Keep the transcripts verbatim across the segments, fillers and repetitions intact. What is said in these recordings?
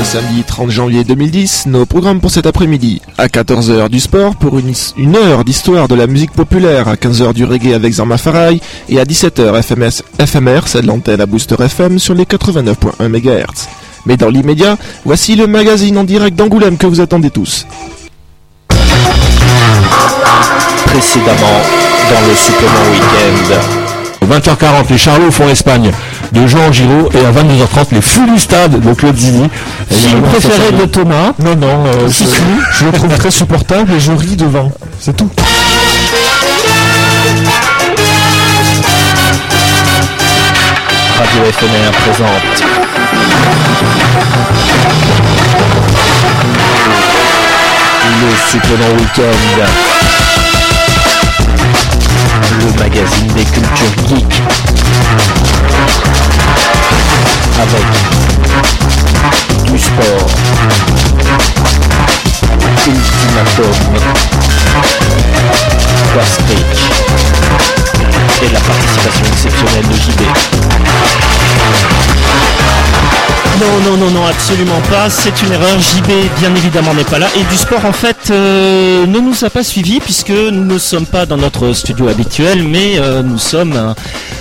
samedi trente janvier deux mille dix, nos programmes pour cet après-midi. À quatorze heures du sport pour une, une heure d'histoire de la musique populaire, à quinze heures du reggae avec Zarma Farai, et à dix-sept heures F M S, F M R, c'est de l'antenne à Booster F M sur les quatre-vingt-neuf virgule un mégahertz. Mais dans l'immédiat, voici le magazine en direct d'Angoulême que vous attendez tous. Précédemment, dans le supplément week-end. vingt heures quarante, les Charlots font l'Espagne de Jean Giraud, et à vingt-deux heures trente, les Fully Stade de Claude Zidi. Film préféré de Thomas? Non, non, euh, si, je, si. je le trouve très supportable et je ris devant. C'est tout. Radio F M R présente le supplément week-end, le magazine des cultures geeks, avec du sport, Ultimatum, Quastreak et la participation exceptionnelle de J B. Non, non, non, non, absolument pas. C'est une erreur. J B, bien évidemment, n'est pas là. Et du sport, en fait, euh, ne nous a pas suivis puisque nous ne sommes pas dans notre studio habituel, mais euh, nous sommes euh,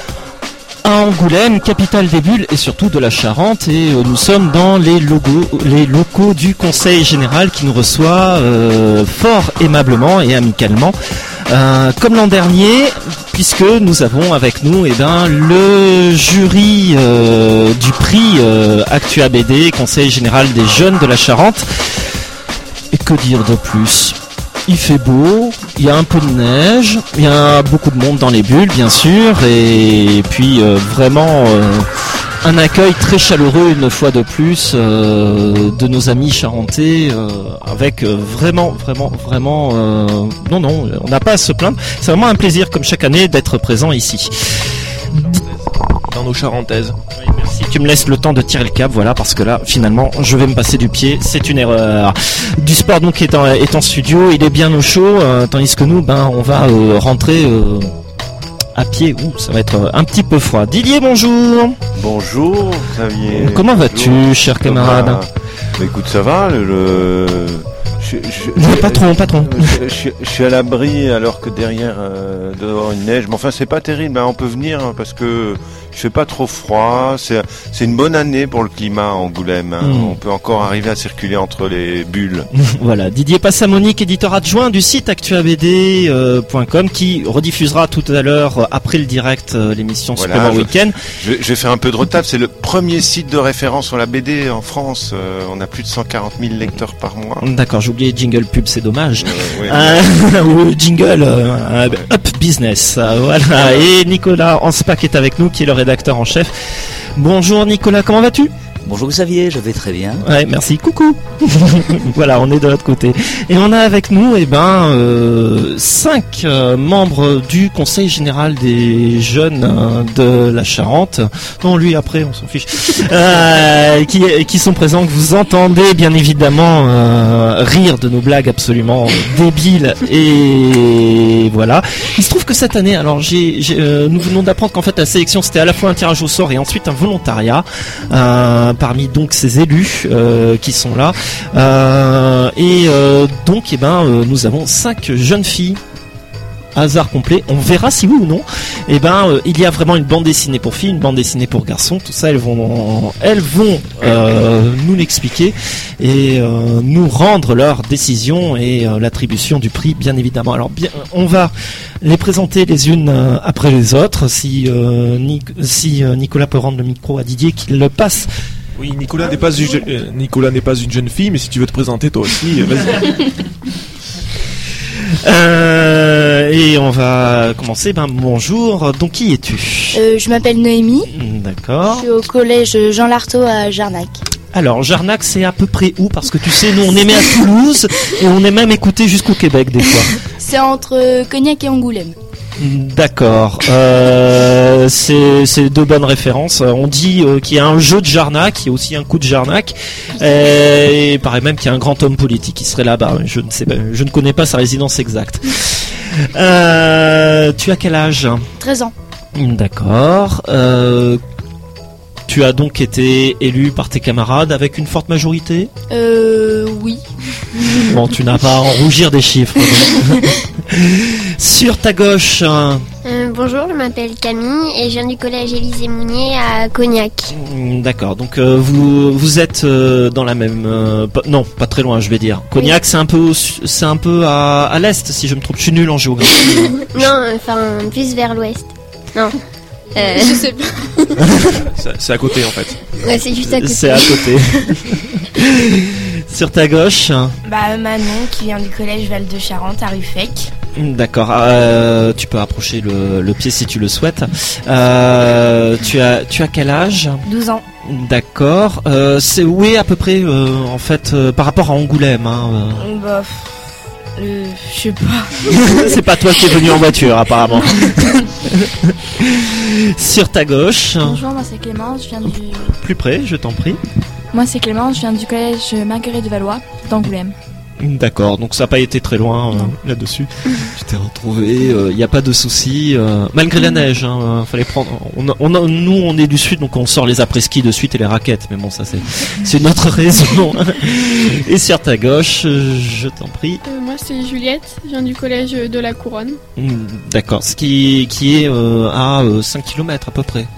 à Angoulême, capitale des bulles et surtout de la Charente. Et euh, nous sommes dans les, logos, les locaux du Conseil général qui nous reçoit euh, fort aimablement et amicalement. Euh, comme l'an dernier, puisque nous avons avec nous eh ben, le jury euh, du prix euh, Actua B D, Conseil général des jeunes de la Charente. Et que dire de plus ? Il fait beau, il y a un peu de neige, il y a beaucoup de monde dans les bulles bien sûr, et puis euh, vraiment euh, un accueil très chaleureux une fois de plus euh, de nos amis charentais, euh, avec euh, vraiment, vraiment, vraiment... Euh, non, non, on n'a pas à se plaindre, c'est vraiment un plaisir comme chaque année d'être présent ici. Dans nos charentaises. Oui, merci. Tu me laisses le temps de tirer le câble, voilà, parce que là, finalement, je vais me passer du pied, c'est une erreur. Du sport donc est en, est en studio, il est bien au chaud, euh, tandis que nous, ben, on va euh, rentrer euh, à pied. Ouh, ça va être un petit peu froid. Didier, bonjour. Bonjour, Xavier. Comment Bonjour. vas-tu, cher camarade ? Bah, bah, écoute, ça va. Le, le... Je, je, Non, je, patron, patron. Je, je, je suis à l'abri alors que derrière, euh, dehors une neige. Mais enfin, c'est pas terrible. Hein. On peut venir hein, parce que il fait pas trop froid. C'est, c'est une bonne année pour le climat à Angoulême. Hein. Mm. On peut encore arriver à circuler entre les bulles. Voilà. Didier Passamonique, éditeur adjoint du site actua b d point com, qui rediffusera tout à l'heure, après le direct, l'émission voilà, Supplément je, Week-end. Je, je vais faire un peu de retard. C'est le premier site de référence sur la B D en France. Euh, on a plus de cent quarante mille lecteurs par mois. D'accord, j'ai oublié jingle pub, c'est dommage. Euh, ouais, euh, ou jingle euh, up business. Euh, voilà. Et Nicolas Anspach est avec nous, qui est le rédacteur en chef. Bonjour Nicolas, comment vas-tu ? Bonjour Xavier, je vais très bien. Ouais, merci. Coucou. Voilà, on est de l'autre côté. Et on a avec nous, eh ben, euh, cinq euh, membres du Conseil général des jeunes euh, de la Charente. Non, lui après, on s'en fiche. Euh, qui, qui sont présents, que vous entendez bien évidemment euh, rire de nos blagues absolument débiles. Et voilà. Il se trouve que cette année, alors j'ai, j'ai euh, nous venons d'apprendre qu'en fait la sélection c'était à la fois un tirage au sort et ensuite un volontariat. Euh, parmi donc ces élus euh, qui sont là euh, et euh, donc eh ben euh, nous avons cinq jeunes filles, hasard complet, on verra si oui ou non. Et ben euh, il y a vraiment une bande dessinée pour filles, une bande dessinée pour garçons, tout ça elles vont elles vont euh, nous l'expliquer et euh, nous rendre leur décision et euh, l'attribution du prix bien évidemment. Alors bien on va les présenter les unes euh, après les autres. Si euh, Nic- si euh, Nicolas peut rendre le micro à Didier, qu'il le passe. Oui, Nicolas n'est pas une je... euh, Nicolas n'est pas une jeune fille, mais si tu veux te présenter toi aussi, vas-y. Euh, et on va commencer. Ben bonjour. Donc qui es-tu ? euh, Je m'appelle Noémie. D'accord. Je suis au collège Jean Lartaud à Jarnac. Alors Jarnac, c'est à peu près où ? Parce que tu sais, nous on aimait à Toulouse et on est même écouté jusqu'au Québec des fois. C'est entre Cognac et Angoulême. D'accord. Euh, c'est, c'est deux bonnes références. On dit euh, qu'il y a un jeu de Jarnac, il y a aussi un coup de Jarnac. Euh, et il paraît même qu'il y a un grand homme politique qui serait là-bas. Je ne sais pas, je ne connais pas sa résidence exacte. Euh, tu as quel âge ? treize ans. D'accord. Euh, Tu as donc été élu par tes camarades avec une forte majorité ? Euh, oui. Bon, tu n'as pas à en rougir des chiffres. Sur ta gauche, hein. Euh, bonjour, je m'appelle Camille et je viens du collège Élisée Mounier à Cognac. D'accord, donc euh, vous vous êtes euh, dans la même euh, pas- non, pas très loin, je vais dire. Cognac, c'est un peu au su- c'est un peu à, à l'est, si je me trompe. Je suis nul en géographie. Non, enfin plus vers l'ouest. Non. Euh, Je sais pas. C'est c'est à côté en fait. ouais, c'est juste à côté. C'est à côté. Sur ta gauche, hein. Bah Manon qui vient du collège Val de Charente à Ruffec. D'accord, euh, tu peux approcher le, le pied si tu le souhaites. Euh, tu as tu as quel âge ? douze ans. D'accord. Euh, c'est où est à peu près euh, en fait euh, par rapport à Angoulême, hein, euh. Bah, pff, euh, je sais pas. C'est pas toi qui es venu en voiture apparemment. Sur ta gauche, Bonjour, moi c'est Clémence, je viens du... plus près, je t'en prie. Moi c'est Clémence, je viens du collège Marguerite de Valois d'Angoulême. D'accord, donc ça n'a pas été très loin euh, là-dessus. Tu t'es retrouvé, il n'y a pas de souci. euh, malgré la neige, hein, euh, fallait prendre. On a- on a- nous, on est du sud, donc on sort les après-ski de suite et les raquettes. Mais bon, ça c'est c'est une autre raison. Et sur ta gauche, euh, je t'en prie. Euh, moi c'est Juliette, je viens du collège de la Couronne. Hmm, D'accord, ce qui qui est euh, à euh, cinq kilomètres à peu près.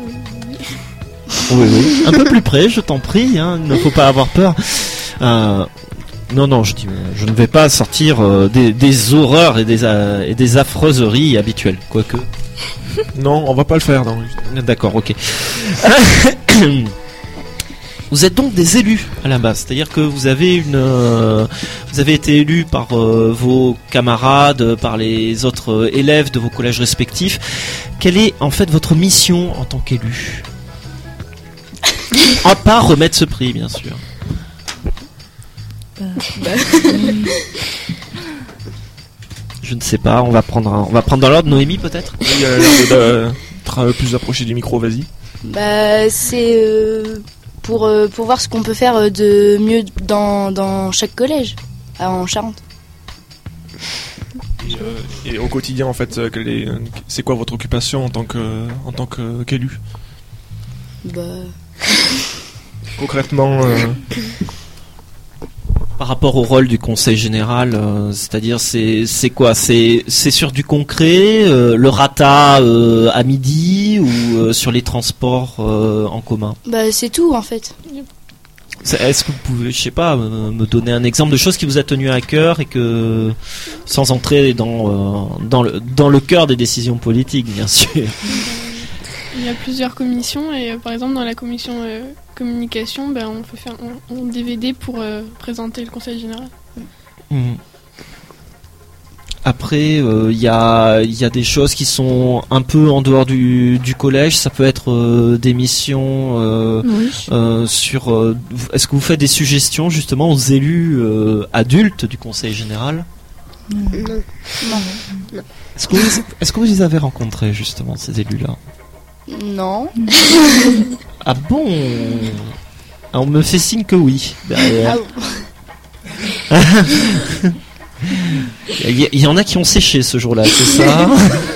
Oui, oui. Un peu plus près, je t'en prie. Hein, il ne faut pas avoir peur. Euh, Non, non, je dis, je ne vais pas sortir euh, des, des horreurs et des, euh, et des affreuseries habituelles, quoique. Non, on va pas le faire, non. D'accord, ok. Vous êtes donc des élus à la base, c'est-à-dire que vous avez une, euh, vous avez été élus par euh, vos camarades, par les autres euh, élèves de vos collèges respectifs. Quelle est en fait votre mission en tant qu'élu ? À part remettre ce prix, bien sûr. Je ne sais pas, on va prendre un- on va prendre dans l'ordre. Noémie peut-être. Oui, elle a l'air de- d'être plus approché du micro, vas-y. Bah, c'est euh, pour, euh, pour voir ce qu'on peut faire euh, de mieux dans, dans chaque collège euh, en Charente. Et, euh, et au quotidien, en fait, euh, quelle est- c'est quoi votre occupation en tant que en tant que- qu'élu ? Bah, Concrètement, euh, Par rapport au rôle du conseil général, euh, c'est-à-dire c'est c'est quoi ? C'est c'est sur du concret, euh, le rata euh, à midi ou euh, sur les transports euh, en commun ? bah c'est tout en fait. C'est- Est-ce que vous pouvez, je sais pas, me, me donner un exemple de choses qui vous a tenu à cœur et que, sans entrer dans euh, dans le dans le cœur des décisions politiques, bien sûr. Il y a plusieurs commissions et euh, par exemple dans la commission euh, communication, ben, on peut faire un, un D V D pour euh, présenter le conseil général. Mhm. Après, il y a il y a des choses qui sont un peu en dehors du du collège. Ça peut être euh, des missions euh, Oui. euh, sur. euh, Est-ce que vous faites des suggestions justement aux élus euh, adultes du conseil général ? Non. Non. Est-ce que vous, est-ce que vous les avez rencontrés justement ces élus-là ? Non. Ah bon ? Ah, on me fait signe que oui. Derrière. Ah, Il y, il y en a qui ont séché ce jour-là, c'est ça ?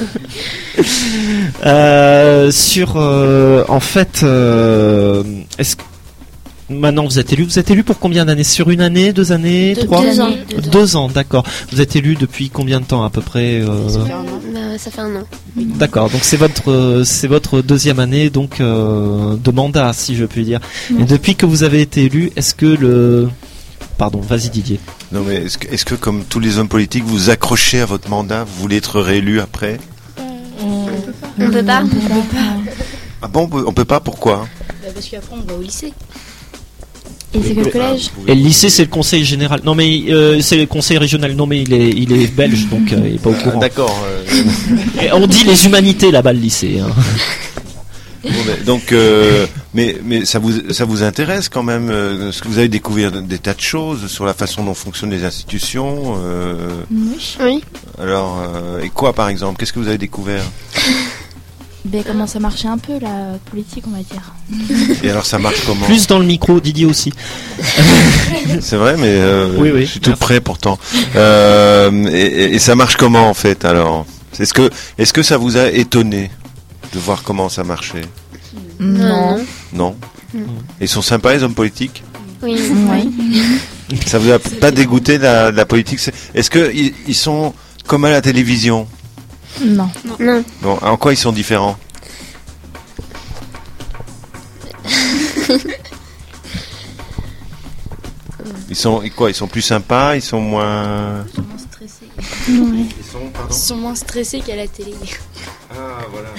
Euh, sur, euh, en fait, euh, est-ce que maintenant vous êtes élu, vous êtes élu pour combien d'années ? Sur une année, deux années, Deux- trois deux ans. Deux, Deux ans. ans, d'accord. Vous êtes élu depuis combien de temps à peu près euh, Ça fait un an. Bah, ça fait un an. D'accord, donc c'est votre euh, c'est votre deuxième année donc euh, de mandat, si je puis dire. Et depuis que vous avez été élu, est-ce que le pardon, vas-y Didier. Non mais est-ce que, est-ce que comme tous les hommes politiques, vous accrochez à votre mandat, vous voulez être réélu après ? On peut pas. Ah bon, on peut, on peut pas, pourquoi ? bah, parce qu'après on va au lycée. Et c'est quel collège ? Et le lycée, c'est le conseil général. Non, mais euh, c'est le conseil régional. Non, mais il est, il est belge, donc euh, il est pas au Ah, courant. d'accord. euh, Et on dit les humanités là-bas, le lycée. Hein. bon, mais, donc, euh, mais, mais ça vous, ça vous intéresse quand même euh, Est-ce que vous avez découvert des tas de choses sur la façon dont fonctionnent les institutions euh, Oui. Oui. Alors, euh, et quoi par exemple ? Qu'est-ce que vous avez découvert ? Ben, comment ça marchait un peu la politique, on va dire. Et alors, ça marche comment ? Plus dans le micro, Didier aussi. C'est vrai, mais euh, Oui, oui. je suis tout prêt pourtant. Euh, et, et ça marche comment en fait alors ? Est-ce que, est-ce que ça vous a étonné de voir comment ça marchait ? Non. Non. Mm. Ils sont sympas, les hommes politiques? Oui. Oui. Ça vous a pas dégoûté de la, de la politique? c'est... Est-ce que ils, ils sont comme à la télévision? Non. Non. Bon, en quoi ils sont différents? Ils sont quoi? Ils sont plus sympas? Ils sont moins... Ils sont moins stressés. Ouais. Ils sont, pardon? Ils sont moins stressés qu'à la télé. Ah, voilà.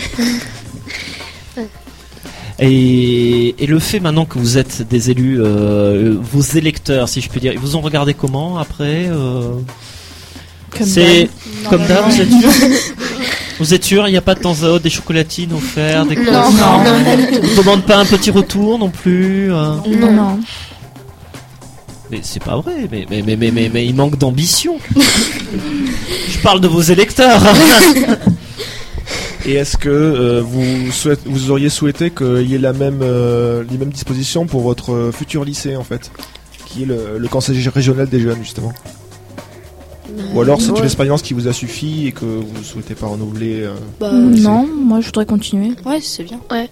Et, et le fait maintenant que vous êtes des élus, euh, vos électeurs, si je peux dire, ils vous ont regardé comment après euh, Comme C'est d'hab. comme d'hab, vous êtes sûr? Vous êtes sûr? Il n'y a pas de temps à autre, des chocolatines offertes, des Non. croissants? Non. On ne demande pas un petit retour non plus euh Non. Non. Mais c'est pas vrai, mais, mais, mais, mais, mais, mais il manque d'ambition. Je parle de vos électeurs. Et est-ce que euh, vous, souhaite, vous auriez souhaité qu'il y ait la même, euh, les mêmes dispositions pour votre futur lycée en fait, qui est le, le conseil régional des jeunes justement? Ou alors c'est Ouais. une expérience qui vous a suffi et que vous ne souhaitez pas renouveler euh, Bah, au lycée? Non, moi je voudrais continuer. Ouais, c'est bien. Ouais.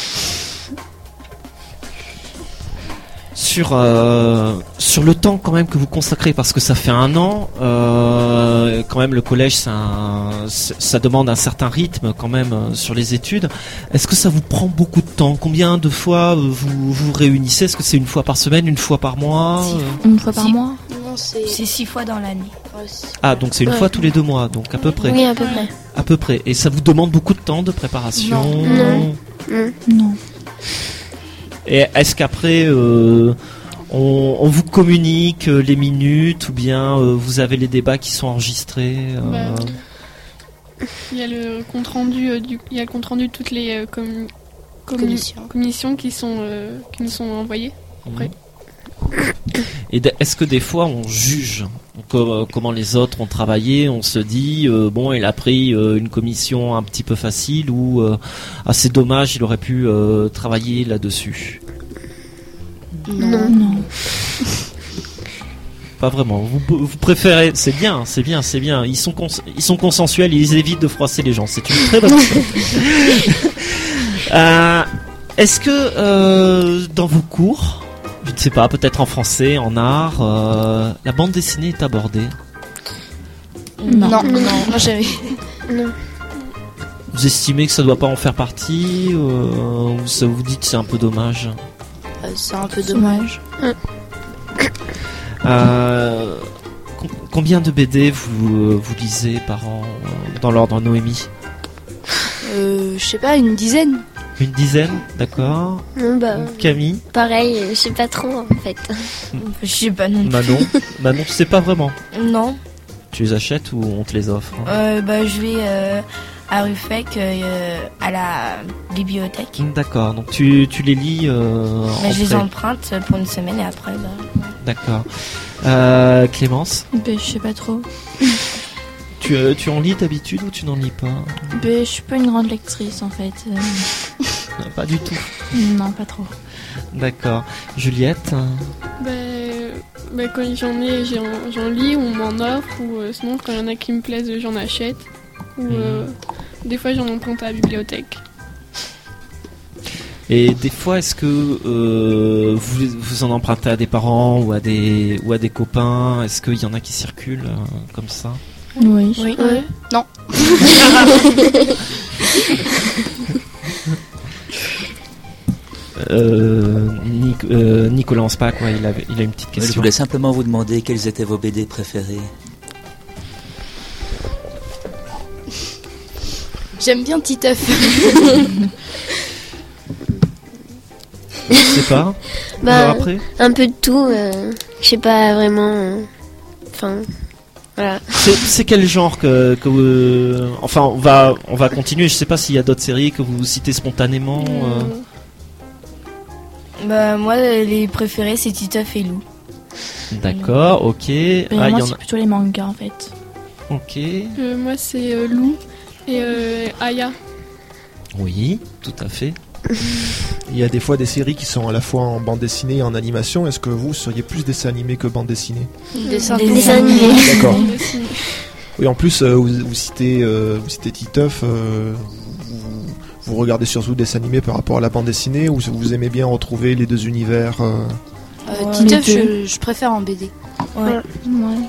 Sur, euh, sur le temps quand même que vous consacrez, parce que ça fait un an, euh, quand même le collège c'est un, c'est- ça demande un certain rythme quand même euh, sur les études. Est-ce que ça vous prend beaucoup de temps? Combien de fois euh, vous vous réunissez? Est-ce que c'est une fois par semaine, une fois par mois euh Une fois par Si. mois. Non, c'est. C'est six fois dans l'année. Ouais, c'est- Ah, donc c'est une Ouais. fois tous les deux mois, donc à peu près. Oui, à peu près. À peu près. Et ça vous demande beaucoup de temps de préparation? Non. Non. Non. Et est-ce qu'après euh, on, on vous communique euh, les minutes ou bien euh, vous avez les débats qui sont enregistrés euh, Bah, Il y a le compte rendu, euh, du, il y a le compte rendu de toutes les euh, commu- commu- Commission. commissions qui sont euh, qui nous sont envoyées. Après. Et d- est-ce que des fois on juge co- comment les autres ont travaillé? On se dit euh, bon, il a pris euh, une commission un petit peu facile ou euh, ah, c'est dommage, il aurait pu euh, travailler là-dessus. Non. Non. Pas vraiment. Vous, vous préférez? C'est bien, c'est bien, c'est bien. Ils sont cons- ils sont consensuels, ils évitent de froisser les gens. C'est une très bonne chose. Euh, est-ce que euh, dans vos cours, je ne sais pas, peut-être en français, en art, euh, la bande dessinée est abordée? Non. Non, non, moi j'avais. Non. Vous estimez que ça doit pas en faire partie euh, ou ça vous dit que c'est un peu dommage? Euh, c'est un peu dommage. Euh, com- combien de B D vous, euh, vous lisez par an euh, dans l'ordre Noémie? Euh, je sais pas, une dizaine. Une dizaine, d'accord. Non, bah, Camille, pareil, je sais pas trop en fait. Je sais pas non plus. Manon, Manon, tu sais pas vraiment. Non. Tu les achètes ou on te les offre? Euh, bah, je vais euh, à Ruffec, euh, à la bibliothèque. D'accord, donc tu, tu les lis euh, Bah, en je les prêt. emprunte pour une semaine et après, bah... D'accord. Euh, Clémence, Ben, je sais pas trop. tu, euh, tu en lis d'habitude ou tu n'en lis pas? Ben, je suis pas une grande lectrice en fait. Euh, Non, pas du tout. non, pas trop. D'accord. Juliette, Bah, bah, quand j'en ai, j'en, j'en lis ou on m'en offre, ou euh, sinon quand il y en a qui me plaisent, j'en achète. Ou euh, des fois j'en emprunte à la bibliothèque. et des fois, est-ce que euh, vous, vous en empruntez à des parents ou à des, ou à des copains? Est-ce qu'il y en a qui circulent euh, comme ça? Oui. Oui. Ouais. Non. Euh, Nic- euh, Nicolas Anspach, ouais, il, avait, il a une petite Je question. voulais simplement vous demander quels étaient vos B D préférés. J'aime bien Titeuf. Je sais pas. Bah, Alors après un peu de tout. euh, je sais pas vraiment. euh, Enfin, voilà. C'est, c'est quel genre que, que vous... Enfin, on va, on va continuer. Je sais pas s'il y a d'autres séries que vous citez spontanément. euh. Bah, moi, les préférés, c'est Titeuf et Lou. D'accord, ok. Ben, Ah, il moi, y en c'est a... plutôt les mangas en fait. Ok. Euh, moi c'est euh, Lou et euh, Aya. Oui, tout à fait. Il y a des fois des séries qui sont à la fois en bande dessinée et en animation. Est-ce que vous seriez plus dessin animé que bande dessinée? Dessin Des Des animés. D'accord. Bande dessinée. Oui, en plus, euh, vous, vous citez, euh, vous citez Titeuf. euh, vous, vous regardez surtout des dessins animés par rapport à la bande dessinée, ou vous aimez bien retrouver les deux univers euh... Euh, Ouais, Titeuf, les deux. je, je préfère en B D. Ouais. Ouais.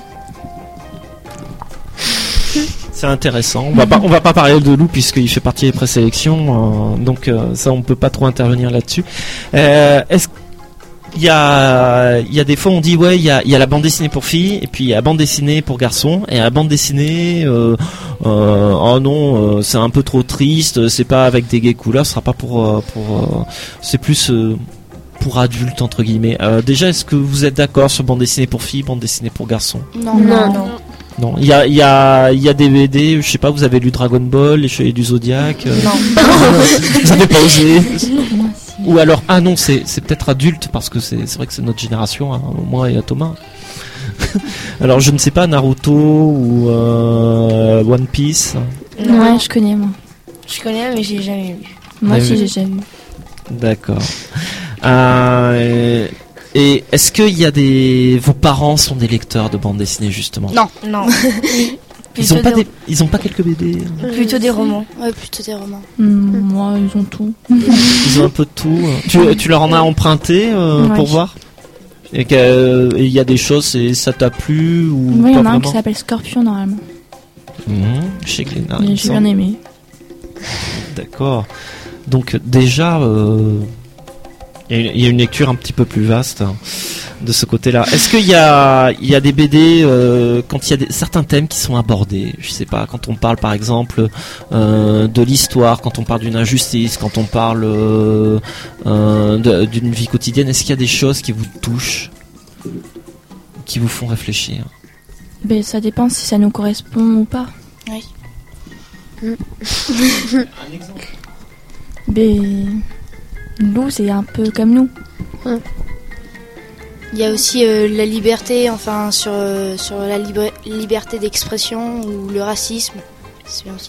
C'est intéressant. On va pas, on va pas parler de Lou puisqu'il fait partie des présélections, euh, donc euh, ça on peut pas trop intervenir là-dessus. Euh, est-ce il y a, il y a des fois on dit ouais il y a, il y a la bande dessinée pour filles et puis il y a la bande dessinée pour garçons et la bande dessinée euh, euh, oh non euh, c'est un peu trop triste, c'est pas avec des gays couleurs, ce sera pas pour euh, pour euh, c'est plus euh, pour adultes entre guillemets. Euh, déjà est-ce que vous êtes d'accord sur bande dessinée pour filles, bande dessinée pour garçons? Non, Non. non. Non, il y a, il y a, il y a des B D, je sais pas, vous avez lu Dragon Ball, les Chevaliers du Zodiac. Euh... Non. Vous avez pas osé. Moi, si. Ou alors, ah non, c'est, c'est peut-être adulte parce que c'est, c'est vrai que c'est notre génération, hein, moi et Thomas. Alors je ne sais pas, Naruto ou euh, One Piece. Ouais, je connais moi. Je connais, mais j'ai jamais lu. Moi Ouais, aussi, oui. j'ai jamais vu. D'accord. Euh, et est-ce qu'il y a des, vos parents sont des lecteurs de bande dessinée justement? Non. Non. Ils ont pas des, ils ont pas quelques B D. hein Plutôt des romans. Ouais, plutôt des romans. Hmm, moi, ils ont tout. Ils ont un peu de tout. Tu, tu leur en as emprunté euh, Ouais. pour voir? Et qu'il y a des choses, et ça t'a plu ou Oui, il y pas en a un qui vraiment? s'appelle Scorpion normalement. Mhm, chez Glénat, il Et me j'ai semble. bien aimé. D'accord. Donc déjà, euh, il y, a une- il y a une lecture un petit peu plus vaste hein, de ce côté-là. Est-ce qu'il y a, il y a des B D euh, quand il y a des, certains thèmes qui sont abordés? Je sais pas, quand on parle par exemple euh, de l'histoire, quand on parle d'une injustice, quand on parle euh, euh, de- d'une vie quotidienne, est-ce qu'il y a des choses qui vous touchent, qui vous font réfléchir? Ben, ça dépend si ça nous correspond ou pas. Oui. Un exemple. Ben, Lou, c'est un peu comme nous. Il y a aussi euh, la liberté, enfin sur, euh, sur la libre- liberté d'expression ou le racisme. C'est bien aussi.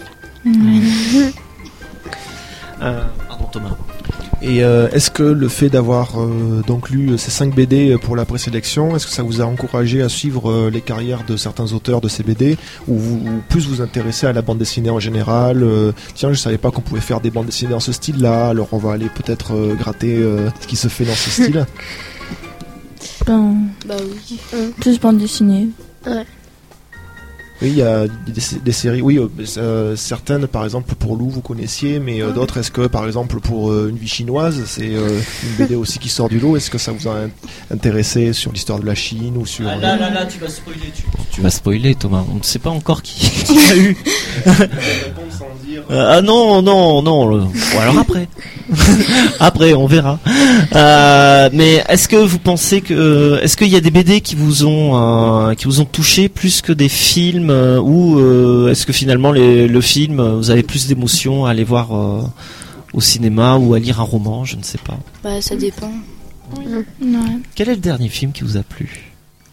Euh, pardon Thomas. Et euh, est-ce que le fait d'avoir euh, donc lu ces cinq B D pour la présélection, est-ce que ça vous a encouragé à suivre euh, les carrières de certains auteurs de ces B D, ou, vous, ou plus vous intéressez à la bande dessinée en général euh, Tiens, je savais pas qu'on pouvait faire des bandes dessinées dans ce style-là, alors on va aller peut-être euh, gratter euh, ce qui se fait dans ce style. Ben, Bah oui. plus bande dessinée. Oui, il y a des, des séries, oui, euh, euh, certaines par exemple pour Lou vous connaissiez, mais euh, d'autres, est-ce que par exemple pour euh, Une vie chinoise, c'est euh, une B D aussi qui sort du lot, est-ce que ça vous a in- intéressé sur l'histoire de la Chine ou sur... Ah là là là, tu vas spoiler. Tu, tu vas spoiler, Thomas. On ne sait pas encore qui, qui a eu. Euh, ah non, non, non. le- Bon, alors après. Après, on verra. Euh, mais est-ce que vous pensez que, est-ce qu'il y a des B D qui vous ont, euh, qui vous ont touché plus que des films, euh, ou euh, est-ce que finalement les, le film, euh, vous avez plus d'émotion à aller voir euh, au cinéma ou à lire un roman, je ne sais pas. Bah ça dépend. Ouais. Quel est le dernier film qui vous a plu?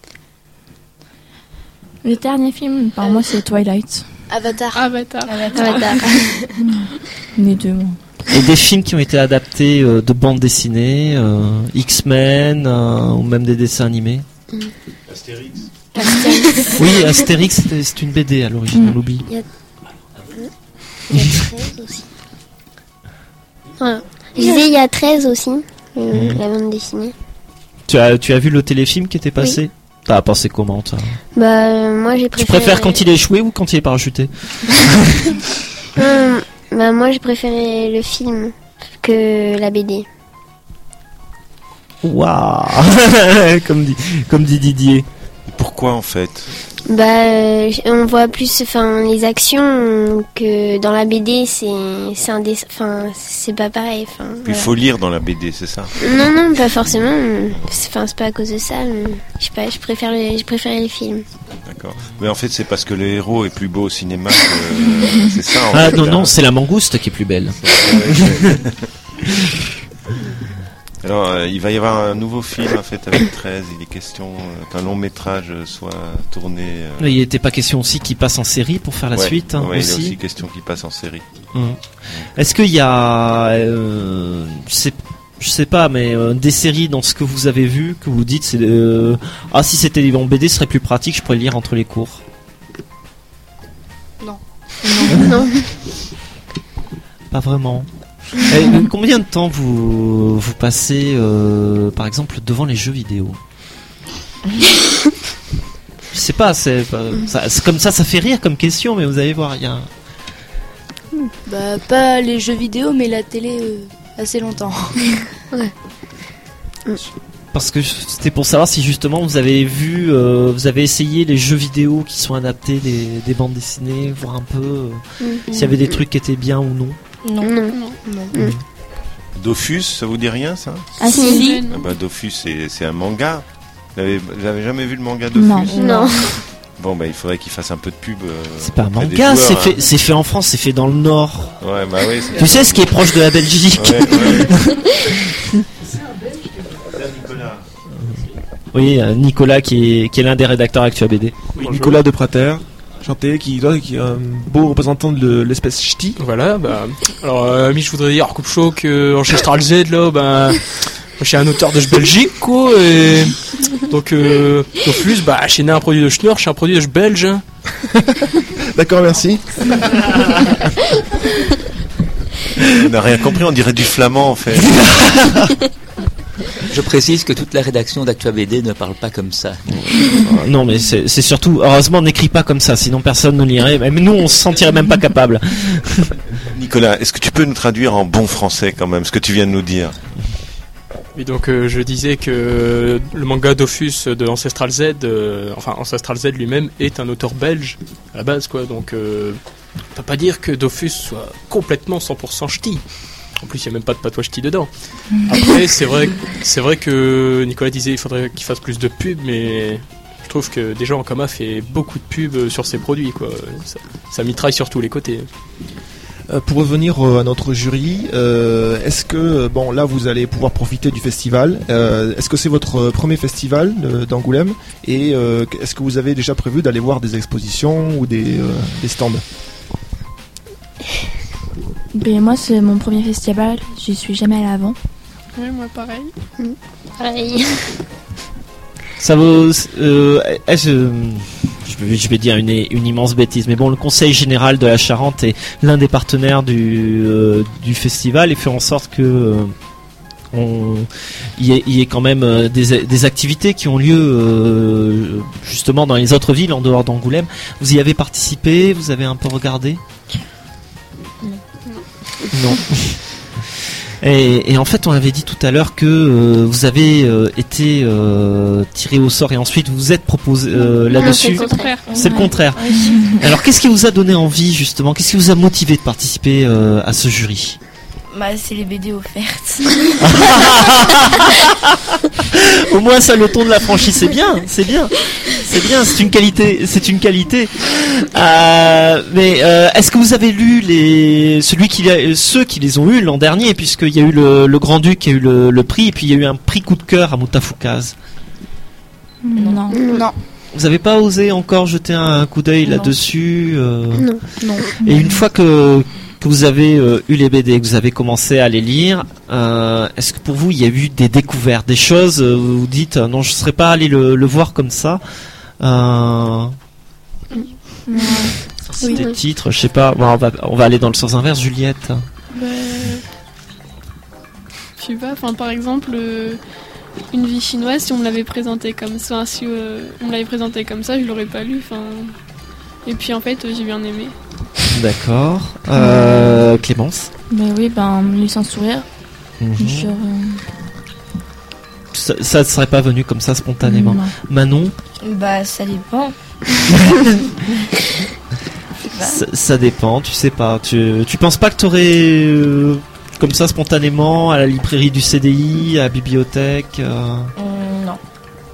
Le dernier film, par moi, c'est Twilight. Avatar. Avatar. Avatar. Les deux, moi. Et des films qui ont été adaptés euh, de bandes dessinées, euh, X-Men, euh, ou même des dessins animés. Astérix. Oui, Astérix, c'était- c'est une B D à l'origine, on l'oublie. Il y a treize aussi. Voilà. Je disais, il y a treize aussi, euh, Mhm. la bande dessinée. Tu as, tu as vu le téléfilm qui était passé? T'as pensé comment, toi? Bah, euh, moi j'ai Tu préféré. préfères quand il est échoué ou quand il est parachuté? Hum, bah, moi j'ai préféré le film que la B D. Waouh. Comme dit, comme dit Didier. Pourquoi en fait? Bah, euh, on voit plus, enfin, les actions que dans la B D, c'est, c'est un dessin, enfin, c'est pas pareil, enfin. Il voilà. faut lire dans la B D, c'est ça? Non, non, pas forcément. C'est, enfin, c'est pas à cause de ça. mais Je sais pas, je préfère les, je préfère les films. D'accord. Mais en fait, c'est parce que le héros est plus beau au cinéma que... c'est ça, en Ah fait, non, là. non, c'est la mangouste qui est plus belle. Alors, euh, il va y avoir un nouveau film, en fait, avec treize. Il est question euh, qu'un long métrage soit tourné... euh, Il n'était pas question aussi qu'il passe en série pour faire la ouais, suite hein, ouais, il est aussi. aussi question qu'il passe en série. Hum. Est-ce qu'il y a, euh, je sais, je sais pas, mais euh, des séries dans ce que vous avez vu que vous dites, c'est euh, ah si c'était en B D, ce serait plus pratique, je pourrais le lire entre les cours. Non. Non. Pas vraiment. Et combien de temps vous vous passez, euh, par exemple, devant les jeux vidéo? Je sais pas, c'est, pas ça, c'est comme ça, ça fait rire comme question, mais vous allez voir, il y a. Bah pas les jeux vidéo, mais la télé euh, assez longtemps. Ouais. Parce que c'était pour savoir si justement vous avez vu, euh, vous avez essayé les jeux vidéo qui sont adaptés des, des bandes dessinées, voir un peu euh, mmh. s'il y avait des trucs qui étaient bien ou non. Non, non, non. non. Mmh. Dofus, ça vous dit rien ça? Ah si. Ah bah Dofus, c'est, c'est un manga. Vous avez, vous avez jamais vu le manga Dofus? Non. non. Bon bah il faudrait qu'il fasse un peu de pub. Euh, c'est pas un manga, joueurs, c'est fait, hein. c'est fait en France, c'est fait dans le Nord. Ouais bah oui. Tu sais ce qui est proche de la Belgique. Ouais, ouais. Oui, euh, Nicolas qui est, qui est l'un des rédacteurs Actua B D. Oui, Nicolas de Prater, chanté, qui, qui est un beau représentant de l'espèce ch'ti. Voilà, bah. Alors, euh, ami, je voudrais dire, coupe chaud que Ancestral Z, là, bah. Je suis un auteur de Belgique, quoi, et. Donc, euh. Dofus, bah, je suis né un produit de Schnur, je suis un produit de belge. D'accord, merci. On n'a rien compris, on dirait du flamand, en fait. Je précise que toute la rédaction d'Actua B D ne parle pas comme ça. Non, mais c'est, c'est surtout, heureusement, on n'écrit pas comme ça, sinon personne ne lirait. Mais nous, on se sentirait même pas capable. Nicolas, est-ce que tu peux nous traduire en bon français quand même ce que tu viens de nous dire? Oui, donc euh, je disais que le manga Dofus de Ancestral Z, euh, enfin Ancestral Z lui-même est un auteur belge à la base, quoi. Donc, euh, on peut pas dire que Dofus soit complètement cent pour cent ch'ti. En plus, il n'y a même pas de patois ch'ti dedans. Après, c'est vrai, c'est vrai que Nicolas disait qu'il faudrait qu'il fasse plus de pubs, mais je trouve que déjà Ankama fait beaucoup de pubs sur ses produits, quoi. Ça, ça mitraille sur tous les côtés. Euh, pour revenir euh, à notre jury, euh, est-ce que, bon, là, vous allez pouvoir profiter du festival. Euh, est-ce que c'est votre premier festival euh, d'Angoulême? Et euh, est-ce que vous avez déjà prévu d'aller voir des expositions ou des, euh, des stands? Ben, moi, c'est mon premier festival, j'y suis jamais allée avant. Oui, moi pareil. Mmh. Pareil. Ça vaut. Euh, est-ce, euh, je, vais, je vais dire une, une immense bêtise, mais bon, le Conseil général de la Charente est l'un des partenaires du, euh, du festival et fait en sorte que. Euh, on, il y, ait, il y ait quand même euh, des, des activités qui ont lieu euh, justement dans les autres villes en dehors d'Angoulême. Vous y avez participé? Vous avez un peu regardé? Non. Et, et en fait, on avait dit tout à l'heure que euh, vous avez euh, été euh, tiré au sort et ensuite vous vous êtes proposé euh, là-dessus. C'est le contraire. C'est le contraire. Alors, qu'est-ce qui vous a donné envie justement? Qu'est-ce qui vous a motivé de participer euh, à ce jury? Bah, c'est les B D offertes. Au moins, ça, le ton de la franchise, c'est bien, c'est bien, c'est bien, c'est une qualité, c'est une qualité. Euh, mais euh, est-ce que vous avez lu les, celui qui a, ceux qui les ont eu l'an dernier, puisqu'il y a eu le, le Grand Duc qui a eu le, le prix, et puis il y a eu un prix coup de cœur à Moutafoukaz. Non. Non. Vous avez pas osé encore jeter un coup d'œil Non. là-dessus euh... Non. Non. Et une fois que que vous avez euh, eu les B D, que vous avez commencé à les lire, euh, est-ce que pour vous il y a eu des découvertes, des choses euh, vous vous dites euh, non, je serais pas allé le, le voir comme ça euh... Ouais. C'est des titres, je sais pas. Bon, on va on va aller dans le sens inverse, Juliette. Bah, je sais pas. Enfin, par exemple, euh, une vie chinoise, si on me l'avait présenté comme ça, si euh, on me l'avait présenté comme ça, je l'aurais pas lu. Enfin, et puis en fait, euh, j'ai bien aimé. D'accord. Euh, Clémence. Ben oui, ben lui sans sourire. Mm-hmm. Je, euh... Ça, ça ne serait pas venu comme ça spontanément. Non. Manon. Bah, ça dépend. ça, ça dépend, tu sais pas. Tu, tu penses pas que t'aurais euh, comme ça spontanément à la librairie du C D I, à la bibliothèque euh... Mmh, non.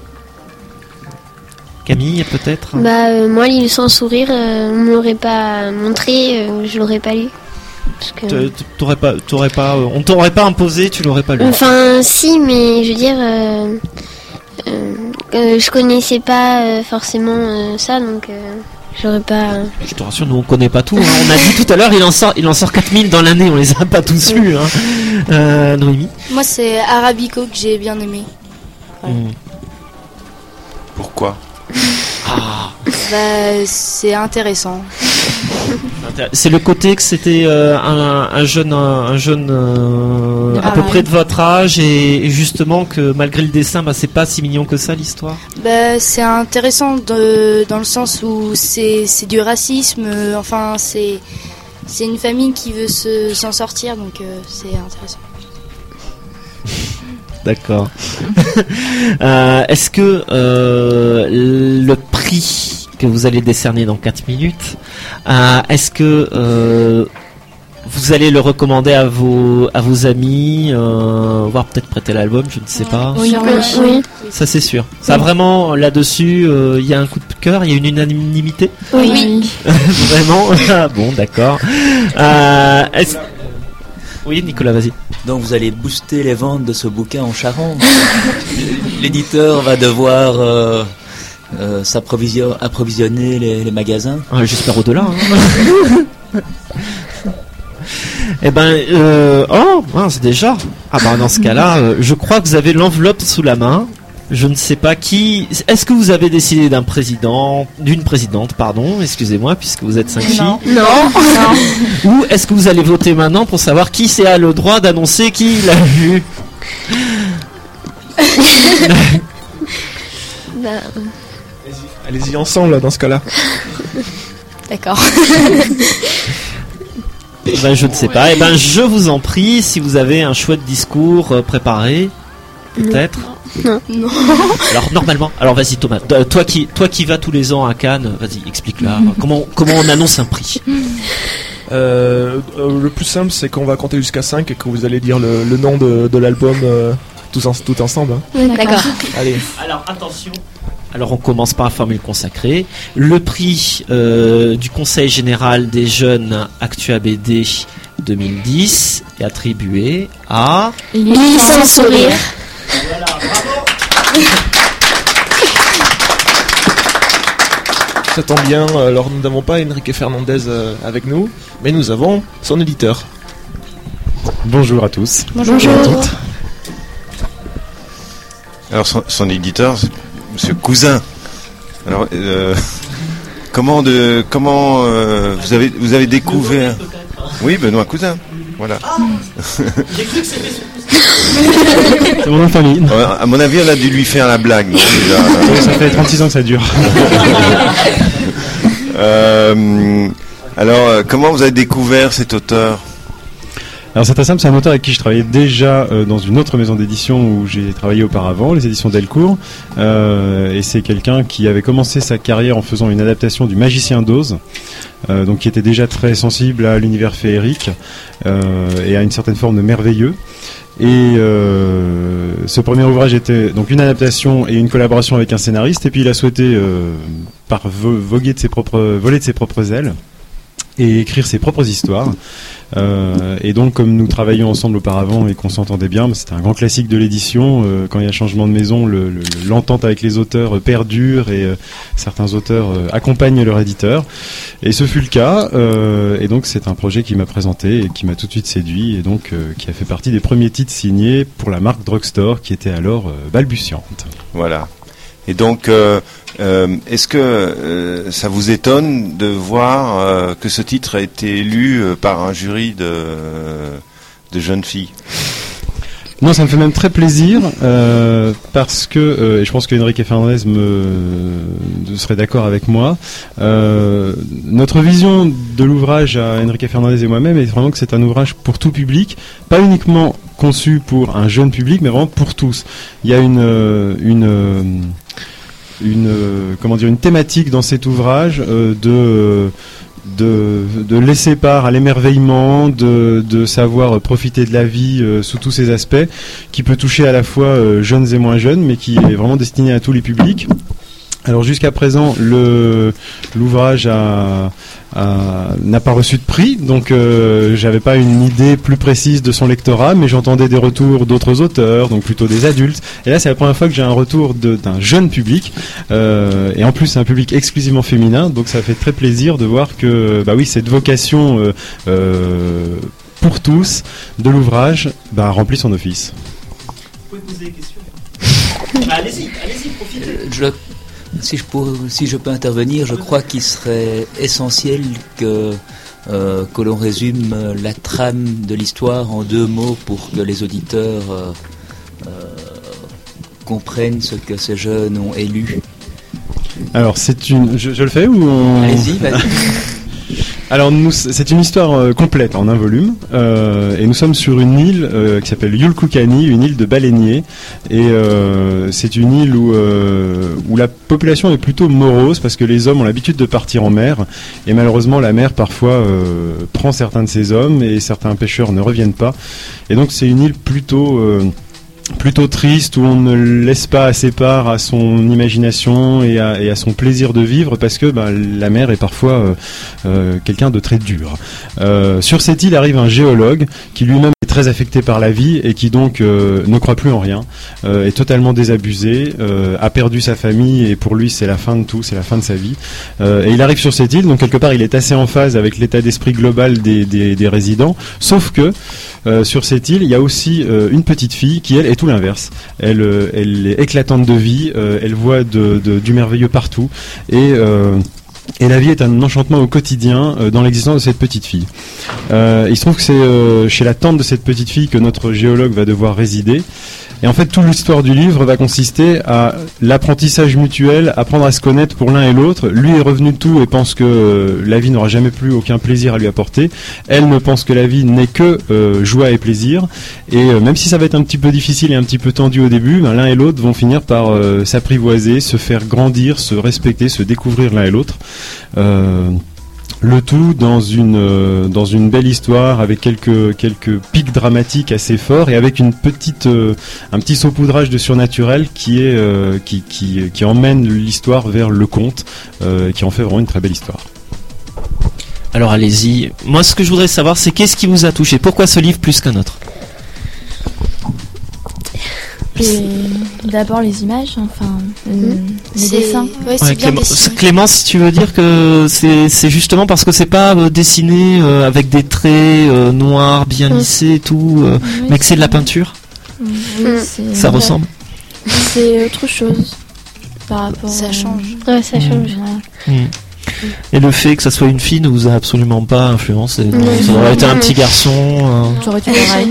Camille, peut-être. Bah euh, moi, l'île sans sourire, euh, on me l'aurait pas montré, euh, je l'aurais pas lu. Parce que... T'aurais pas, t'aurais pas, euh, on t'aurait pas imposé, tu l'aurais pas lu. Enfin, si, mais je veux dire, euh, euh, euh, je connaissais pas euh, forcément euh, ça, donc euh, j'aurais pas. Euh... Je te rassure, nous on connaît pas tout. Hein. On a dit tout à l'heure, il en sort, il en sort quatre mille dans l'année, on les a pas tous lus. Hein. Euh, Noémie. Moi, c'est Arabico que j'ai bien aimé. Voilà. Mmh. Pourquoi? Ah. Bah, c'est intéressant. C'est le côté que c'était euh, un, un jeune, un, un jeune euh, à peu près de votre âge et, et justement que malgré le dessin, bah, c'est pas si mignon que ça l'histoire. Bah, c'est intéressant de, dans le sens où c'est, c'est du racisme. Euh, enfin, c'est, c'est une famille qui veut se, s'en sortir, donc euh, c'est intéressant. D'accord. euh, est-ce que euh, le prix que vous allez décerner dans quatre minutes, euh, est-ce que euh, vous allez le recommander à vos, à vos amis, euh, voire peut-être prêter l'album, je ne sais pas. Oui, oui, oui. Ça c'est sûr. Ça vraiment, là-dessus, il euh, y a un coup de cœur, il y a une unanimité. Oui. oui. Vraiment. Bon, d'accord. Euh, est-ce... Oui, Nicolas, vas-y. Donc vous allez booster les ventes de ce bouquin en Charente. L'éditeur va devoir euh, euh, s'approvisionner approvisionner les, les magasins. Ah, j'espère au-delà. Hein. Eh ben, euh, oh, mince, déjà. Ah ben dans ce cas-là, euh, je crois que vous avez l'enveloppe sous la main. Je ne sais pas qui. Est-ce que vous avez décidé d'un président, d'une présidente, pardon, excusez-moi, puisque vous êtes cinq filles. Non. non. non. Ou est-ce que vous allez voter maintenant pour savoir qui c'est a le droit d'annoncer qui l'a vu? bah. Allez-y ensemble dans ce cas-là. D'accord. Ben, je ne sais pas. Eh ben, je vous en prie, si vous avez un chouette discours euh, préparé, peut-être. Non. Non. Alors normalement, alors vas-y Thomas, euh, toi qui, toi qui vas tous les ans à Cannes, vas-y, explique-la. comment, comment on annonce un prix? Euh, euh, le plus simple, c'est qu'on va compter jusqu'à cinq et que vous allez dire le, le nom de, de l'album euh, tous, en, tout ensemble. Hein. Oui, d'accord. Allez. Alors attention. Alors on commence par la formule consacrée. Le prix euh, du Conseil général des jeunes Actua B D deux mille dix est attribué à Lily sans sourire. Voilà, bravo. Ça tombe bien, alors nous n'avons pas Enrique Fernandez euh, avec nous, mais nous avons son éditeur. Bonjour à tous. Bonjour. Et à toutes. Alors son, son éditeur, c'est Monsieur Cousin. Alors euh, comment de comment euh, vous avez vous avez découvert? Oui, Benoît Cousin. Voilà. Ah, j'ai cru que c'était son C'est mon nom de famille. Ouais, à mon avis, on a dû lui faire la blague. Non, déjà, oui, ça fait trente-six ans que ça dure. euh, alors, comment vous avez découvert cet auteur? Alors c'est très simple, c'est un auteur avec qui je travaillais déjà euh, dans une autre maison d'édition où j'ai travaillé auparavant, les éditions Delcourt, euh, et c'est quelqu'un qui avait commencé sa carrière en faisant une adaptation du Magicien d'Oz, euh, donc qui était déjà très sensible à l'univers féerique euh, et à une certaine forme de merveilleux. Et euh, ce premier ouvrage était donc une adaptation et une collaboration avec un scénariste, et puis il a souhaité euh, par vo- voguer de ses propres, voler de ses propres ailes et écrire ses propres histoires. Euh, et donc, comme nous travaillions ensemble auparavant et qu'on s'entendait bien, c'était un grand classique de l'édition. Euh, quand il y a changement de maison, le, le, l'entente avec les auteurs euh, perdure et euh, certains auteurs euh, accompagnent leur éditeur. Et ce fut le cas. Euh, et donc, c'est un projet qui m'a présenté et qui m'a tout de suite séduit et donc euh, qui a fait partie des premiers titres signés pour la marque Drugstore qui était alors euh, balbutiante. Voilà. Et donc, euh, euh, est-ce que euh, ça vous étonne de voir euh, que ce titre a été lu euh, par un jury de, de jeunes filles? Non, ça me fait même très plaisir euh, parce que, euh, et je pense que Enrique Fernandez me, me serait d'accord avec moi, euh, notre vision de l'ouvrage à Enrique Fernandez et moi-même est vraiment que c'est un ouvrage pour tout public, pas uniquement conçu pour un jeune public, mais vraiment pour tous. Il y a une... une une comment dire une thématique dans cet ouvrage euh, de de de laisser part à l'émerveillement, de de savoir profiter de la vie euh, sous tous ses aspects, qui peut toucher à la fois euh, jeunes et moins jeunes, mais qui est vraiment destiné à tous les publics. Alors jusqu'à présent, le l'ouvrage a, a, n'a pas reçu de prix, donc euh, j'avais pas une idée plus précise de son lectorat, mais j'entendais des retours d'autres auteurs, donc plutôt des adultes. Et là, c'est la première fois que j'ai un retour de, d'un jeune public, euh, et en plus c'est un public exclusivement féminin, donc ça fait très plaisir de voir que, bah oui, cette vocation euh, euh, pour tous de l'ouvrage, bah, remplit son office. Vous pouvez poser des questions. Bah, allez-y, allez-y, profitez. Je Si je, pour, si je peux intervenir, je crois qu'il serait essentiel que, euh, que l'on résume la trame de l'histoire en deux mots pour que les auditeurs euh, euh, comprennent ce que ces jeunes ont élu. Alors, c'est une. Je, je le fais ou on... Allez-y, vas-y. Alors, nous, c'est une histoire euh, complète en un volume, euh, et nous sommes sur une île euh, qui s'appelle Yulkukani, une île de baleiniers, et euh, c'est une île où, euh, où la population est plutôt morose parce que les hommes ont l'habitude de partir en mer, et malheureusement la mer parfois euh, prend certains de ces hommes et certains pêcheurs ne reviennent pas, et donc c'est une île plutôt euh, plutôt triste où on ne laisse pas assez part à son imagination et à, et à son plaisir de vivre parce que bah, la mer est parfois euh, euh, quelqu'un de très dur. Euh, sur cette île arrive un géologue qui lui-même est très affecté par la vie et qui donc euh, ne croit plus en rien, euh, est totalement désabusé, euh, a perdu sa famille et pour lui c'est la fin de tout, c'est la fin de sa vie. Euh, et il arrive sur cette île, donc quelque part il est assez en phase avec l'état d'esprit global des, des, des résidents, sauf que euh, sur cette île il y a aussi euh, une petite fille qui elle est tout l'inverse. Elle, euh, elle est éclatante de vie, euh, elle voit de, de, du merveilleux partout et, euh, et la vie est un enchantement au quotidien euh, dans l'existence de cette petite fille. Euh, il se trouve que c'est euh, chez la tante de cette petite fille que notre géologue va devoir résider. Et en fait, toute l'histoire du livre va consister à l'apprentissage mutuel, apprendre à se connaître pour l'un et l'autre. Lui est revenu de tout et pense que euh, la vie n'aura jamais plus aucun plaisir à lui apporter. Elle ne pense que la vie n'est que euh, joie et plaisir. Et euh, même si ça va être un petit peu difficile et un petit peu tendu au début, ben, l'un et l'autre vont finir par euh, s'apprivoiser, se faire grandir, se respecter, se découvrir l'un et l'autre. Euh, Le tout dans une euh, dans une belle histoire avec quelques quelques pics dramatiques assez forts et avec une petite euh, un petit saupoudrage de surnaturel qui est euh, qui qui qui emmène l'histoire vers le conte euh, et qui en fait vraiment une très belle histoire. Alors allez-y. Moi, ce que je voudrais savoir, c'est qu'est-ce qui vous a touché ? Pourquoi ce livre plus qu'un autre ? Et d'abord les images, enfin euh, les C'est- dessins. ouais, c'est Ouais, bien Clément, dessiné. Clémence, si tu veux dire que c'est c'est justement parce que c'est pas euh, dessiné euh, avec des traits euh, noirs bien Mm. lissés et tout, euh, Oui, mais que c'est de la c'est- peinture. Oui, c'est- Ça ressemble. C'est autre chose par rapport. Ça à- change. Ouais, ça change. Ouais. Mm. Et le fait que ça soit une fille ne vous a absolument pas influencé. non ? Mm. Ça aurait été un Mm. petit garçon. euh. Ça aurait été pareil.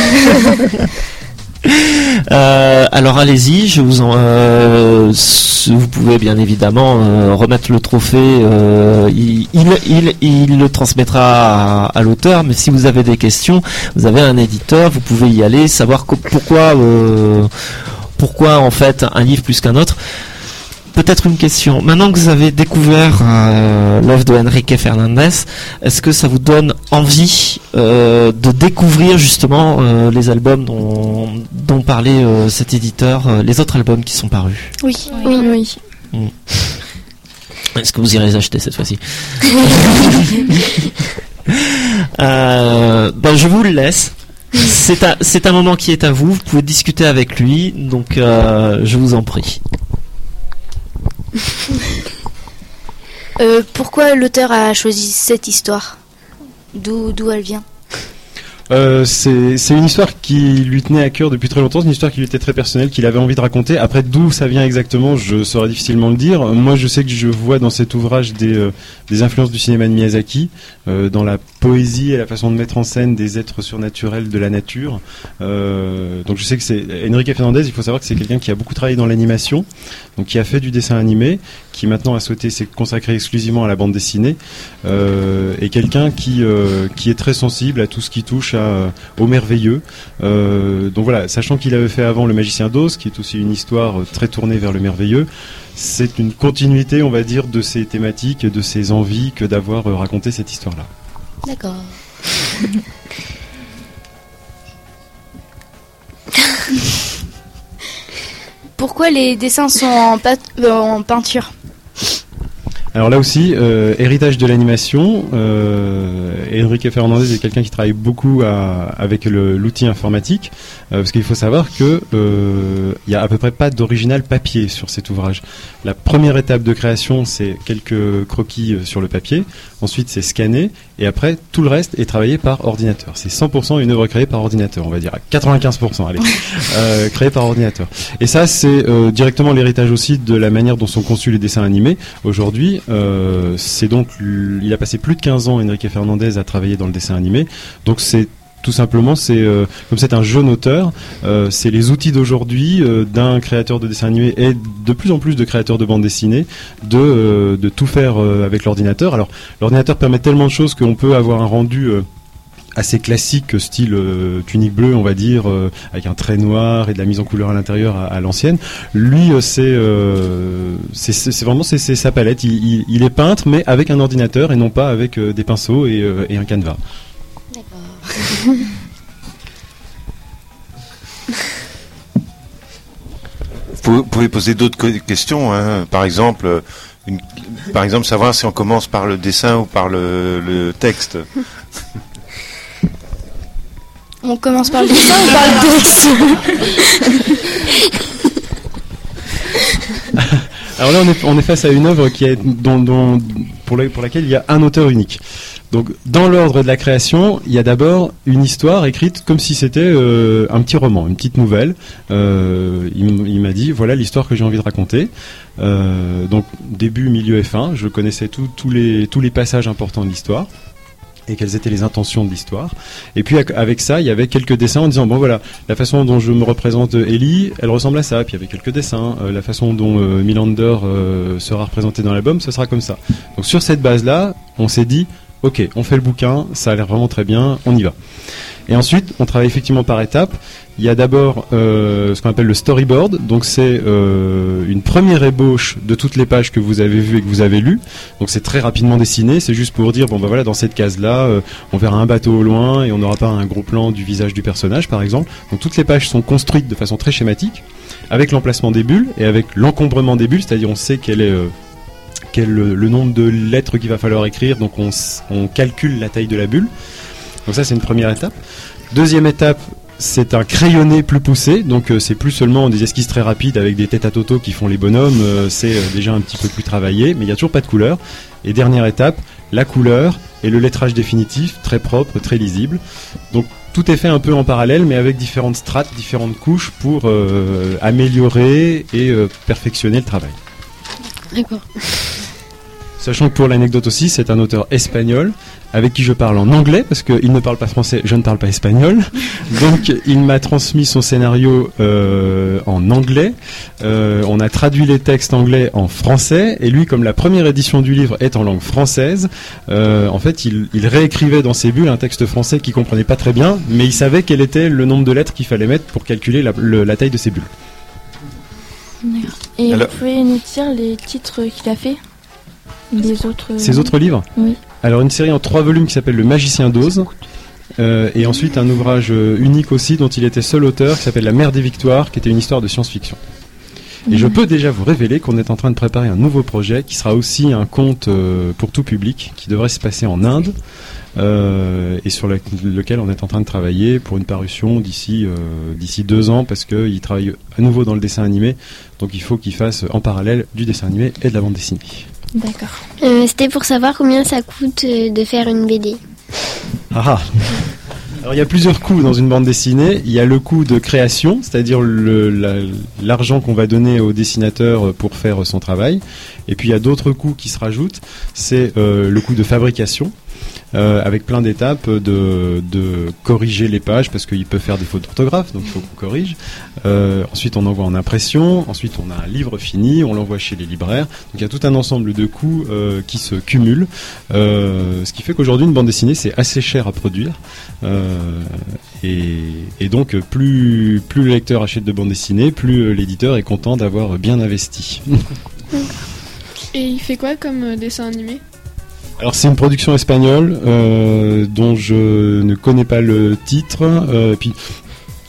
Euh, alors allez-y, je vous en, euh, s- vous pouvez bien évidemment euh, remettre le trophée. Euh, il, il, il, il le transmettra à, à l'auteur. Mais si vous avez des questions, vous avez un éditeur, vous pouvez y aller, savoir co- pourquoi, euh, pourquoi en fait un livre plus qu'un autre. Peut-être une question. Maintenant que vous avez découvert euh, l'œuvre de Enrique Fernandez, est-ce que ça vous donne envie euh, de découvrir justement euh, les albums dont, dont parlait euh, cet éditeur, euh, les autres albums qui sont parus ? Oui. Oui, oui. Est-ce que vous irez les acheter cette fois-ci ? euh, ben, je vous le laisse. C'est un, c'est un moment qui est à vous. Vous pouvez discuter avec lui. Donc, euh, je vous en prie. Euh, pourquoi l'auteur a choisi cette histoire ? D'où d'où elle vient ? Euh, c'est c'est une histoire qui lui tenait à cœur depuis très longtemps, c'est une histoire qui lui était très personnelle, qu'il avait envie de raconter. Après, d'où ça vient exactement, je saurais difficilement le dire. Moi, je sais que je vois dans cet ouvrage des, euh, des influences du cinéma de Miyazaki, euh, dans la poésie et la façon de mettre en scène des êtres surnaturels de la nature. Euh, donc je sais que c'est Enrique Fernandez, il faut savoir que c'est quelqu'un qui a beaucoup travaillé dans l'animation, donc qui a fait du dessin animé, qui maintenant a souhaité s'est consacré exclusivement à la bande dessinée, euh, et quelqu'un qui, euh, qui est très sensible à tout ce qui touche à, euh, au merveilleux. Euh, donc voilà, sachant qu'il avait fait avant Le Magicien d'Oz, qui est aussi une histoire très tournée vers le merveilleux, c'est une continuité, on va dire, de ses thématiques, de ses envies que d'avoir euh, raconté cette histoire-là. D'accord. Pourquoi les dessins sont en, pa- euh, en peinture ? Alors là aussi, euh, héritage de l'animation. Euh, Enrique Fernandez est quelqu'un qui travaille beaucoup à, avec le, l'outil informatique, euh, parce qu'il faut savoir que euh, il y a à peu près pas d'original papier sur cet ouvrage. La première étape de création, c'est quelques croquis sur le papier. Ensuite, c'est scanné, et après, tout le reste est travaillé par ordinateur. C'est cent pour cent une œuvre créée par ordinateur, on va dire à quatre-vingt-quinze pour cent, allez, euh, créée par ordinateur. Et ça, c'est euh, directement l'héritage aussi de la manière dont sont conçus les dessins animés. Aujourd'hui, euh, c'est donc, il a passé plus de quinze ans, Enrique Fernandez, à travailler dans le dessin animé. Donc c'est tout simplement, c'est euh, comme c'est un jeune auteur, euh, c'est les outils d'aujourd'hui euh, d'un créateur de dessin animé et de plus en plus de créateurs de bande dessinée de euh, de tout faire euh, avec l'ordinateur. Alors l'ordinateur permet tellement de choses qu'on peut avoir un rendu euh, assez classique, style euh, tunique bleue, on va dire, euh, avec un trait noir et de la mise en couleur à l'intérieur à, à l'ancienne. Lui, euh, c'est, euh, c'est c'est vraiment c'est, c'est sa palette. Il, il, il est peintre, mais avec un ordinateur et non pas avec euh, des pinceaux et, euh, et un canevas. Vous pouvez poser d'autres questions, hein. Par exemple, une, par exemple, savoir si on commence par le dessin ou par le, le texte. On commence par le dessin ou par le texte? Alors là, on est, on est face à une œuvre qui est dont, dont, pour, la, pour laquelle il y a un auteur unique. Donc, dans l'ordre de la création, il y a d'abord une histoire écrite comme si c'était euh, un petit roman, une petite nouvelle. Euh, il, il m'a dit, voilà l'histoire que j'ai envie de raconter. Euh, donc, début, milieu et fin. Je connaissais tous les, tous les passages importants de l'histoire et quelles étaient les intentions de l'histoire. Et puis avec ça, il y avait quelques dessins en disant, bon voilà, la façon dont je me représente Ellie, elle ressemble à ça. Puis il y avait quelques dessins. Euh, la façon dont euh, Melander euh, sera représenté dans l'album, ce sera comme ça. Donc sur cette base-là, on s'est dit, ok, on fait le bouquin, ça a l'air vraiment très bien, on y va. Et ensuite, on travaille effectivement par étapes. Il y a d'abord euh, ce qu'on appelle le storyboard. Donc c'est euh, une première ébauche de toutes les pages que vous avez vues et que vous avez lues. Donc c'est très rapidement dessiné. C'est juste pour dire, bon ben voilà, dans cette case-là, euh, on verra un bateau au loin et on n'aura pas un gros plan du visage du personnage, par exemple. Donc toutes les pages sont construites de façon très schématique, avec l'emplacement des bulles et avec l'encombrement des bulles. C'est-à-dire on sait quelle est... Euh, quel le, le nombre de lettres qu'il va falloir écrire, donc on, on calcule la taille de la bulle. Donc ça c'est une première étape. Deuxième étape, c'est un crayonné plus poussé, donc euh, c'est plus seulement des esquisses très rapides avec des têtes à toto qui font les bonhommes, euh, c'est euh, déjà un petit peu plus travaillé, mais il n'y a toujours pas de couleur. Et dernière étape, la couleur et le lettrage définitif, très propre, très lisible. Donc tout est fait un peu en parallèle, mais avec différentes strates, différentes couches pour euh, améliorer et euh, perfectionner le travail. D'accord. Sachant que pour l'anecdote aussi, c'est un auteur espagnol avec qui je parle en anglais parce qu'il ne parle pas français, je ne parle pas espagnol. Donc il m'a transmis son scénario euh, en anglais. Euh, on a traduit les textes anglais en français et lui, comme la première édition du livre est en langue française, euh, en fait il, il réécrivait dans ses bulles un texte français qu'il comprenait pas très bien, mais il savait quel était le nombre de lettres qu'il fallait mettre pour calculer la, le, la taille de ses bulles. Et Alors... vous pouvez nous dire les titres qu'il a fait? Les autres... Ces autres livres? Oui. Alors une série en trois volumes qui s'appelle Le Magicien d'Oz, euh, et ensuite un ouvrage euh, unique aussi dont il était seul auteur qui s'appelle La Mer des Victoires, qui était une histoire de science-fiction. Et mmh. je peux déjà vous révéler qu'on est en train de préparer un nouveau projet qui sera aussi un conte euh, pour tout public, qui devrait se passer en Inde, euh, et sur la, lequel on est en train de travailler pour une parution d'ici euh, d'ici deux ans, parce qu'il travaille à nouveau dans le dessin animé, donc il faut qu'il fasse en parallèle du dessin animé et de la bande dessinée. D'accord. Euh, c'était pour savoir combien ça coûte euh, de faire une B D. Ah ah. Alors il y a plusieurs coûts dans une bande dessinée. Il y a le coût de création, c'est-à-dire le, la, l'argent qu'on va donner au dessinateur pour faire son travail. Et puis il y a d'autres coûts qui se rajoutent. C'est euh, le coût de fabrication. Euh, avec plein d'étapes de, de corriger les pages parce qu'il peut faire des fautes d'orthographe, donc il faut qu'on corrige. Euh, ensuite on envoie en impression, ensuite on a un livre fini, on l'envoie chez les libraires. Donc il y a tout un ensemble de coûts euh, qui se cumulent, euh, ce qui fait qu'aujourd'hui une bande dessinée c'est assez cher à produire, euh, et, et donc plus, plus le lecteur achète de bande dessinée, plus l'éditeur est content d'avoir bien investi. Et il fait quoi comme dessin animé ? Alors c'est une production espagnole euh, dont je ne connais pas le titre. Euh, puis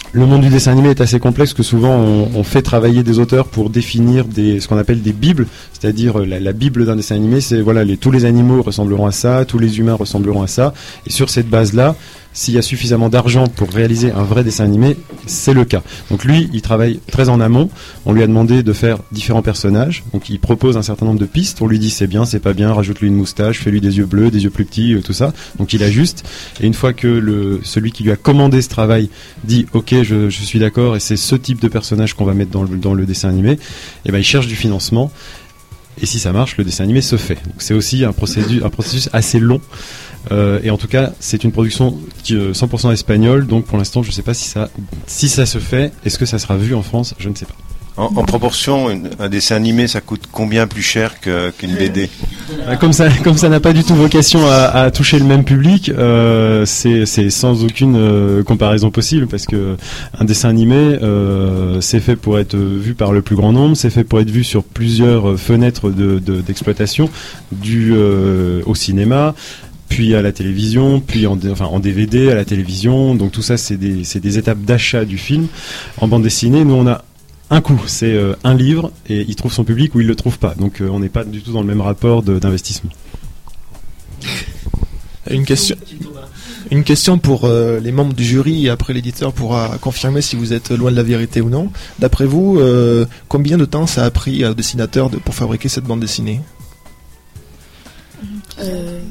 Le monde du dessin animé est assez complexe, que souvent on, on fait travailler des auteurs pour définir des, ce qu'on appelle des bibles, c'est-à-dire la, la bible d'un dessin animé, c'est voilà, les, tous les animaux ressembleront à ça, tous les humains ressembleront à ça, et sur cette base-là, s'il y a suffisamment d'argent pour réaliser un vrai dessin animé, c'est le cas. Donc lui, il travaille très en amont. On lui a demandé de faire différents personnages. Donc il propose un certain nombre de pistes. On lui dit c'est bien, c'est pas bien, rajoute-lui une moustache, fais-lui des yeux bleus, des yeux plus petits, euh, tout ça. Donc il ajuste. Et une fois que le, celui qui lui a commandé ce travail dit ok, je, je suis d'accord et c'est ce type de personnage qu'on va mettre dans le, dans le dessin animé, et ben il cherche du financement. Et si ça marche, le dessin animé se fait. Donc c'est aussi un processus, un processus assez long. Euh, et en tout cas, c'est une production cent pour cent espagnole, donc pour l'instant, je ne sais pas si ça, si ça se fait. Est-ce que ça sera vu en France ? Je ne sais pas. En, en proportion, une, un dessin animé, ça coûte combien plus cher que, qu'une B D ? Comme ça, comme ça n'a pas du tout vocation à, à toucher le même public, euh, c'est, c'est sans aucune euh, comparaison possible, parce que un dessin animé, euh, c'est fait pour être vu par le plus grand nombre, c'est fait pour être vu sur plusieurs fenêtres de, de, d'exploitation, du euh, au cinéma, puis à la télévision, puis en, enfin, en D V D, à la télévision. Donc tout ça, c'est des, c'est des étapes d'achat du film. En bande dessinée, nous, on a un coup, c'est euh, un livre, et il trouve son public ou il le trouve pas. Donc euh, on n'est pas du tout dans le même rapport de, d'investissement. Une question, une question pour euh, les membres du jury, et après l'éditeur pourra confirmer si vous êtes loin de la vérité ou non. D'après vous, euh, combien de temps ça a pris au dessinateur de, pour fabriquer cette bande dessinée ? euh...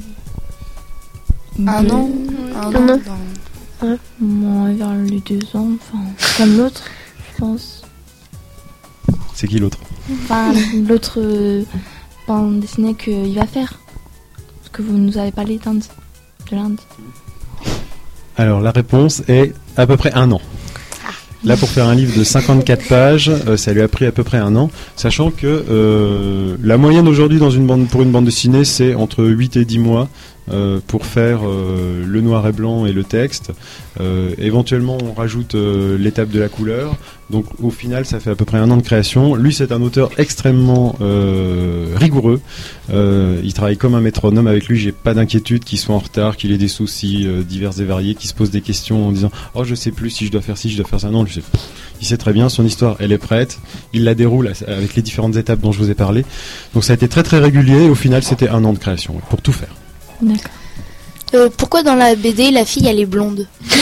Un an, un an, ouais. Bon, vers les deux ans, enfin, comme l'autre, je pense. C'est qui l'autre ? Enfin, l'autre euh, bande dessinée qu'il va faire. Parce que vous nous avez parlé d'Inde, de l'Inde. Alors, la réponse est à peu près un an. Là, pour faire un livre de cinquante-quatre pages, euh, ça lui a pris à peu près un an, sachant que euh, la moyenne aujourd'hui dans une bande, pour une bande dessinée, c'est entre huit et dix mois euh, pour faire euh, le noir et blanc et le texte. Euh, éventuellement, on rajoute euh, l'étape de la couleur. Donc, au final, ça fait à peu près un an de création. Lui, c'est un auteur extrêmement euh, rigoureux. Euh, il travaille comme un métronome. Avec lui, j'ai pas d'inquiétude qu'il soit en retard, qu'il ait des soucis euh, divers et variés, qu'il se pose des questions en disant « Oh, je sais plus si je dois faire ci, je dois faire ça. » Non, je sais. Il sait très bien, son histoire, elle est prête. Il la déroule avec les différentes étapes dont je vous ai parlé. Donc, ça a été très très régulier. Et au final, c'était un an de création, ouais, pour tout faire. D'accord. Euh, pourquoi dans la B D, la fille, elle est blonde ?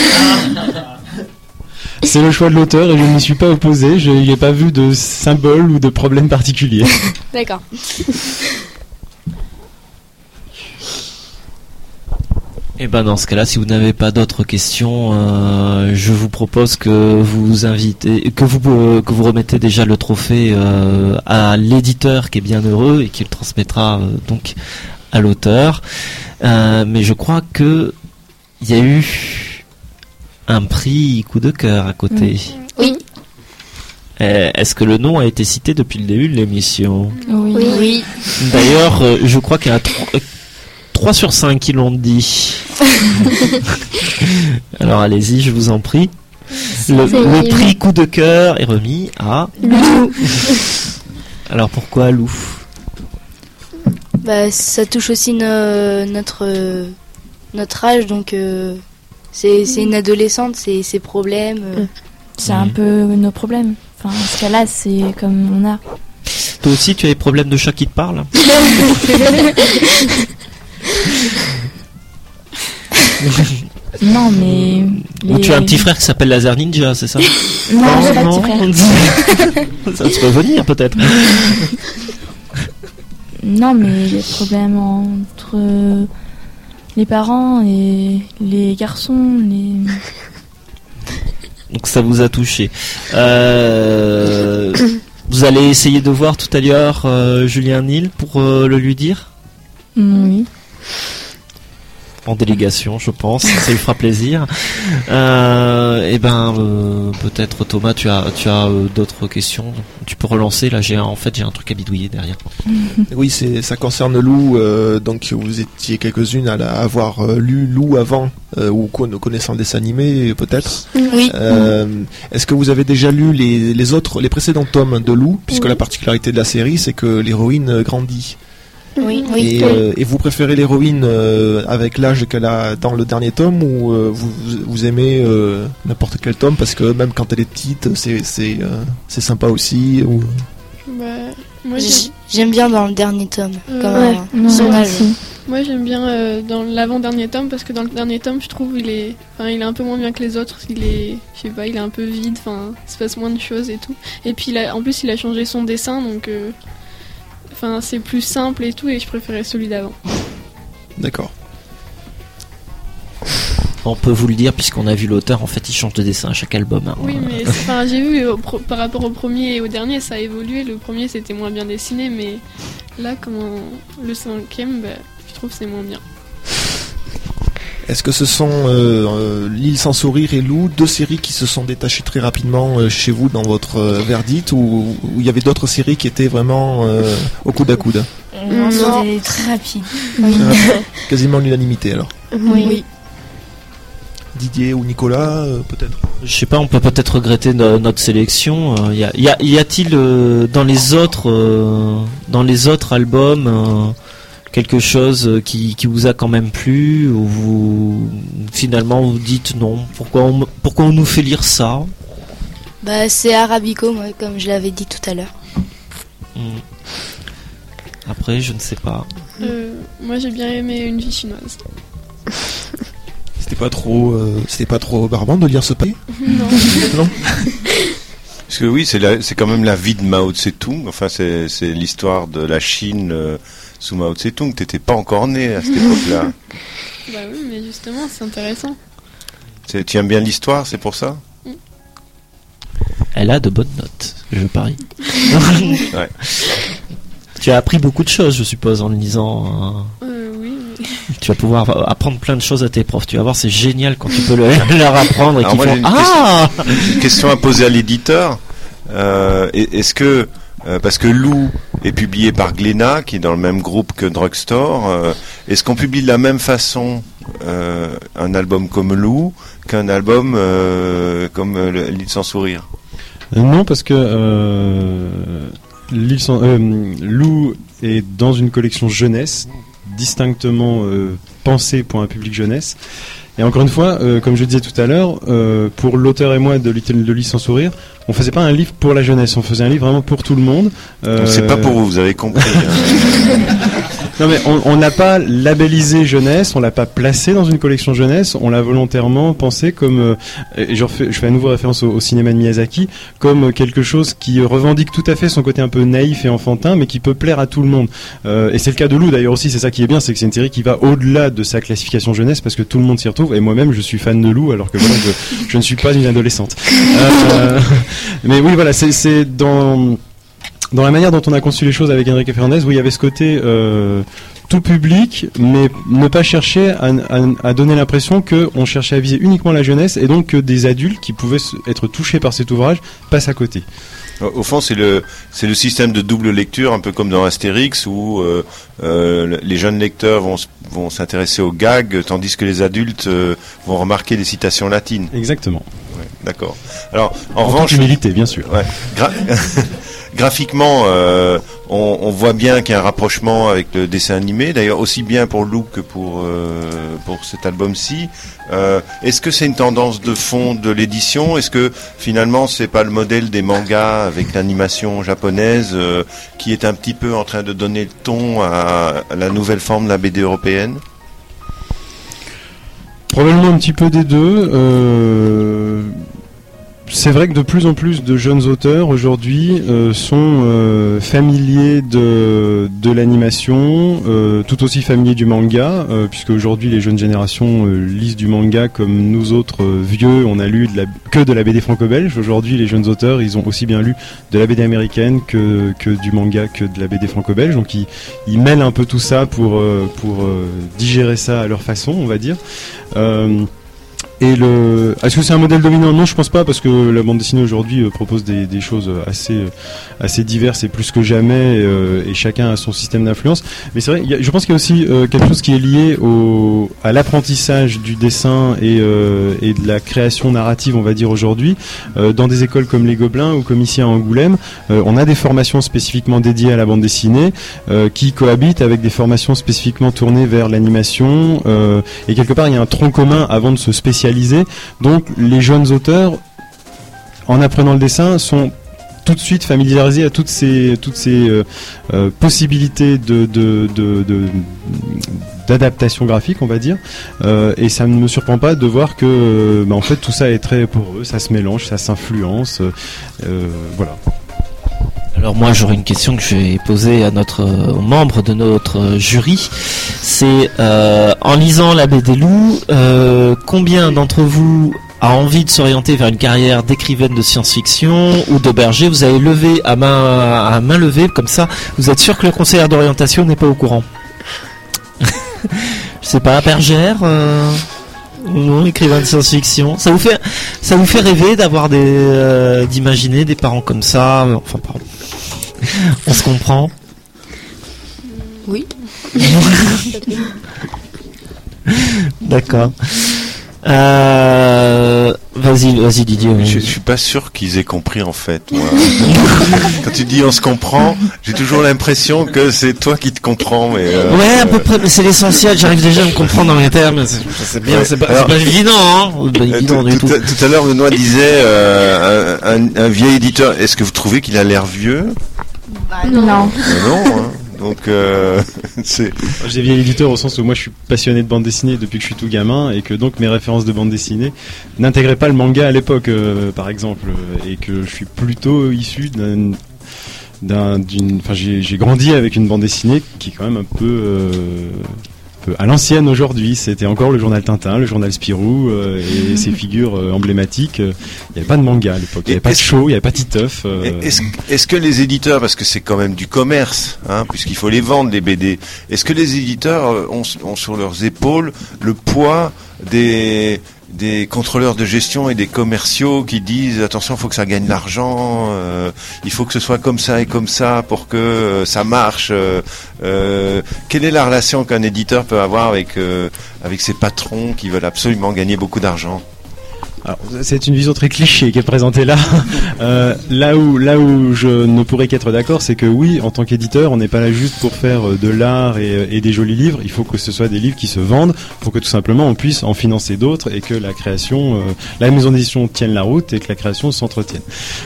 C'est le choix de l'auteur et je ne m'y suis pas opposé. Je n'y ai pas vu de symbole ou de problème particulier. D'accord. Et ben dans ce cas-là, si vous n'avez pas d'autres questions, euh, je vous propose que vous invitez, que vous euh, que vous remettez déjà le trophée euh, à l'éditeur qui est bien heureux et qui le transmettra euh, donc à l'auteur. Euh, mais je crois que il y a eu un prix coup de cœur à côté. Oui. Euh, est-ce que le nom a été cité depuis le début de l'émission ? Oui. Oui. oui. D'ailleurs, euh, je crois qu'il y en a trois, euh, trois sur cinq qui l'ont dit. Alors allez-y, je vous en prie. Le, le prix coup de cœur est remis à Lou. Alors pourquoi Lou ? Bah, ça touche aussi no- notre euh, notre âge, donc euh, c'est c'est une adolescente, c'est ses problèmes. euh. C'est un peu nos problèmes. Enfin, dans ce cas-là, c'est comme on a. Toi aussi, tu as des problèmes de chat qui te parle ? Non, mais... Ou tu as un petit frère qui s'appelle Laser Ninja, c'est ça ? Non, j'ai pas de petit frère. Ça se peut venir, peut-être. Non, mais les problèmes entre les parents et les garçons, les... Donc ça vous a touché. Euh, vous allez essayer de voir tout à l'heure euh, Julien Nil pour euh, le lui dire ? Oui. En délégation, je pense, ça lui fera plaisir. Euh, et ben, euh, peut-être Thomas, tu as, tu as euh, d'autres questions. Tu peux relancer. Là, j'ai un, en fait, j'ai un truc à bidouiller derrière. Oui, c'est, ça concerne Lou. Euh, donc, vous étiez quelques-unes à, la, à avoir euh, lu Lou avant euh, ou con, connaissant le dessin animé, peut-être. Oui. Euh, est-ce que vous avez déjà lu les, les autres, les précédents tomes de Lou, puisque oui. la particularité de la série, c'est que l'héroïne grandit. Oui, oui. Et, euh, et vous préférez l'héroïne euh, avec l'âge qu'elle a dans le dernier tome, ou euh, vous, vous aimez euh, n'importe quel tome parce que même quand elle est petite, c'est c'est euh, c'est sympa aussi ou... Bah, moi j'ai- J'aime bien dans le dernier tome. Euh, comme ouais, un non, personnage. aussi. Moi j'aime bien euh, dans l'avant-dernier tome parce que dans le dernier tome je trouve il est enfin il est un peu moins bien que les autres, il est je sais pas, il est un peu vide, enfin il se passe moins de choses et tout. Et puis il a- en plus il a changé son dessin donc euh, enfin c'est plus simple et tout et je préférais celui d'avant. D'accord. On peut vous le dire puisqu'on a vu l'auteur, en fait il change de dessin à chaque album. Hein. Oui mais c'est- enfin j'ai vu au pro- par rapport au premier et au dernier ça a évolué, le premier c'était moins bien dessiné mais là comment le cinquième bah, je trouve que c'est moins bien. Est-ce que ce sont euh, euh, L'île sans sourire et Lou, deux séries qui se sont détachées très rapidement euh, chez vous dans votre euh, verdict, ou ou il y avait d'autres séries qui étaient vraiment euh, au coude à coude? Non, Non. c'était très rapide. Quasiment l'unanimité alors. Oui. oui. Didier ou Nicolas, euh, peut-être? Je sais pas, on peut peut-être regretter no- notre sélection. Euh, y, a, y, a, y a-t-il euh, dans les autres euh, dans les autres albums euh, quelque chose euh, qui, qui vous a quand même plu, ou vous finalement vous dites non, pourquoi on, me- pourquoi on nous fait lire ça? Bah, c'est Arabico, moi, comme je l'avais dit tout à l'heure. Hmm. Après, je ne sais pas. Euh, moi j'ai bien aimé Une vie chinoise. C'était pas trop, euh, c'était pas trop barbant de lire ce papier? Non. Non. Parce que oui, c'est la- c'est quand même la vie de Mao Tse-tung. Enfin, c'est c'est l'histoire de la Chine euh, sous Mao Tse-tung. T'étais pas encore né à cette époque-là. Bah oui mais justement c'est intéressant. C'est- Tu aimes bien l'histoire, c'est pour ça? Elle a de bonnes notes, je parie. Ouais. Tu as appris beaucoup de choses, je suppose, en le lisant. euh, Euh, oui mais... Tu vas pouvoir apprendre plein de choses à tes profs. Tu vas voir, c'est génial quand tu peux le- leur apprendre et Alors qu'ils moi, j'ai font une ah. J'ai une question à poser à l'éditeur. Euh, est- Est-ce que, euh, parce que Lou est publié par Glénat, qui est dans le même groupe que Drugstore, euh, est-ce qu'on publie de la même façon euh, un album comme Lou qu'un album euh, comme euh, le- L'île sans sourire? Euh, Non, parce que euh, l'île sans- euh, Lou est dans une collection jeunesse, distinctement euh, pensée pour un public jeunesse. Et encore une fois, euh, comme je disais tout à l'heure, euh, pour l'auteur et moi de L'île de l'île sans sourire, on faisait pas un livre pour la jeunesse, on faisait un livre vraiment pour tout le monde. Euh, Donc c'est pas pour vous, vous avez compris. hein. Non mais on on n'a pas labellisé jeunesse, on l'a pas placé dans une collection jeunesse, on l'a volontairement pensé comme, euh, et je fais, je fais à nouveau référence au, au cinéma de Miyazaki, comme quelque chose qui revendique tout à fait son côté un peu naïf et enfantin, mais qui peut plaire à tout le monde. Euh, et c'est le cas de Lou d'ailleurs aussi, c'est ça qui est bien, c'est que c'est une série qui va au-delà de sa classification jeunesse, parce que tout le monde s'y retrouve, et moi-même je suis fan de Lou, alors que voilà, je, je ne suis pas une adolescente. Euh, mais oui voilà, c'est c'est dans... Dans la manière dont on a conçu les choses avec Enrique Fernandez, où il y avait ce côté euh, tout public, mais ne pas chercher à, à, à donner l'impression qu'on cherchait à viser uniquement la jeunesse, et donc que des adultes qui pouvaient se- être touchés par cet ouvrage passent à côté. Au fond, c'est le c'est le système de double lecture, un peu comme dans Astérix, où euh, euh, les jeunes lecteurs vont s- vont s'intéresser aux gags, tandis que les adultes euh, vont remarquer les citations latines. Exactement. Ouais, d'accord. Alors, en, En revanche, toute humilité, bien sûr. ouais, gra- graphiquement, euh, on, on voit bien qu'il y a un rapprochement avec le dessin animé. D'ailleurs, aussi bien pour Lou que pour euh, pour cet album-ci. Euh, Est-ce que c'est une tendance de fond de l'édition? Est-ce que finalement c'est pas le modèle des mangas avec l'animation japonaise euh, qui est un petit peu en train de donner le ton à, à la nouvelle forme de la B D européenne? Probablement un petit peu des deux. Euh, c'est vrai que de plus en plus de jeunes auteurs aujourd'hui euh, sont euh, familiers de, de l'animation, euh, tout aussi familiers du manga, euh, puisque aujourd'hui les jeunes générations euh, lisent du manga comme nous autres euh, vieux, on a lu de la, que de la B D franco-belge. Aujourd'hui les jeunes auteurs, ils ont aussi bien lu de la B D américaine que, que du manga, que de la B D franco-belge, donc ils, ils mêlent un peu tout ça pour, euh, pour euh, digérer ça à leur façon, on va dire. Euh, Et le, est-ce que c'est un modèle dominant? Non, je pense pas, parce que la bande dessinée aujourd'hui euh, propose des, des choses assez, euh, assez diverses et plus que jamais, euh, et chacun a son système d'influence. Mais c'est vrai, il y a, je pense qu'il y a aussi euh, quelque chose qui est lié au, à l'apprentissage du dessin et, euh, et de la création narrative, on va dire aujourd'hui, euh, dans des écoles comme les Gobelins ou comme ici à Angoulême. Euh, on a des formations spécifiquement dédiées à la bande dessinée euh, qui cohabitent avec des formations spécifiquement tournées vers l'animation. Euh, et quelque part, il y a un tronc commun avant de se spécialiser. Donc les jeunes auteurs, en apprenant le dessin, sont tout de suite familiarisés à toutes ces, toutes ces euh, euh, possibilités de, de, de, de, d'adaptation graphique, on va dire. Euh, et ça ne me surprend pas de voir que euh, bah, en fait, tout ça est très poreux, ça se mélange, ça s'influence. Euh, voilà. Alors moi j'aurais une question que je vais poser à notre euh, aux membres de notre jury. C'est euh, en lisant la B D Lou, euh, combien d'entre vous a envie de s'orienter vers une carrière d'écrivaine de science-fiction ou d'auberger? Vous avez levé à main à main levée comme ça. Vous êtes sûr que le conseiller d'orientation n'est pas au courant? Je sais pas, bergère. Euh... Non, écrivain de science-fiction. Ça vous fait, ça vous fait rêver d'avoir des, euh, d'imaginer des parents comme ça. Enfin, pardon. On se comprend. Oui. D'accord. Euh, vas-y, vas-y Didier. Je, je suis pas sûr qu'ils aient compris en fait. Moi. Quand tu dis on se comprend, j'ai toujours l'impression que c'est toi qui te comprends. Mais euh, ouais, à peu près. Mais c'est l'essentiel. J'arrive déjà à me comprendre dans mes termes. C'est, c'est bien. Ouais. C'est pas, alors, c'est pas évident, hein. Pas évident tout, du tout, tout. À, tout à l'heure, Benoît disait euh, un, un, un vieil éditeur. Est-ce que vous trouvez qu'il a l'air vieux? Bah, non. Non. Bah, non hein. Donc, euh, c'est. J'ai vieil éditeur au sens où moi je suis passionné de bande dessinée depuis que je suis tout gamin et que donc mes références de bande dessinée n'intégraient pas le manga à l'époque, euh, par exemple, et que je suis plutôt issu d'un, d'un, d'une. Enfin, j'ai, j'ai grandi avec une bande dessinée qui est quand même un peu. Euh, à l'ancienne aujourd'hui, c'était encore le journal Tintin, le journal Spirou euh, et ses figures euh, emblématiques. Il n'y avait pas de manga à l'époque, il n'y avait pas de show, il n'y avait pas de Titeuf. Euh... Est-ce, est-ce que les éditeurs, parce que c'est quand même du commerce, hein, puisqu'il faut les vendre les B D, est-ce que les éditeurs ont, ont sur leurs épaules le poids des des contrôleurs de gestion et des commerciaux qui disent attention, il faut que ça gagne de l'argent, euh, il faut que ce soit comme ça et comme ça pour que euh, ça marche. Euh, euh, quelle est la relation qu'un éditeur peut avoir avec euh, avec ses patrons qui veulent absolument gagner beaucoup d'argent? Alors, c'est une vision très cliché qui est présentée là. Euh, là où là où je ne pourrais qu'être d'accord, c'est que oui, en tant qu'éditeur, on n'est pas là juste pour faire de l'art et, et des jolis livres. Il faut que ce soit des livres qui se vendent, pour que tout simplement on puisse en financer d'autres et que la création, euh, la maison d'édition tienne la route et que la création s'entretienne.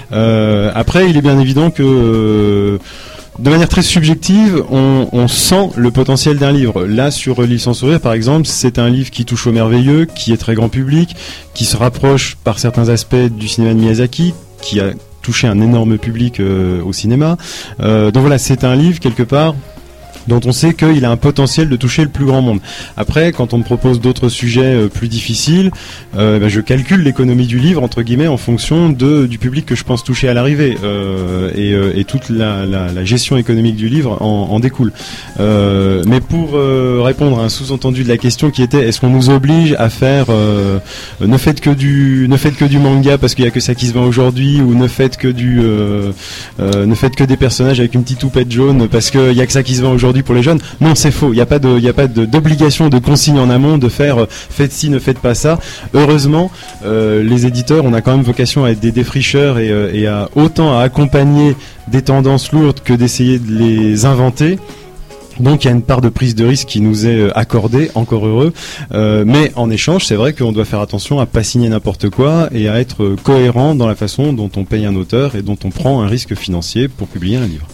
Euh, après, il est bien évident que euh, de manière très subjective, on, on sent le potentiel d'un livre. Là, sur L'île sans sourire, par exemple, c'est un livre qui touche au merveilleux, qui est très grand public, qui se rapproche par certains aspects du cinéma de Miyazaki, qui a touché un énorme public euh, au cinéma. Euh, donc voilà, c'est un livre, quelque part, dont on sait qu'il a un potentiel de toucher le plus grand monde. Après, quand on me propose d'autres sujets euh, plus difficiles, euh, ben, je calcule l'économie du livre, entre guillemets, en fonction de, du public que je pense toucher à l'arrivée. Euh, et, euh, et toute la, la, la gestion économique du livre en, en découle. Euh, mais pour euh, répondre à un sous-entendu de la question qui était, est-ce qu'on nous oblige à faire euh, ne faites que du ne faites que du manga parce qu'il y a que ça qui se vend aujourd'hui, ou ne faites que du euh, euh, ne faites que des personnages avec une petite toupette jaune parce qu'il y a que ça qui se vend aujourd'hui pour les jeunes? Non, c'est faux. Il n'y a pas de, il y a pas de, d'obligation, de consigne en amont de faire euh, faites ci, ne faites pas ça. Heureusement, euh, les éditeurs, on a quand même vocation à être des défricheurs et, euh, et à autant à accompagner des tendances lourdes que d'essayer de les inventer. Donc il y a une part de prise de risque qui nous est accordée, encore heureux. Euh, mais en échange, c'est vrai qu'on doit faire attention à pas signer n'importe quoi et à être cohérent dans la façon dont on paye un auteur et dont on prend un risque financier pour publier un livre.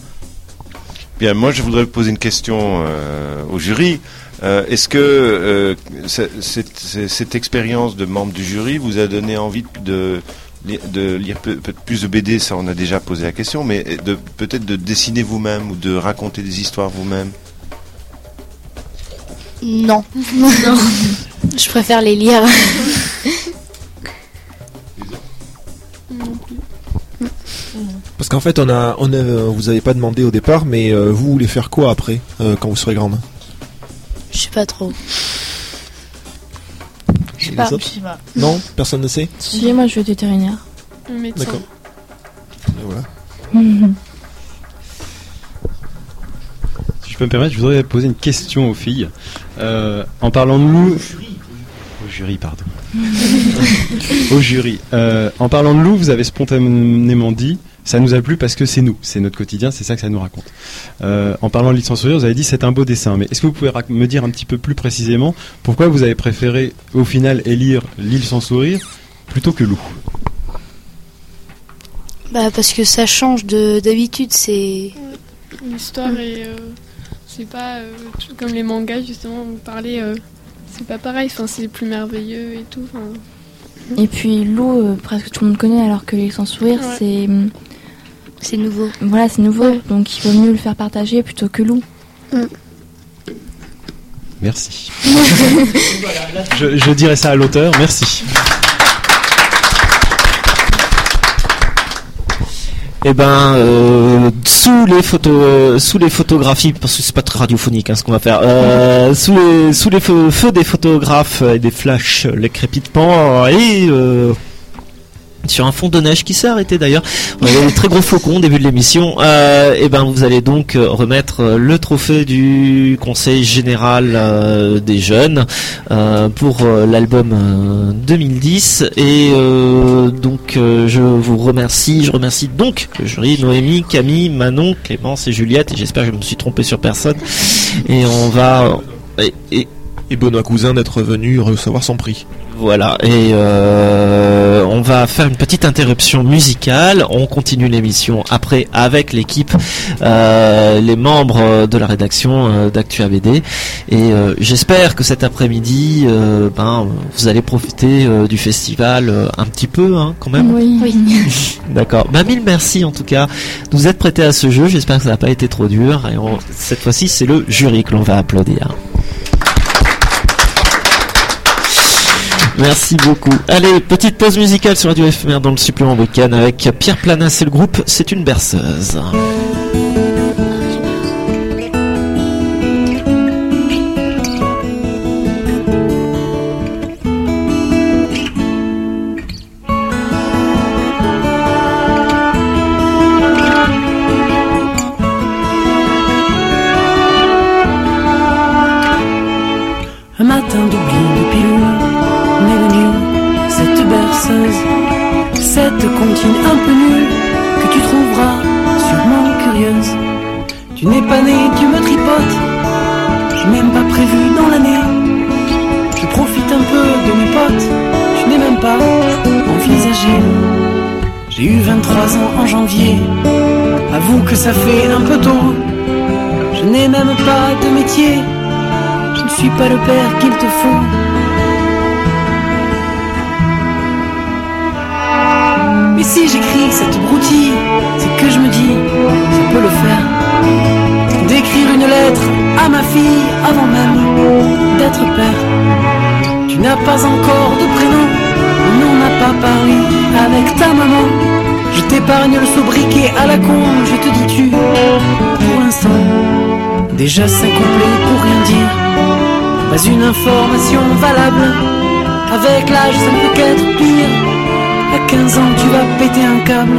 Bien, moi je voudrais poser une question euh, au jury. Euh, est-ce que euh, cette, cette, cette expérience de membre du jury vous a donné envie de, de lire peu, peu, plus de B D? Ça, on a déjà posé la question, mais de, peut-être de dessiner vous-même ou de raconter des histoires vous-même? Non. Non. Je préfère les lire. Parce qu'en fait, on a, on a, vous avez pas demandé au départ, mais euh, vous voulez faire quoi après, euh, quand vous serez grande? Je sais pas trop. J'ai pas. Les autres Je sais pas. Non, personne ne sait. Si, moi je veux vétérinaire. Un médecin. D'accord. Et voilà. Si je peux me permettre, je voudrais poser une question aux filles. Euh, en parlant de loup... Au jury, pardon. Au jury. Euh, en parlant de loup, vous avez spontanément dit, ça nous a plu parce que c'est nous, c'est notre quotidien, c'est ça que ça nous raconte. Euh, en parlant de l'île sans sourire, vous avez dit c'est un beau dessin. Mais est-ce que vous pouvez rac- me dire un petit peu plus précisément pourquoi vous avez préféré au final élire l'île sans sourire plutôt que loup? Bah parce que ça change de d'habitude, c'est L'histoire est. euh, c'est pas euh, tout comme les mangas, justement, vous parlez. euh, c'est pas pareil, enfin, c'est plus merveilleux et tout. enfin. Et puis Lou, euh, presque tout le monde connaît, alors que l'île sans sourire, Ouais. c'est. c'est nouveau. Voilà, c'est nouveau, donc il vaut mieux le faire partager plutôt que Lou. Merci. je, je dirais ça à l'auteur, merci. Eh ben, euh, sous les photos, euh, sous les photographies, parce que c'est pas très radiophonique hein, ce qu'on va faire. Euh, sous les, sous les feux, feux des photographes et des flashs, les crépitements et euh, sur un fond de neige qui s'est arrêté d'ailleurs. On avait des très gros flocons au début de l'émission. Euh, et ben, vous allez donc euh, remettre euh, le trophée du Conseil général euh, des jeunes euh, pour euh, l'album euh, deux mille dix. Et euh, donc, euh, je vous remercie. Je remercie donc le jury, Noémie, Camille, Manon, Clémence et Juliette. Et j'espère que je me suis trompé sur personne. Et on va et, et Et Benoît Cousin d'être venu recevoir son prix. Voilà, et euh, on va faire une petite interruption musicale. On continue l'émission après avec l'équipe, euh, les membres de la rédaction euh, d'Actua B D. Et euh, j'espère que cet après-midi, euh, ben, vous allez profiter euh, du festival euh, un petit peu, hein, quand même. Oui. Oui. D'accord. Bah, mille merci en tout cas. De vous êtes prêtés à ce jeu. J'espère que ça n'a pas été trop dur. Et on, cette fois-ci, c'est le jury que l'on va applaudir. Merci beaucoup. Allez, petite pause musicale sur Radio F M R dans le supplément week-end avec Pierre Planas et le groupe C'est une berceuse. Un matin d'oubli de pilule m'est venue cette berceuse, cette comptine un peu nulle que tu trouveras sûrement curieuse. Tu n'es pas né, tu me tripotes, je n'ai même pas prévu dans l'année. Je profite un peu de mes potes, je n'ai même pas envisagé. J'ai eu vingt-trois ans en janvier, avoue que ça fait un peu tôt. Je n'ai même pas de métier, je ne suis pas le père qu'il te faut. Mais si j'écris cette broutille, c'est que je me dis, ça peut le faire. D'écrire une lettre à ma fille avant même d'être père. Tu n'as pas encore de prénom, on n'en a pas parlé avec ta maman. Je t'épargne le sobriquet à la con, je te dis tu, pour l'instant. Déjà c'est complet pour rien dire, pas une information valable. Avec l'âge ça ne peut qu'être pire, à quinze ans tu vas péter un câble.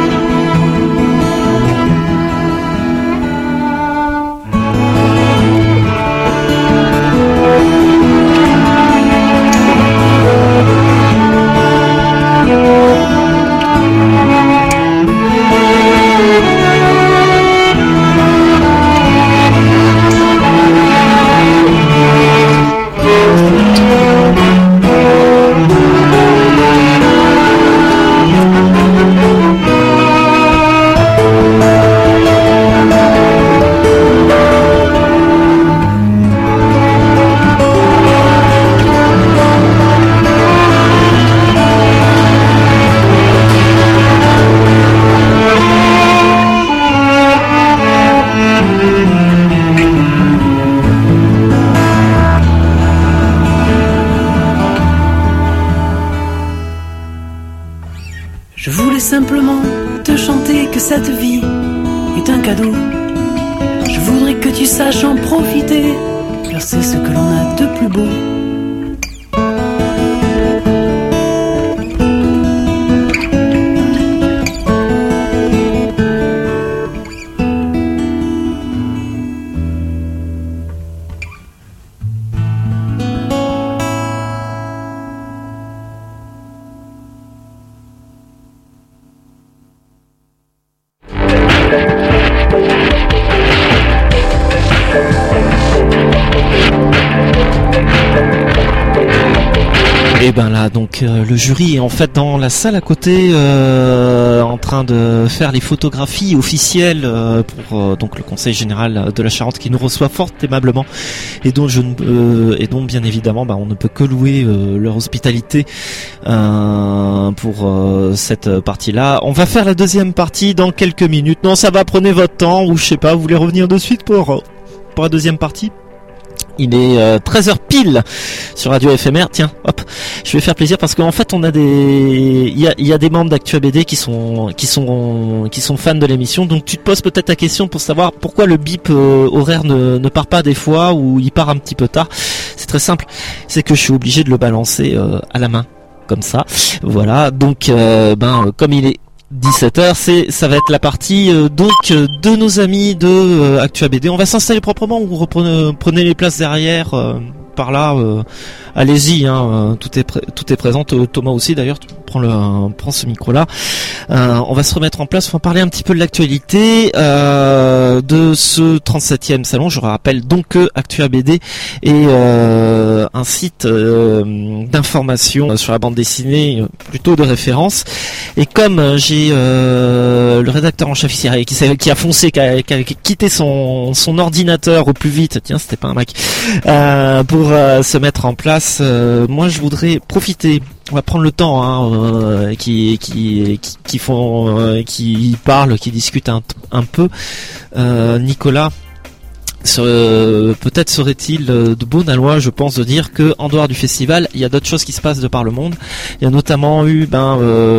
Simplement te chanter que cette vie est un cadeau. Je voudrais que tu saches en profiter, car c'est ce que l'on a de plus beau. Et ben là, donc euh, le jury est en fait dans la salle à côté, euh, en train de faire les photographies officielles euh, pour euh, donc le Conseil général de la Charente qui nous reçoit fort aimablement et dont je ne, euh, et dont bien évidemment, bah, on ne peut que louer euh, leur hospitalité euh, pour euh, cette partie-là. On va faire la deuxième partie dans quelques minutes. Non, ça va, prenez votre temps, ou je sais pas, vous voulez revenir de suite pour pour la deuxième partie? Il est euh, treize heures pile sur Radio F M R. Tiens, hop, je vais faire plaisir parce qu'en fait on a des, il y a, il y a des membres d'Actua B D qui sont, qui sont, qui sont fans de l'émission. Donc tu te poses peut-être la question pour savoir pourquoi le bip euh, horaire ne, ne part pas des fois ou il part un petit peu tard. C'est très simple, c'est que je suis obligé de le balancer euh, à la main comme ça. Voilà, donc euh, ben euh, comme il est dix-sept heures, c'est, ça va être la partie euh, donc euh, de nos amis de euh, Actua B D. On va s'installer proprement, vous reprenez, prenez les places derrière, euh, par là, euh, allez-y, hein, euh, tout est pré- tout est présent. Thomas aussi d'ailleurs, tu prends le, euh, prends ce micro-là. Euh, on va se remettre en place, on va parler un petit peu de l'actualité euh, de ce trente-septième salon. Je rappelle donc que Actua B D est euh, un site euh, d'information sur la bande dessinée, plutôt de référence. Et comme euh, j'ai euh, le rédacteur en chef ici qui, qui a foncé, qui a, qui a quitté son, son ordinateur au plus vite, tiens, c'était pas un Mac, euh, pour euh, se mettre en place, euh, moi je voudrais profiter. On va prendre le temps, hein, euh, qui, qui, qui, qui font, euh, qui parlent, qui discutent un, un peu. Euh, Nicolas, euh, peut-être serait-il de bon aloi, je pense, de dire que en dehors du festival, il y a d'autres choses qui se passent de par le monde. Il y a notamment eu, ben,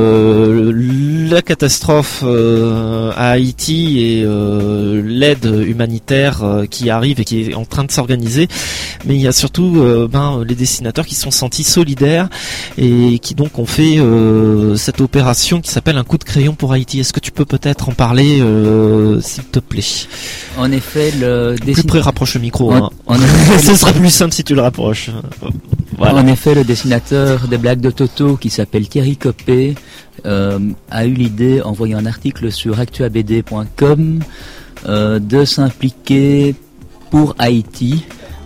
euh, la catastrophe euh, à Haïti et euh, l'aide humanitaire euh, qui arrive et qui est en train de s'organiser. Mais il y a surtout, euh, ben, les dessinateurs qui se sont sentis solidaires et qui donc ont fait euh, cette opération qui s'appelle un coup de crayon pour Haïti. Est-ce que tu peux peut-être en parler, euh, s'il te plaît? En effet, le dessin... plus près, rapproche le micro. En, hein. en effet, ce sera plus simple si tu le rapproches. Voilà. En effet, le dessinateur des blagues de Toto, qui s'appelle Thierry Coppé, euh, a eu l'idée, en voyant un article sur actua b d point com, euh, de s'impliquer pour Haïti.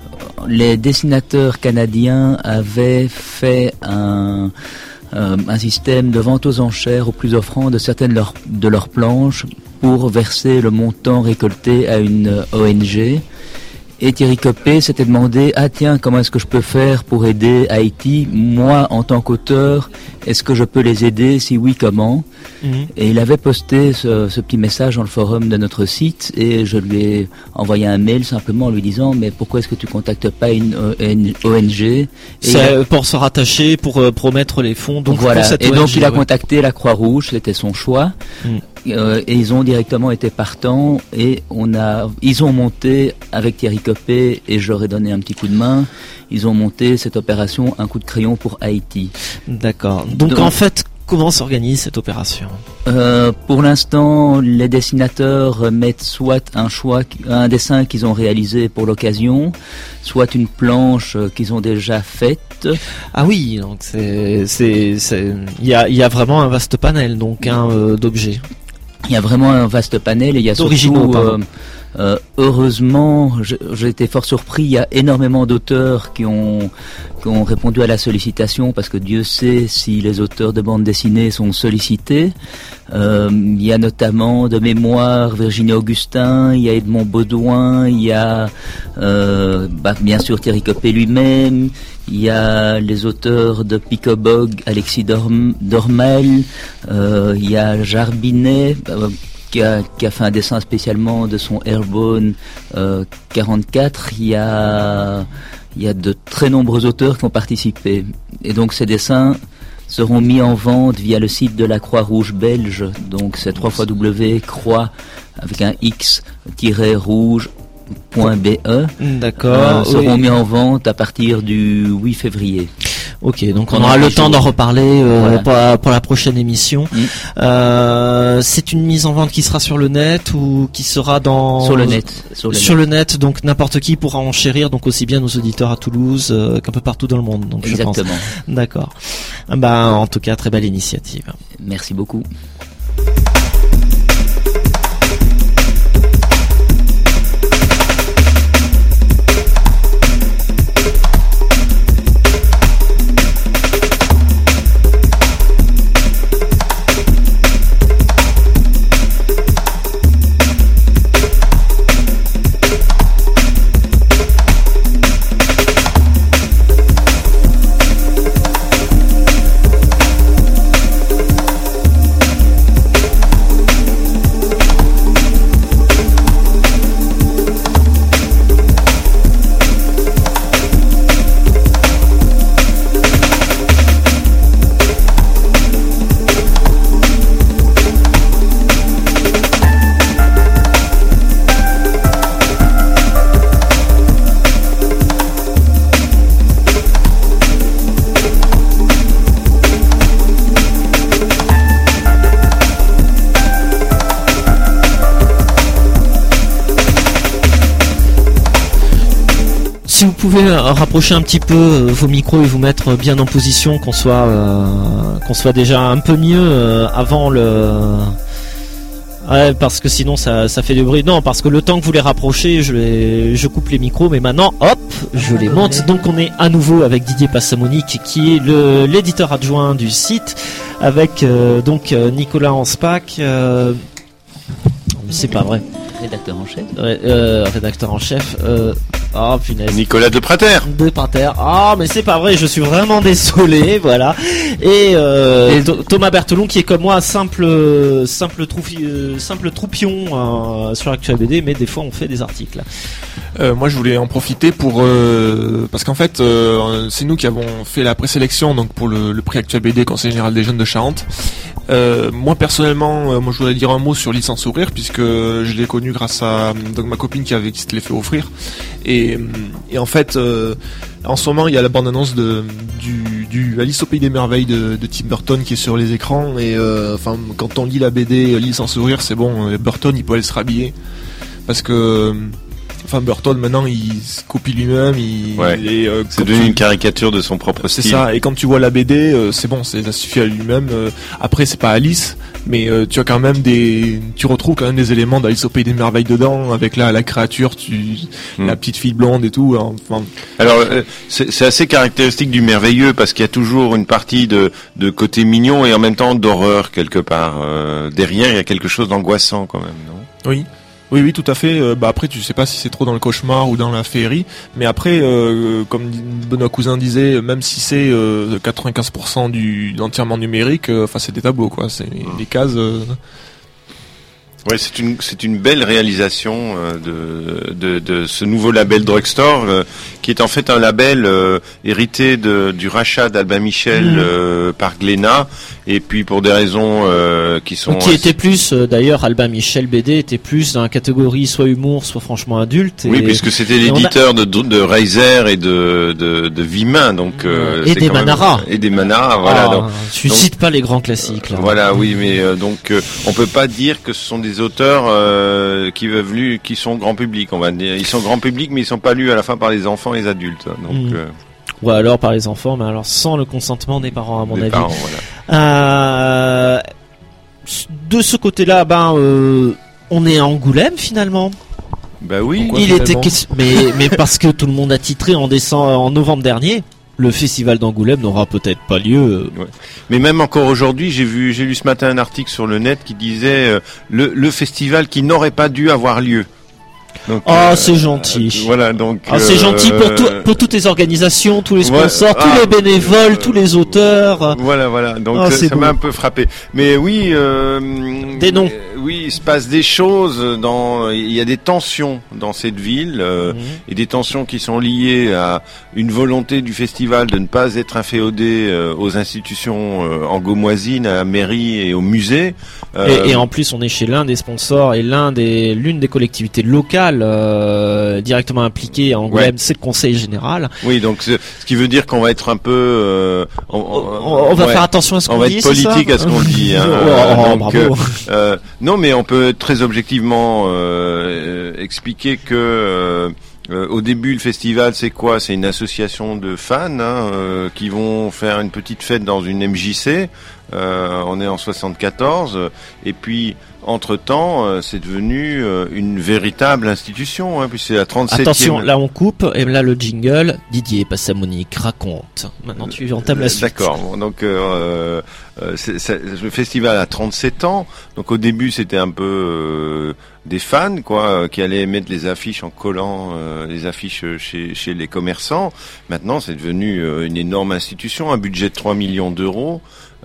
Les dessinateurs canadiens avaient fait un, euh, un système de vente aux enchères aux plus offrants de certaines de leurs, de leurs planches pour verser le montant récolté à une O N G. Et Thierry Coppé s'était demandé, ah tiens, comment est-ce que je peux faire pour aider Haïti? Moi, en tant qu'auteur, est-ce que je peux les aider? Si oui, comment? Mmh. Et il avait posté ce, ce petit message dans le forum de notre site et je lui ai envoyé un mail simplement en lui disant, mais pourquoi est-ce que tu contactes pas une O N G? Et c'est a... pour se rattacher, pour euh, promettre les fonds. Donc voilà. Pour cette et O N G, donc il a ouais. contacté la Croix-Rouge, c'était son choix. Mmh. Euh, et ils ont directement été partants et on a, ils ont monté avec Thierry Coppé et je leur ai donné un petit coup de main. Ils ont monté cette opération Un coup de crayon pour Haïti. D'accord. Donc, Donc en fait, comment s'organise cette opération? euh, Pour l'instant, les dessinateurs mettent soit un choix, un dessin qu'ils ont réalisé pour l'occasion, soit une planche qu'ils ont déjà faite. Ah oui, donc c'est, c'est, c'est, il y a, il y a vraiment un vaste panel donc hein, euh, d'objets. Il y a vraiment un vaste panel et il y a surtout, euh, euh, heureusement, j'ai été fort surpris, il y a énormément d'auteurs qui ont, qui ont répondu à la sollicitation parce que Dieu sait si les auteurs de bande dessinée sont sollicités. Euh, il y a notamment de mémoire Virginie Augustin, il y a Edmond Baudouin, il y a euh, bah, bien sûr Thierry Coppé lui-même, il y a les auteurs de Picobog, Alexis Dorm, Dormel, euh, il y a Jarbinet euh, qui, a, qui a fait un dessin spécialement de son Airborne euh, quarante-quatre, il y a, il y a de très nombreux auteurs qui ont participé. Et donc ces dessins seront mis en vente via le site de la Croix-Rouge belge, donc c'est w w w point croix avec un x rouge point b e. D'accord. Euh, seront oui. mis en vente à partir du huit février. Ok, donc on aura le temps d'en reparler euh, voilà. pour, la, pour la prochaine émission. Mmh. Euh, c'est une mise en vente qui sera sur le net ou qui sera dans sur le net. Sur le, sur net. le net, donc n'importe qui pourra enchérir, donc aussi bien nos auditeurs à Toulouse euh, qu'un peu partout dans le monde. Donc exactement. Je pense. D'accord. Ben en tout cas, très belle initiative. Merci beaucoup. si vous pouvez euh, rapprocher un petit peu euh, vos micros et vous mettre bien en position, qu'on soit euh, qu'on soit déjà un peu mieux euh, avant le. Ouais, parce que sinon ça, ça fait du bruit. Non, parce que le temps que vous les rapprochez, je, les, je coupe les micros, mais maintenant, hop, je les monte. Donc on est à nouveau avec Didier Passamonique, qui est le, l'éditeur adjoint du site, avec euh, donc euh, Nicolas Anspach. Euh, c'est pas vrai. Rédacteur en chef. Ouais, euh, rédacteur en chef. Euh, oh punaise. Nicolas de Prater. De Prater. Ah, mais c'est pas vrai. Je suis vraiment désolé. Voilà. Et, euh, et Th- Thomas Berthelon, qui est comme moi simple, simple, troufi, euh, simple troupion euh, sur Actua B D, mais des fois on fait des articles. Euh, moi, je voulais en profiter pour euh, parce qu'en fait, euh, c'est nous qui avons fait la présélection donc pour le, le prix Actua B D Conseil général des jeunes de Charente. Euh, moi personnellement, euh, moi je voudrais dire un mot sur L'île sans sourire puisque je l'ai connu grâce à donc ma copine qui avait qui se l'est fait offrir et, et en fait euh, en ce moment il y a la bande annonce de du, du Alice au pays des merveilles de, de Tim Burton qui est sur les écrans et euh, enfin quand on lit la B D L'île sans sourire c'est bon, Burton il peut aller se rhabiller parce que enfin Burton maintenant il se copie lui-même, il, ouais. il est, euh, c'est devenu tu... une caricature de son propre c'est style. C'est ça. Et quand tu vois la B D, euh, c'est bon, c'est ça suffit à lui-même. Euh, après c'est pas Alice, mais euh, tu as quand même des, tu retrouves quand même des éléments d'Alice au pays des merveilles dedans, avec la la créature, tu, mm. la petite fille blonde et tout. Enfin. Alors euh, c'est, c'est assez caractéristique du merveilleux parce qu'il y a toujours une partie de de côté mignon et en même temps d'horreur quelque part. Euh, derrière il y a quelque chose d'angoissant quand même, non? Oui. Oui, oui, tout à fait. Euh, bah après, tu sais pas si c'est trop dans le cauchemar ou dans la féerie, mais après, euh, comme Benoît Cousin disait, même si c'est euh, quatre-vingt-quinze pour cent du entièrement numérique, enfin euh, c'est des tableaux, quoi. C'est mmh. des cases. Euh... Ouais, c'est une c'est une belle réalisation euh, de, de de ce nouveau label Drugstore euh, qui est en fait un label euh, hérité de du rachat d'Albin Michel mmh. euh, par Glénat et puis pour des raisons euh, qui sont qui était plus euh, d'ailleurs Albin Michel B D était plus dans la catégorie soit humour soit franchement adulte. Et, oui, puisque c'était l'éditeur a... de de Reiser et de de de Vimin donc euh, et, des Manara. Même, et des Manara voilà. Ah, donc tu donc, cites pas les grands classiques là. Voilà, oui, mais euh, donc euh, on peut pas dire que ce sont des auteurs euh, qui veulent lus, qui sont grand public, on va dire. Ils sont grand public, mais ils sont pas lus à la fin par les enfants et les adultes. Donc, mmh. euh... ou alors par les enfants, mais alors sans le consentement des parents, à mon des avis. Parents, voilà. euh... De ce côté-là, ben, euh, on est à Angoulême finalement. Bah oui. Pourquoi, il était question... mais mais parce que tout le monde a titré en décembre, en novembre dernier. Le festival d'Angoulême n'aura peut-être pas lieu. Ouais. Mais même encore aujourd'hui, j'ai vu, j'ai lu ce matin un article sur le net qui disait euh, le, le festival qui n'aurait pas dû avoir lieu. Donc, ah, euh, c'est gentil. Euh, voilà, donc. Ah, c'est euh, gentil pour, tout, pour toutes les organisations, tous les sponsors, ouais, tous ah, les bénévoles, euh, tous les auteurs. Voilà, voilà. Donc ah, ça beau. m'a un peu frappé. Mais oui. Euh, des noms. Oui, il se passe des choses dans. Il y a des tensions dans cette ville euh, mmh. et des tensions qui sont liées à une volonté du festival de ne pas être inféodé euh, aux institutions euh, angaumoisines, à la mairie et au musée. Euh, et, et en plus, on est chez l'un des sponsors et l'un des l'une des collectivités locales euh, directement impliquées en Angoulême, ouais. c'est le Conseil général. Oui, donc ce qui veut dire qu'on va être un peu. Euh, on, on, on va ouais, faire attention à ce qu'on dit. On va être politique à ce qu'on dit. Hein, oh, donc, bravo. Euh, non, mais on peut très objectivement euh, expliquer que. Euh, Euh, au début, le festival, c'est quoi? C'est une association de fans hein, euh, qui vont faire une petite fête dans une M J C. Euh, on est en soixante-quatorze. Et puis, entre-temps, euh, c'est devenu euh, une véritable institution. Hein, puis c'est la trente-septième. Attention, là on coupe. Et là le jingle. Didier Passamonique raconte. Maintenant tu entames la suite. D'accord. Bon, donc euh, euh, c'est, c'est, le festival a trente-sept ans. Donc au début, c'était un peu euh, des fans, quoi, qui allaient mettre les affiches en collant euh, les affiches chez, chez les commerçants. Maintenant, c'est devenu euh, une énorme institution, un budget de trois millions d'euros.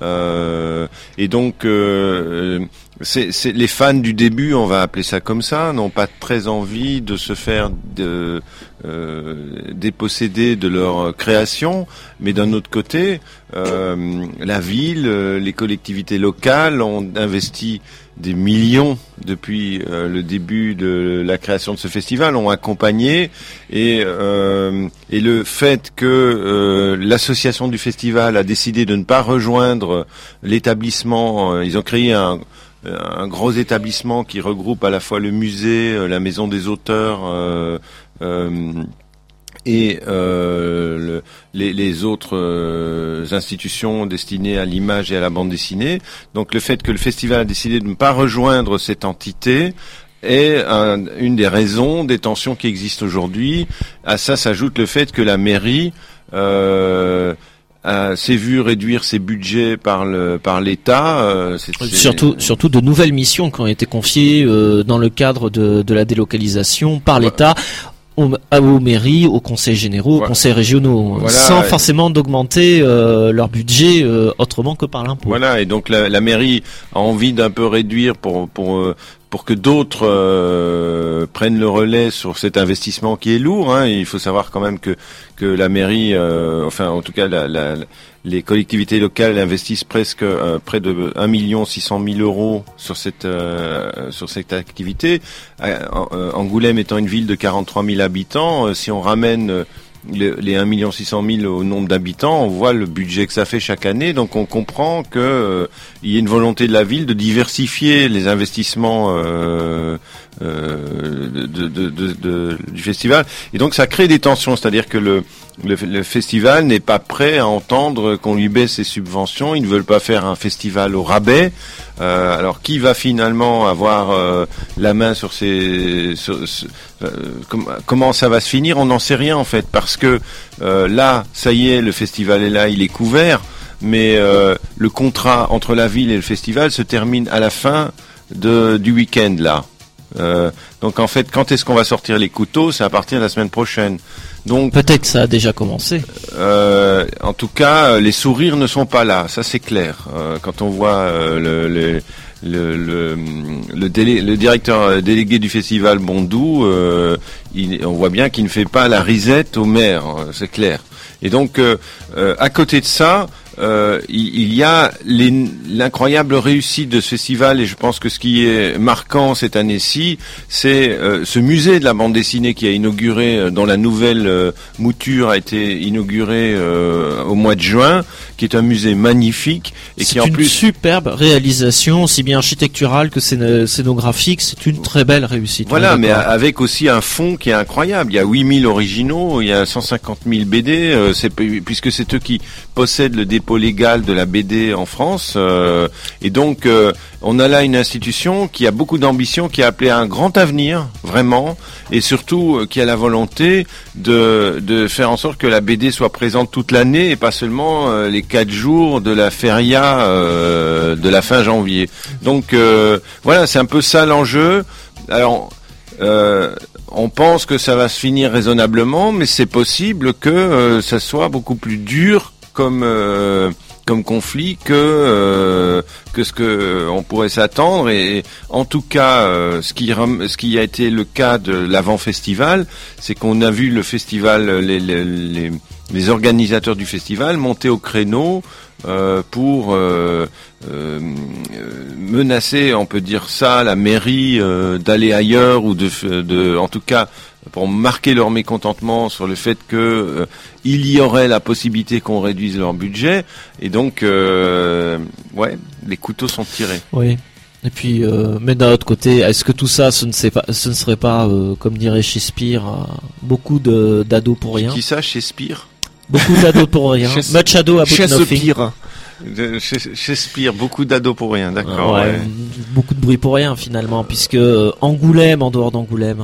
Euh, et donc, euh, c'est, c'est les fans du début, on va appeler ça comme ça, n'ont pas très envie de se faire de, euh, déposséder de leur création. Mais d'un autre côté, euh, la ville, les collectivités locales ont investi des millions depuis euh, le début de la création de ce festival, ont accompagné et euh, et le fait que euh, l'association du festival a décidé de ne pas rejoindre l'établissement, euh, ils ont créé un un gros établissement qui regroupe à la fois le musée, la maison des auteurs euh, euh, et euh, le, les, les autres euh, institutions destinées à l'image et à la bande dessinée. Donc le fait que le festival a décidé de ne pas rejoindre cette entité est un, une des raisons des tensions qui existent aujourd'hui. À ça s'ajoute le fait que la mairie euh, a, s'est vu réduire ses budgets par le par l'État. Euh, c'est, c'est... Surtout, surtout de nouvelles missions qui ont été confiées euh, dans le cadre de, de la délocalisation par l'État. Aux, aux mairies, aux conseils généraux, voilà. aux conseils régionaux, voilà. sans forcément d'augmenter euh, leur budget euh, autrement que par l'impôt. Voilà, et donc la, la mairie a envie d'un peu réduire pour pour euh, pour que d'autres euh, prennent le relais sur cet investissement qui est lourd. Hein. Il faut savoir quand même que que la mairie, euh, enfin en tout cas la, la, les collectivités locales investissent presque euh, près de un million six cent mille euros sur cette euh, sur cette activité. Euh, Angoulême étant une ville de quarante-trois mille habitants, euh, si on ramène euh, les, les un million six cent mille au nombre d'habitants, on voit le budget que ça fait chaque année. Donc on comprend que euh, il y a une volonté de la ville de diversifier les investissements euh, euh, de, de, de, de, du festival. Et donc ça crée des tensions, c'est-à-dire que le Le, le festival n'est pas prêt à entendre qu'on lui baisse ses subventions. Ils ne veulent pas faire un festival au rabais. Euh, alors, qui va finalement avoir euh, la main sur ces... Sur, sur, euh, com- comment ça va se finir? On n'en sait rien, en fait, parce que euh, là, ça y est, le festival est là, il est couvert, mais euh, le contrat entre la ville et le festival se termine à la fin de, du week-end, là. Euh, donc, en fait, quand est-ce qu'on va sortir les couteaux? C'est à partir de la semaine prochaine. Donc peut-être que ça a déjà commencé. Euh, en tout cas, les sourires ne sont pas là, ça c'est clair. Euh, quand on voit euh, le, le, le, le, le, délé, le directeur délégué du festival Bondou, euh, il, on voit bien qu'il ne fait pas la risette au maire, c'est clair. Et donc, euh, euh, à côté de ça, euh, il, il y a les, l'incroyable réussite de ce festival, et je pense que ce qui est marquant cette année-ci, c'est euh, ce musée de la bande dessinée qui a inauguré, euh, dont la nouvelle euh, mouture a été inaugurée euh, au mois de juin, qui est un musée magnifique et c'est qui en une plus superbe réalisation, aussi bien architecturale que scén- scénographique. C'est une très belle réussite. Voilà, mais avec aussi un fond qui est incroyable. Il y a huit mille originaux, il y a cent cinquante mille B D, euh, c'est, puisque c'est eux qui possèdent le dépôt légal de la B D en France. Euh, et donc, euh, on a là une institution qui a beaucoup d'ambition, qui a appelé à un grand avenir, vraiment, et surtout euh, qui a la volonté de, de faire en sorte que la B D soit présente toute l'année et pas seulement euh, les quatre jours de la feria euh, de la fin janvier. Donc, euh, voilà, c'est un peu ça l'enjeu. Alors, euh, on pense que ça va se finir raisonnablement, mais c'est possible que euh, ça soit beaucoup plus dur comme euh, comme conflit que euh, que ce que on pourrait s'attendre. Et en tout cas, euh, ce qui ce qui a été le cas de l'avant-festival, c'est qu'on a vu le festival, les les, les, les organisateurs du festival monter au créneau euh, pour euh, euh, menacer, on peut dire ça, la mairie euh, d'aller ailleurs, ou de, de, en tout cas, pour marquer leur mécontentement sur le fait que euh, il y aurait la possibilité qu'on réduise leur budget. Et donc, euh, ouais, les couteaux sont tirés. Oui. Et puis, euh, mais d'un autre côté, est-ce que tout ça, ce ne, sait pas, ce ne serait pas, euh, comme dirait Shakespeare, euh, beaucoup de, d'ados pour rien? Qui ça, Shakespeare? Beaucoup d'ados pour rien. Much ado about nothing. De Shakespeare, beaucoup d'ados pour rien, d'accord. Ouais, ouais. Beaucoup de bruit pour rien finalement, puisque euh, Angoulême, en dehors d'Angoulême,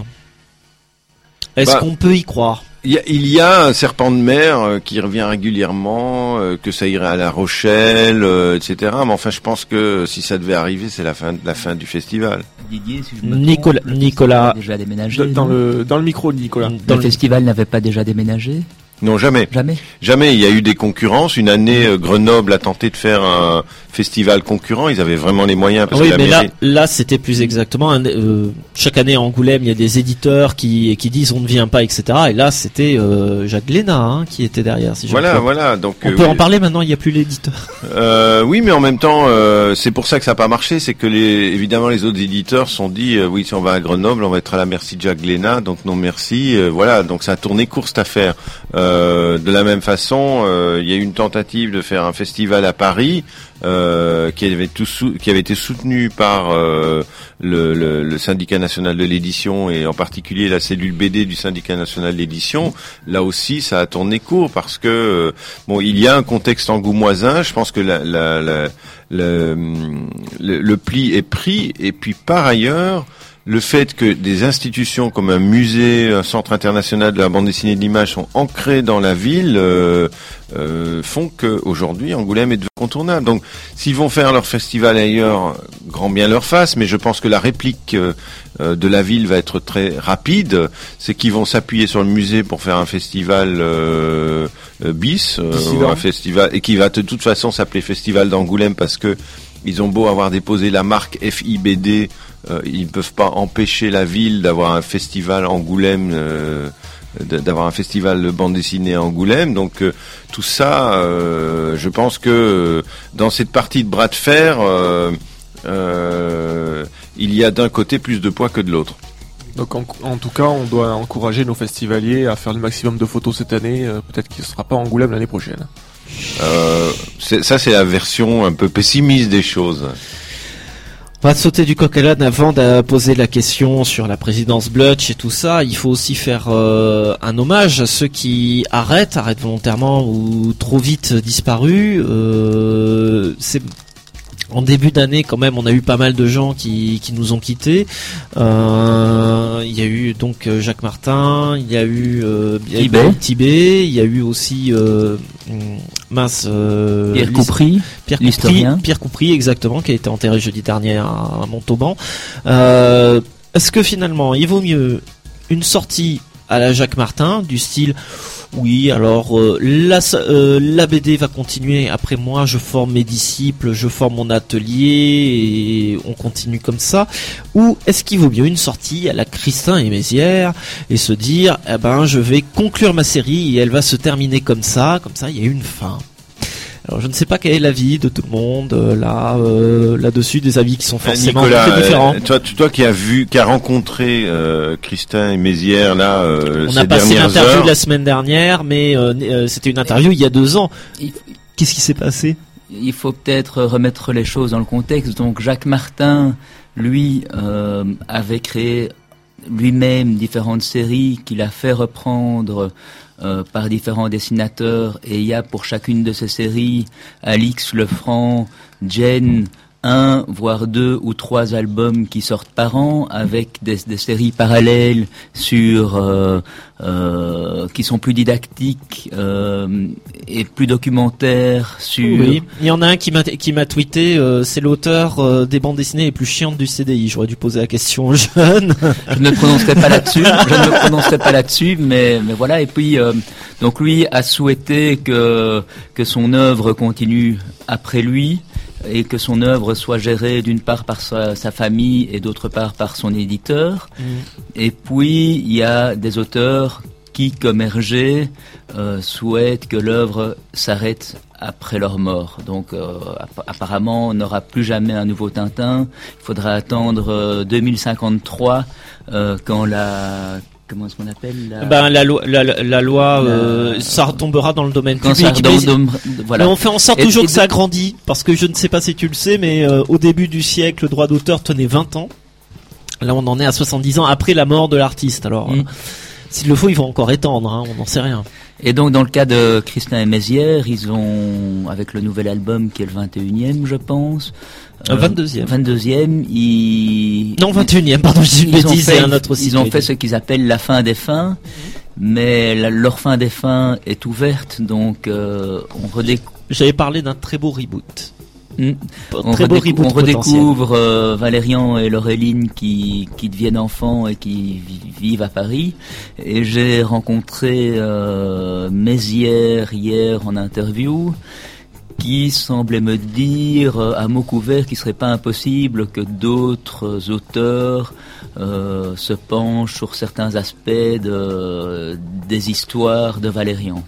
est-ce bah, qu'on peut y croire? Il y, a, il y a un serpent de mer euh, qui revient régulièrement, euh, que ça irait à La Rochelle, euh, et cetera. Mais enfin, je pense que si ça devait arriver, c'est la fin, la fin du festival. Didier, si je me Nicolas, trompe, Nicolas, déjà déménagé. Dans le dans le micro de Nicolas. Dans le, le festival n'avait pas déjà déménagé? Non, jamais. Jamais. Jamais. Il y a eu des concurrences. Une année, euh, Grenoble a tenté de faire un festival concurrent. Ils avaient vraiment les moyens. Parce oui, que la mais mairie... là, là, c'était plus exactement. Un, euh, chaque année à Angoulême, il y a des éditeurs qui qui disent on ne vient pas, et cetera. Et là, c'était euh, Jacques Glénat hein, qui était derrière. Si voilà, je voilà. Donc on euh, peut oui. en parler maintenant. Il n'y a plus l'éditeur. Euh, oui, mais en même temps, euh, c'est pour ça que ça n'a pas marché. C'est que les, évidemment, les autres éditeurs se sont dit, euh, oui, si on va à Grenoble, on va être à la merci de Jacques Glénat. Donc non, merci. Euh, voilà. Donc ça a tourné court cette affaire. Euh, Euh, de la même façon, euh, il y a eu une tentative de faire un festival à Paris euh, qui avait tout sou- qui avait été soutenu par euh, le, le, le syndicat national de l'édition et en particulier la cellule B D du syndicat national de l'édition. Là aussi, ça a tourné court parce que euh, bon, il y a un contexte angoumoisin. Je pense que la, la, la, le, le, le pli est pris et puis par ailleurs. Le fait que des institutions comme un musée, un centre international de la bande dessinée de l'image sont ancrés dans la ville euh, euh, font que aujourd'hui Angoulême est incontournable. Donc, s'ils vont faire leur festival ailleurs, grand bien leur fasse. Mais je pense que la réplique euh, de la ville va être très rapide. C'est qu'ils vont s'appuyer sur le musée pour faire un festival euh, bis, euh, ou un festival et qui va de toute façon s'appeler Festival d'Angoulême parce que ils ont beau avoir déposé la marque F I B D. Euh, ils ne peuvent pas empêcher la ville d'avoir un festival Angoulême, euh, d'avoir un festival de bande dessinée à Angoulême. Donc euh, tout ça, euh, je pense que euh, dans cette partie de bras de fer, euh, euh, il y a d'un côté plus de poids que de l'autre. Donc en, en tout cas, on doit encourager nos festivaliers à faire le maximum de photos cette année. Euh, peut-être qu'il ne sera pas à Angoulême l'année prochaine. Euh, c'est, ça, c'est la version un peu pessimiste des choses. On va sauter du coq à l'âne avant de poser la question sur la présidence Blutch et tout ça. Il faut aussi faire euh, un hommage à ceux qui arrêtent, arrêtent volontairement ou trop vite disparus. Euh, c'est En début d'année, quand même, on a eu pas mal de gens qui, qui nous ont quittés. Euh, il y a eu donc Jacques Martin, il y a eu euh, Tibet. Tibet, il y a eu aussi euh, mince euh, Pierre Coupry, Pierre l'historien. Coupry, Pierre Coupry, exactement, qui a été enterré jeudi dernier à Montauban. Euh, est-ce que finalement, il vaut mieux une sortie à la Jacques Martin du style? Oui, alors euh, la, euh, la B D va continuer. Après moi, je forme mes disciples, je forme mon atelier et on continue comme ça. Ou est-ce qu'il vaut mieux une sortie à la Christin et Mézières et se dire, eh ben, je vais conclure ma série et elle va se terminer comme ça, comme ça, il y a une fin. Alors je ne sais pas quel est l'avis de tout le monde euh, là euh, là-dessus, des avis qui sont forcément Nicolas, très différents. Euh, toi, toi qui as vu, qui a rencontré euh, Christin et Mézières là, euh, on ces a passé dernières l'interview heures. la semaine dernière, mais euh, euh, c'était une interview il y a deux ans. Qu'est-ce qui s'est passé? Il faut peut-être remettre les choses dans le contexte. Donc Jacques Martin, lui, euh, avait créé lui-même différentes séries qu'il a fait reprendre Euh, par différents dessinateurs, et il y a pour chacune de ces séries Alix Lefranc, Jen, un voire deux ou trois albums qui sortent par an avec des, des séries parallèles sur euh, euh, qui sont plus didactiques euh, et plus documentaires sur. Oui, il y en a un qui m'a qui m'a tweeté, euh, c'est l'auteur euh, des bandes dessinées les plus chiantes du C D I. J'aurais dû poser la question aux jeunes. Je ne me prononcerai pas là-dessus. Je ne me prononcerai pas là-dessus, mais mais voilà. Et puis euh, donc lui a souhaité que que son œuvre continue après lui, et que son œuvre soit gérée d'une part par sa, sa famille et d'autre part par son éditeur. Mmh. Et puis, il y a des auteurs qui, comme Hergé, euh, souhaitent que l'œuvre s'arrête après leur mort. Donc, euh, app- apparemment, on n'aura plus jamais un nouveau Tintin. Il faudra attendre euh, deux mille cinquante-trois, euh, quand la... Comment est-ce qu'on appelle la... Ben, la loi, la, la, la loi, la... Euh, ça retombera dans le domaine Quand public. Ça mais, dom... voilà. mais on fait en sorte et, toujours et que de... ça grandit, parce que je ne sais pas si tu le sais, mais euh, au début du siècle, le droit d'auteur tenait vingt ans. Là, on en est à soixante-dix ans après la mort de l'artiste. Alors, mm. euh, s'il le faut, ils vont encore étendre, hein, on n'en sait rien. Et donc, dans le cas de Christin et Mézières, ils ont, avec le nouvel album qui est le vingt et unième, je pense. Euh, vingt-deuxième. vingt-deuxième, ils... Non, vingt et unième, pardon, je dis une bêtise, c'est un autre site. Ils ont fait ce qu'ils appellent la fin des fins, mais la, leur fin des fins est ouverte, donc euh, on redécouvre... J'avais parlé d'un très beau reboot. Mmh. On, très redécou- beau reboot on redécouvre euh, Valérian et Laureline qui, qui deviennent enfants et qui vi- vivent à Paris. Et j'ai rencontré euh, Mézières hier en interview, qui semblait me dire euh, à mots couverts qu'il serait pas impossible que d'autres auteurs euh, se penchent sur certains aspects de, des histoires de Valérian.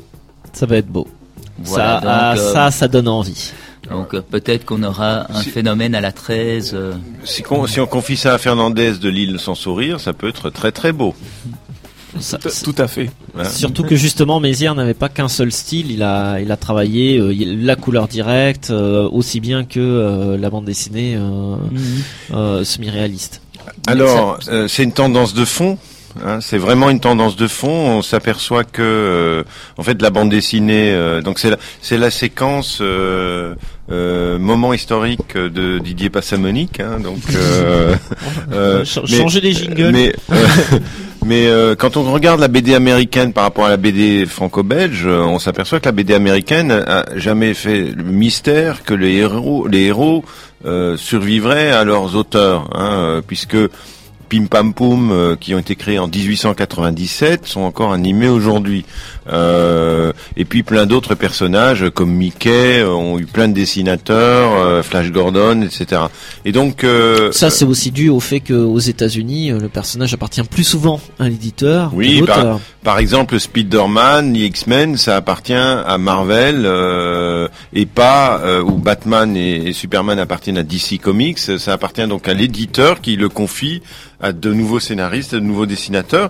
Ça va être beau. Voilà, ça, donc, ah, euh, ça, ça donne envie. Donc euh, peut-être qu'on aura un si, phénomène à la treize. Euh... Si, on, si on confie ça à Fernandez de l'île sans sourire, ça peut être très très beau. Ça, tout à fait. Ouais. Surtout que justement Mézières n'avait pas qu'un seul style, il a il a travaillé euh, la couleur directe euh, aussi bien que euh, la bande dessinée euh, mmh. euh, semi-réaliste. Alors ça, euh, c'est une tendance de fond. Hein, c'est vraiment une tendance de fond. On s'aperçoit que, euh, en fait, la bande dessinée, euh, donc c'est la, c'est la séquence euh, euh, moment historique de Didier Passamonique. Hein, donc, euh, euh, changer des jingles. Mais, euh, mais euh, quand on regarde la B D américaine par rapport à la B D franco-belge, on s'aperçoit que la B D américaine a jamais fait le mystère que les héros, les héros euh, survivraient à leurs auteurs, hein, puisque Pim Pam Poum, euh, qui ont été créés en dix-huit cent quatre-vingt-dix-sept, sont encore animés aujourd'hui. Euh, et puis plein d'autres personnages comme Mickey euh, ont eu plein de dessinateurs, euh, Flash Gordon, et cetera. Et donc euh, ça, c'est aussi dû au fait qu'aux États-Unis, le personnage appartient plus souvent à l'éditeur. Oui, qu'à par, par exemple, Spider-Man, les X-Men, ça appartient à Marvel euh, et pas euh, où Batman et, et Superman appartiennent à D C Comics. Ça appartient donc à l'éditeur qui le confie à de nouveaux scénaristes, de nouveaux dessinateurs.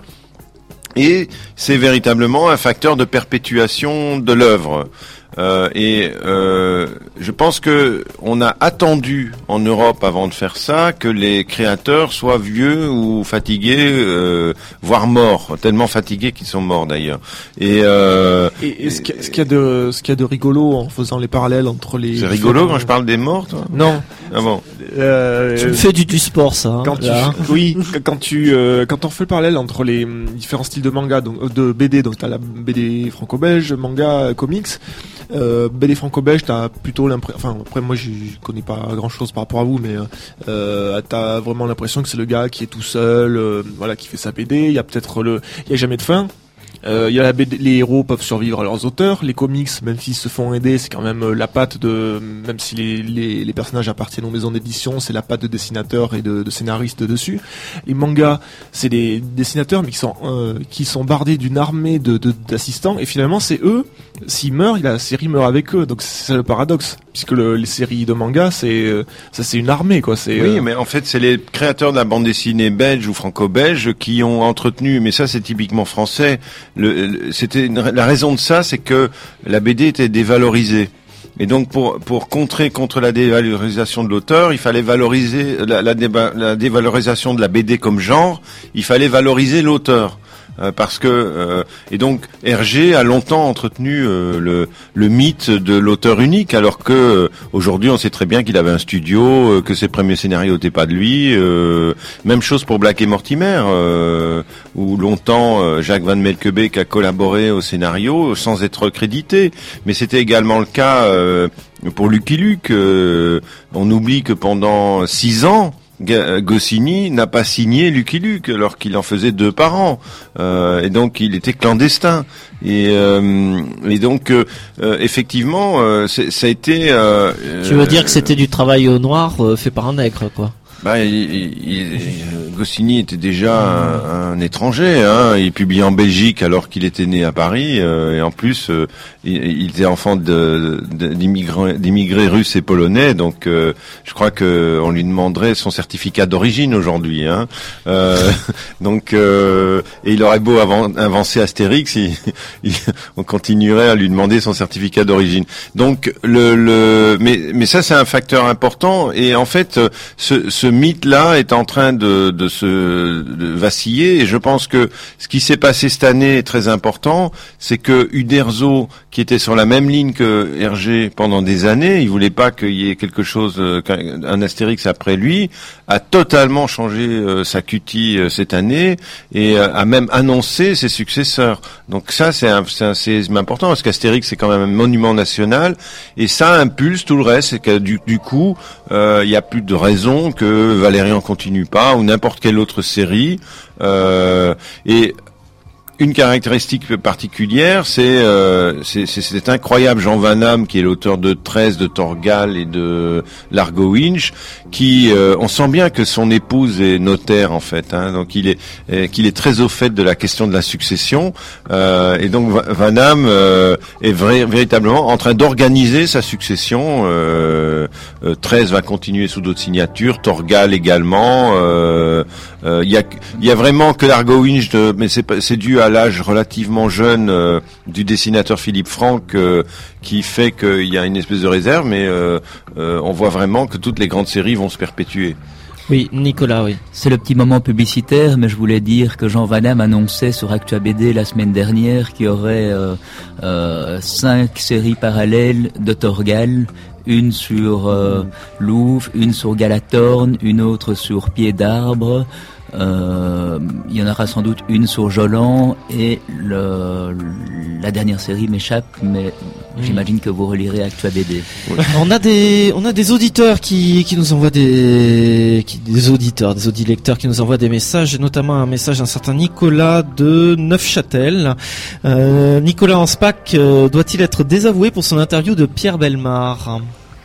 Et c'est véritablement un facteur de perpétuation de l'œuvre. Euh, et euh, je pense que on a attendu en Europe avant de faire ça que les créateurs soient vieux ou fatigués, euh, voire morts, tellement fatigués qu'ils sont morts d'ailleurs. Et, euh, et, et ce qu'il y, qu y a de ce qu'il y a de rigolo en faisant les parallèles entre les. C'est rigolo quand je parle des morts, toi ? Non. Ah bon. Euh, tu me fais du, du sport, ça. Hein, quand tu, oui, quand tu euh, quand on fait le parallèle entre les différents styles de manga, donc de B D, donc t'as la B D franco-belge, manga, comics. Euh, B D franco-belge, t'as plutôt l'impression, enfin après moi je connais pas grand chose par rapport à vous, mais euh, t'as vraiment l'impression que c'est le gars qui est tout seul, euh, voilà, qui fait sa B D. Il y a peut-être le, il y a jamais de fin. Euh, il y a la B D, les héros peuvent survivre à leurs auteurs. Les comics, même s'ils se font aider, c'est quand même la patte de, même si les, les, les personnages appartiennent aux maisons d'édition, c'est la patte de dessinateurs et de, de scénaristes dessus. Les mangas, c'est des dessinateurs mais qui sont euh, qui sont bardés d'une armée de, de d'assistants et finalement c'est eux. S'ils meurent, la série meurt avec eux. Donc c'est ça le paradoxe, puisque le, les séries de mangas, c'est euh, ça c'est une armée quoi. C'est oui, euh... mais en fait c'est les créateurs de la bande dessinée belge ou franco-belge qui ont entretenu. Mais ça c'est typiquement français. Le, le, c'était une, la raison de ça, c'est que la B D était dévalorisée. Et donc pour pour contrer contre la dévalorisation de l'auteur, il fallait valoriser la, la, déba, la dévalorisation de la B D comme genre. Il fallait valoriser l'auteur. Euh, parce que euh, et donc Hergé a longtemps entretenu euh, le le mythe de l'auteur unique, alors que euh, aujourd'hui on sait très bien qu'il avait un studio, euh, que ses premiers scénarios n'étaient pas de lui. Euh, même chose pour Black et Mortimer, euh, où longtemps euh, Jacques Van Melkebeek a collaboré au scénario sans être crédité. Mais c'était également le cas euh, pour Lucky Luke. Euh, on oublie que pendant six ans Goscinny n'a pas signé Lucky Luke alors qu'il en faisait deux par an, euh, et donc il était clandestin. Et, euh, et donc euh, effectivement, euh, ça a été. Euh, tu veux dire que c'était du travail au noir euh, fait par un nègre, quoi? Bah, il, il, il, Goscinny était déjà un, un étranger. Hein. Il publiait en Belgique alors qu'il était né à Paris, euh, et en plus, euh, il, il était enfant de, de, d'immigrés, d'immigrés russes et polonais. Donc, euh, je crois que on lui demanderait son certificat d'origine aujourd'hui. Hein. Euh, donc, euh, et il aurait beau avant, avancer Astérix, il, il, on continuerait à lui demander son certificat d'origine. Donc, le, le, mais, mais ça, c'est un facteur important. Et en fait, ce, ce mythe-là est en train de, de se de vaciller, et je pense que ce qui s'est passé cette année est très important, c'est que Uderzo, qui était sur la même ligne que Hergé pendant des années, il voulait pas qu'il y ait quelque chose, un Astérix après lui, a totalement changé euh, sa cutie euh, cette année, et euh, a même annoncé ses successeurs. Donc ça, c'est un, c'est, un, c'est important, parce qu'Astérix c'est quand même un monument national, et ça impulse tout le reste, c'est que du, du coup, il euh, y a plus de raison que Valérian continue pas, ou n'importe quelle autre série. Euh, et une caractéristique particulière, c'est, euh, c'est, c'est cet incroyable Jean Van Damme qui est l'auteur de treize, de Torgal et de Largo Winch, qui, euh, on sent bien que son épouse est notaire en fait, hein, donc il est, euh, qu'il est très au fait de la question de la succession, euh, et donc Van Damme euh, est vrai, véritablement en train d'organiser sa succession. Euh, euh, treize va continuer sous d'autres signatures, Torgal également. Euh, euh, il y a, il y a vraiment que Largo Winch, de, mais c'est, c'est dû à à l'âge relativement jeune euh, du dessinateur Philippe Franck euh, qui fait qu'il y a une espèce de réserve, mais euh, euh, on voit vraiment que toutes les grandes séries vont se perpétuer. Oui, Nicolas, oui. C'est le petit moment publicitaire, mais je voulais dire que Jean Van Damme annonçait sur Actua B D la semaine dernière qu'il y aurait euh, euh, cinq séries parallèles de Torgal, une sur euh, Louvre, une sur Galatorn, une autre sur Pied d'Arbre. Euh, il y en aura sans doute une sur Jolan et le, la dernière série m'échappe, mais mmh. j'imagine que vous relirez Actua B D. Ouais. On a des on a des auditeurs qui qui nous envoient des qui, des auditeurs, des audilecteurs qui nous envoient des messages, et notamment un message d'un certain Nicolas de Neufchâtel. Euh, Nicolas Anspach euh, doit-il être désavoué pour son interview de Pierre Bellemare?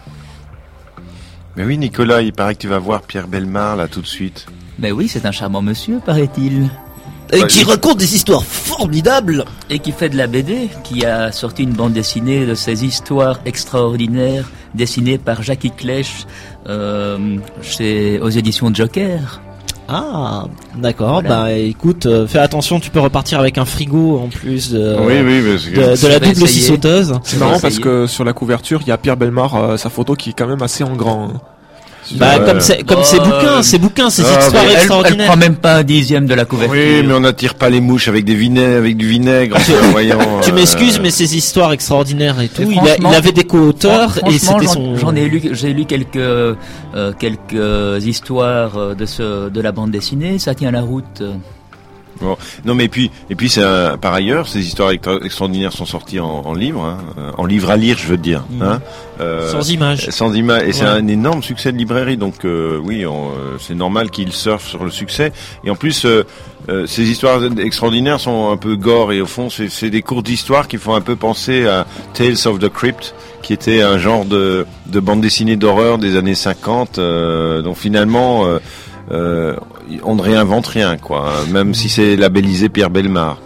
Mais oui, Nicolas, il paraît que tu vas voir Pierre Bellemare là tout de suite. Ben oui, c'est un charmant monsieur, paraît-il. Et qui raconte des histoires formidables. Et qui fait de la B D, qui a sorti une bande dessinée de ces histoires extraordinaires, dessinées par Jackie Clèche, euh, chez, aux éditions Joker. Ah, d'accord. Voilà. Bah écoute, euh, fais attention, tu peux repartir avec un frigo en plus de, oui, oui, parce que de, de la double scie sauteuse. C'est marrant parce que sur la couverture, il y a Pierre Bellemare, euh, sa photo qui est quand même assez en grand. Bah, ouais. comme c'est, comme oh, ces bouquins, ces bouquins, ces ah, histoires elle, extraordinaires. Elle prend même pas un dixième de la couverture. Oui, mais on n'attire pas les mouches avec des vinaigres, avec du vinaigre. En voyant, tu euh... m'excuses, mais ces histoires extraordinaires et tout, et il, a, il avait des co-auteurs et c'était j'en, son. J'en ai lu, j'ai lu quelques euh, quelques histoires de ce de la bande dessinée. Ça tient la route. Bon. Non, mais puis et puis c'est un, par ailleurs, ces histoires extra- extraordinaires sont sorties en, en livre, hein, en livre à lire, je veux dire, mmh. hein, euh, sans images, sans images, et ouais. C'est un énorme succès de librairie, donc euh, oui, on, euh, c'est normal qu'ils surfent sur le succès. Et en plus, euh, euh, ces histoires extraordinaires sont un peu gore, et au fond, c'est, c'est des courtes histoires qui font un peu penser à Tales of the Crypt, qui était un genre de, de bande dessinée d'horreur des années cinquante. Euh, donc finalement. Euh, Euh, on ne réinvente rien, quoi, même si c'est labellisé Pierre Bellemare.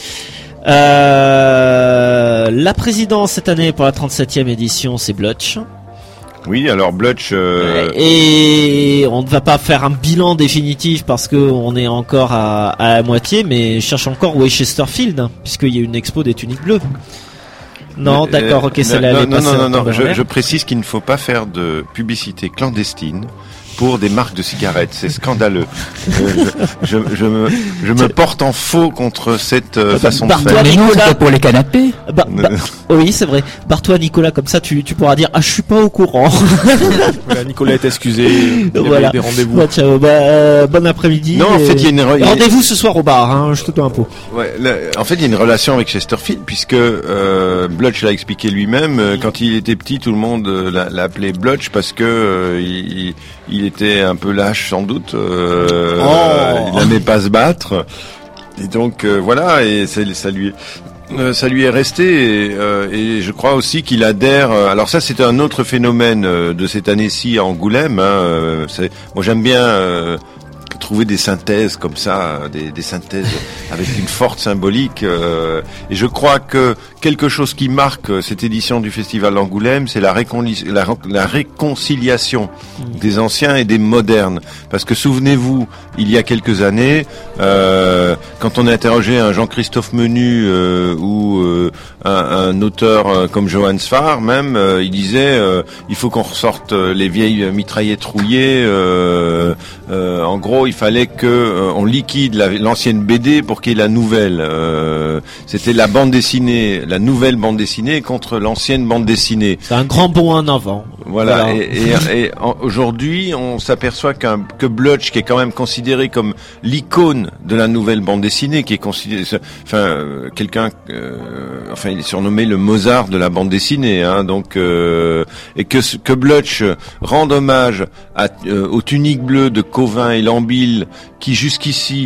Euh, la présidence cette année pour la trente-septième édition, c'est Blutch. Oui, alors Blutch. Euh... Et on ne va pas faire un bilan définitif parce que on est encore à, à la moitié, mais je cherche encore où est Chesterfield, hein, puisqu'il y a une expo des tuniques bleues. Non, mais, d'accord, ok, c'est là. Non, non, non, non, non. Je, je précise qu'il ne faut pas faire de publicité clandestine pour des marques de cigarettes, c'est scandaleux. je, je, je, me, je me porte en faux contre cette euh, façon Bar- de faire. Mais non, c'était pour les canapés. Bah, bah, oui, c'est vrai. Barre-toi, Nicolas, comme ça, tu, tu pourras dire ah, je suis pas au courant. Voilà, Nicolas est excusé. Il voilà. avait des rendez-vous. Bah, ciao, bah, euh, bon après-midi. Non, en fait, il y a une re- rendez-vous ce soir au bar. Hein, je te donne un pot. Ouais, là, en fait, il y a une relation avec Chesterfield puisque euh, Blutch l'a expliqué lui-même. Euh, quand il était petit, tout le monde euh, l'a, l'appelait Blutch parce que euh, il, il était un peu lâche sans doute. Euh, oh. Il n'aimait pas se battre. Et donc euh, voilà, et ça, ça lui. Euh, ça lui est resté et, euh, et je crois aussi qu'il adhère. Euh, alors ça, c'est un autre phénomène euh, de cette année-ci à Angoulême. Hein, euh, c'est, moi, j'aime bien euh, trouver des synthèses comme ça, des, des synthèses avec une forte symbolique. Euh, et je crois que quelque chose qui marque cette édition du Festival d'Angoulême, c'est la, réconcili- la, la réconciliation des anciens et des modernes. Parce que souvenez-vous, il y a quelques années, euh, quand on a interrogé un Jean-Christophe Menu euh, ou euh, un, un auteur euh, comme Johann Sfar, même, euh, il disait euh, il faut qu'on ressorte les vieilles mitraillettes rouillées. Euh, euh, en gros, il fallait que euh, on liquide la, l'ancienne B D pour qu'il y ait la nouvelle. Euh, c'était la bande dessinée, la nouvelle bande dessinée contre l'ancienne bande dessinée. C'est un grand bond en avant. Voilà. voilà. Et, et, et en, aujourd'hui, on s'aperçoit qu'un, que Blutch, qui est quand même considéré comme l'icône de la nouvelle bande dessinée, qui est considéré, enfin, euh, quelqu'un, euh, enfin, il est surnommé le Mozart de la bande dessinée, hein, donc, euh, et que que Blutch rende hommage à, euh, aux tuniques bleues de Cauvin et Lambil, qui jusqu'ici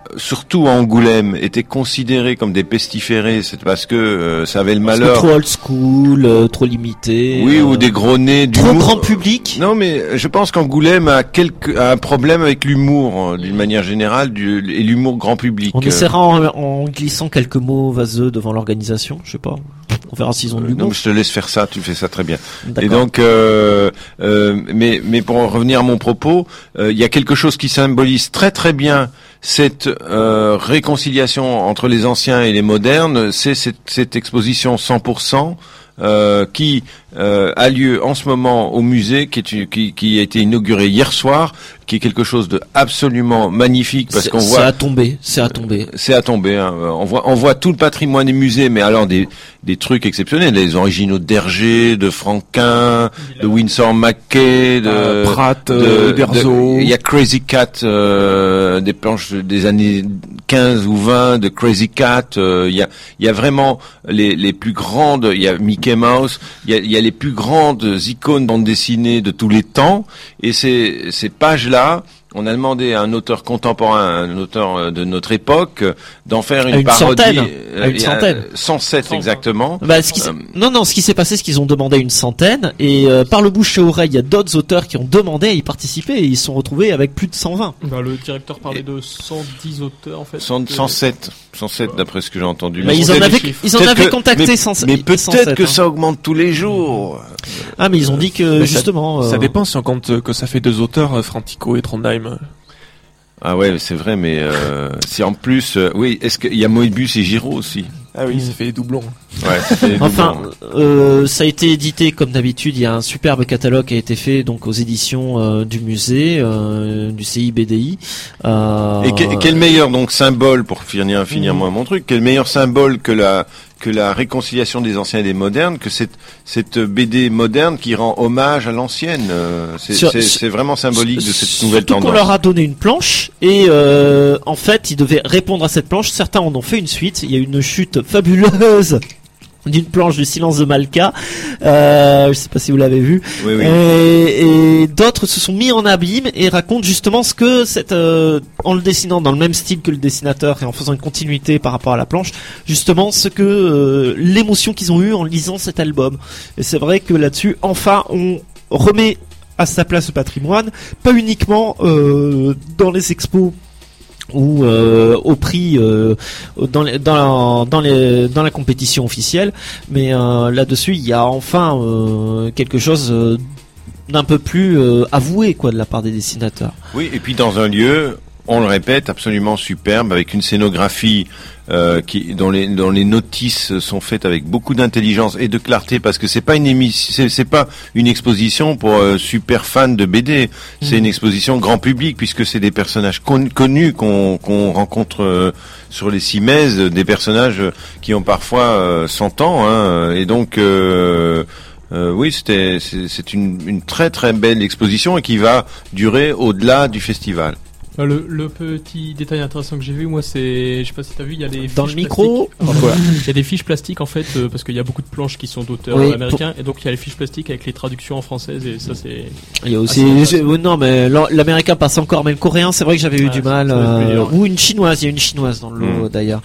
surtout à Angoulême, étaient considérés comme des pestiférés, c'est parce que euh, ça avait le parce malheur. Que trop old school, euh, trop limité. Oui, euh, ou des gros nez d'humour. Trop grand public. Non, mais je pense qu'Angoulême a, quelque, a un problème avec l'humour, d'une manière générale, du, et l'humour grand public. On essaiera en, en glissant quelques mots vaseux devant l'organisation, je sais pas. On verra s'ils ont de l'humour. Non, je te laisse faire ça, tu fais ça très bien. D'accord. Et donc, euh, euh, mais, mais pour en revenir à mon propos, euh, il y a quelque chose qui symbolise très très bien cette euh, réconciliation entre les anciens et les modernes, c'est cette, cette exposition cent pour cent euh, qui euh, a lieu en ce moment au musée, qui, est, qui, qui a été inauguré hier soir, qui est quelque chose de absolument magnifique parce c'est, qu'on voit. C'est à tomber, c'est à tomber. C'est à tomber. Hein. On voit, on voit tout le patrimoine des musées, mais alors des des trucs exceptionnels, les originaux d'Hergé, de Franquin, de Winsor McKay, de euh, Pratt, de, d'Erzo. Il y a Crazy Cat, euh, des planches des années quinze ou vingt de Crazy Cat. Il euh, y a il y a vraiment les les plus grandes. Il y a Mickey Mouse. Il y a il y a les plus grandes icônes bande dessinée de tous les temps. Et ces ces pages là. On a demandé à un auteur contemporain, un auteur de notre époque, d'en faire une, une parodie. Centaine. À une centaine. cent sept exactement. Bah, ce qui euh, non, non, ce qui s'est passé, c'est qu'ils ont demandé une centaine, et euh, par le bouche à oreille, il y a d'autres auteurs qui ont demandé à y participer, et ils se sont retrouvés avec plus de cent vingt. Bah, le directeur parlait et de cent dix auteurs, en fait. cent, cent sept. cent sept, d'après ce que j'ai entendu. Bah, ils en avaient, ils en avaient que, contacté mais, cent sept. Mais peut-être cent sept, que hein. ça augmente tous les jours. Ah, mais ils ont dit que, mais justement... Ça, euh... ça dépend si on compte que ça fait deux auteurs, Frantico et Trondheim. Ah ouais, c'est vrai, mais euh, si en plus, euh, oui, est-ce qu'il y a Moebius et Giraud aussi? Ah oui, ça fait des doublons. Ouais, ça fait des enfin, doublons. Euh, ça a été édité comme d'habitude. Il y a un superbe catalogue qui a été fait donc aux éditions euh, du musée euh, du C I B D I. Euh, et que, quel meilleur donc symbole pour finir finir mmh. moi mon truc? Quel meilleur symbole que la que la réconciliation des anciens et des modernes, que cette cette B D moderne qui rend hommage à l'ancienne. Euh, c'est, Sur, c'est, c'est vraiment symbolique de cette nouvelle tendance. Qu'on leur a donné une planche et euh, en fait ils devaient répondre à cette planche. Certains en ont fait une suite. Il y a une chute fabuleuse d'une planche du Silence de Malka. Euh, je sais pas si vous l'avez vu. Oui, oui. Et, et d'autres se sont mis en abîme et racontent justement ce que cette, euh, en le dessinant dans le même style que le dessinateur et en faisant une continuité par rapport à la planche, justement ce que euh, l'émotion qu'ils ont eue en lisant cet album. Et c'est vrai que là-dessus, enfin, on remet à sa place le patrimoine, pas uniquement euh, dans les expos ou euh, au prix euh, dans, les, dans, la, dans, les, dans la compétition officielle, mais euh, là-dessus il y a enfin euh, quelque chose euh, d'un peu plus euh, avoué quoi de la part des dessinateurs. Oui, et puis dans un lieu, on le répète, absolument superbe, avec une scénographie euh, qui, dont les dont les notices sont faites avec beaucoup d'intelligence et de clarté, parce que c'est pas une émission, c'est, c'est pas une exposition pour euh, super fans de B D, c'est mmh. une exposition grand public, puisque c'est des personnages con, connus qu'on qu'on rencontre euh, sur les cimaises, des personnages qui ont parfois euh, cent ans, hein, et donc euh, Euh, oui, c'était c'est, c'est une, une très très belle exposition et qui va durer au-delà du festival. Le, le petit détail intéressant que j'ai vu, moi, c'est, je sais pas si t'as vu, il y a des dans fiches le micro. Enfin, voilà. Il y a des fiches plastiques en fait, euh, parce qu'il y a beaucoup de planches qui sont d'auteurs oui, américains, pour... et donc il y a les fiches plastiques avec les traductions en française, et ça c'est. Il y a aussi, oh, non mais l'américain passe encore, mais le coréen, c'est vrai que j'avais eu ah, du mal, euh, ou une chinoise, il y a une chinoise dans le lot mmh. d'ailleurs.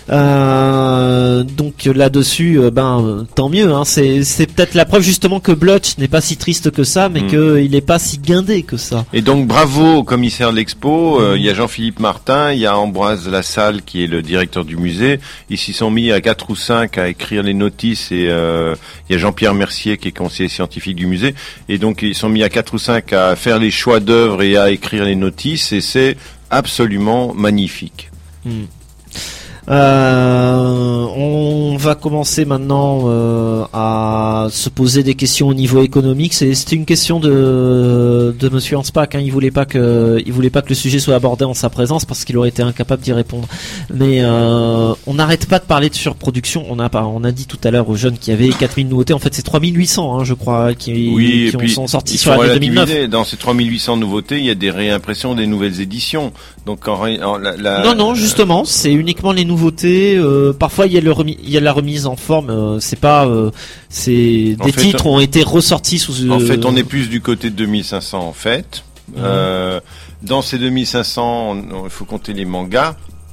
Euh, donc là-dessus, euh, ben tant mieux. Hein, c'est c'est peut-être la preuve justement que Blotch n'est pas si triste que ça, mais mmh. qu'il n'est pas si guindé que ça. Et donc bravo au commissaire de l'expo. Il euh, y a Jean-Philippe Martin, il y a Ambroise Lassalle qui est le directeur du musée. Ils s'y sont mis à quatre ou cinq à écrire les notices, et il euh, y a Jean-Pierre Mercier qui est conseiller scientifique du musée. Et donc ils sont mis à quatre ou cinq à faire les choix d'œuvres et à écrire les notices, et c'est absolument magnifique. Mmh. Euh, on va commencer maintenant euh, à se poser des questions au niveau économique. C'est, c'était une question de de Monsieur Hanspach. Hein. Il voulait pas que il voulait pas que le sujet soit abordé en sa présence parce qu'il aurait été incapable d'y répondre. Mais euh, on n'arrête pas de parler de surproduction. On a on a dit tout à l'heure aux jeunes qu'il y avait quatre mille nouveautés. En fait, c'est trois mille huit cents, hein, je crois, qui, oui, qui ont, puis, sont sortis sur l'année deux mille neuf. Dans ces trois mille huit cents nouveautés, il y a des réimpressions, des nouvelles éditions. Donc en, en la, la, non, non, justement, c'est uniquement les nouveautés. Euh, parfois il y a le remi- il y a la remise en forme. Euh, c'est pas, euh, c'est en des fait, titres on... ont été ressortis sous. Euh... En fait, on est plus du côté de deux mille cinq cents en fait. Mmh. Euh, dans ces deux mille cinq cents, il faut compter les mangas.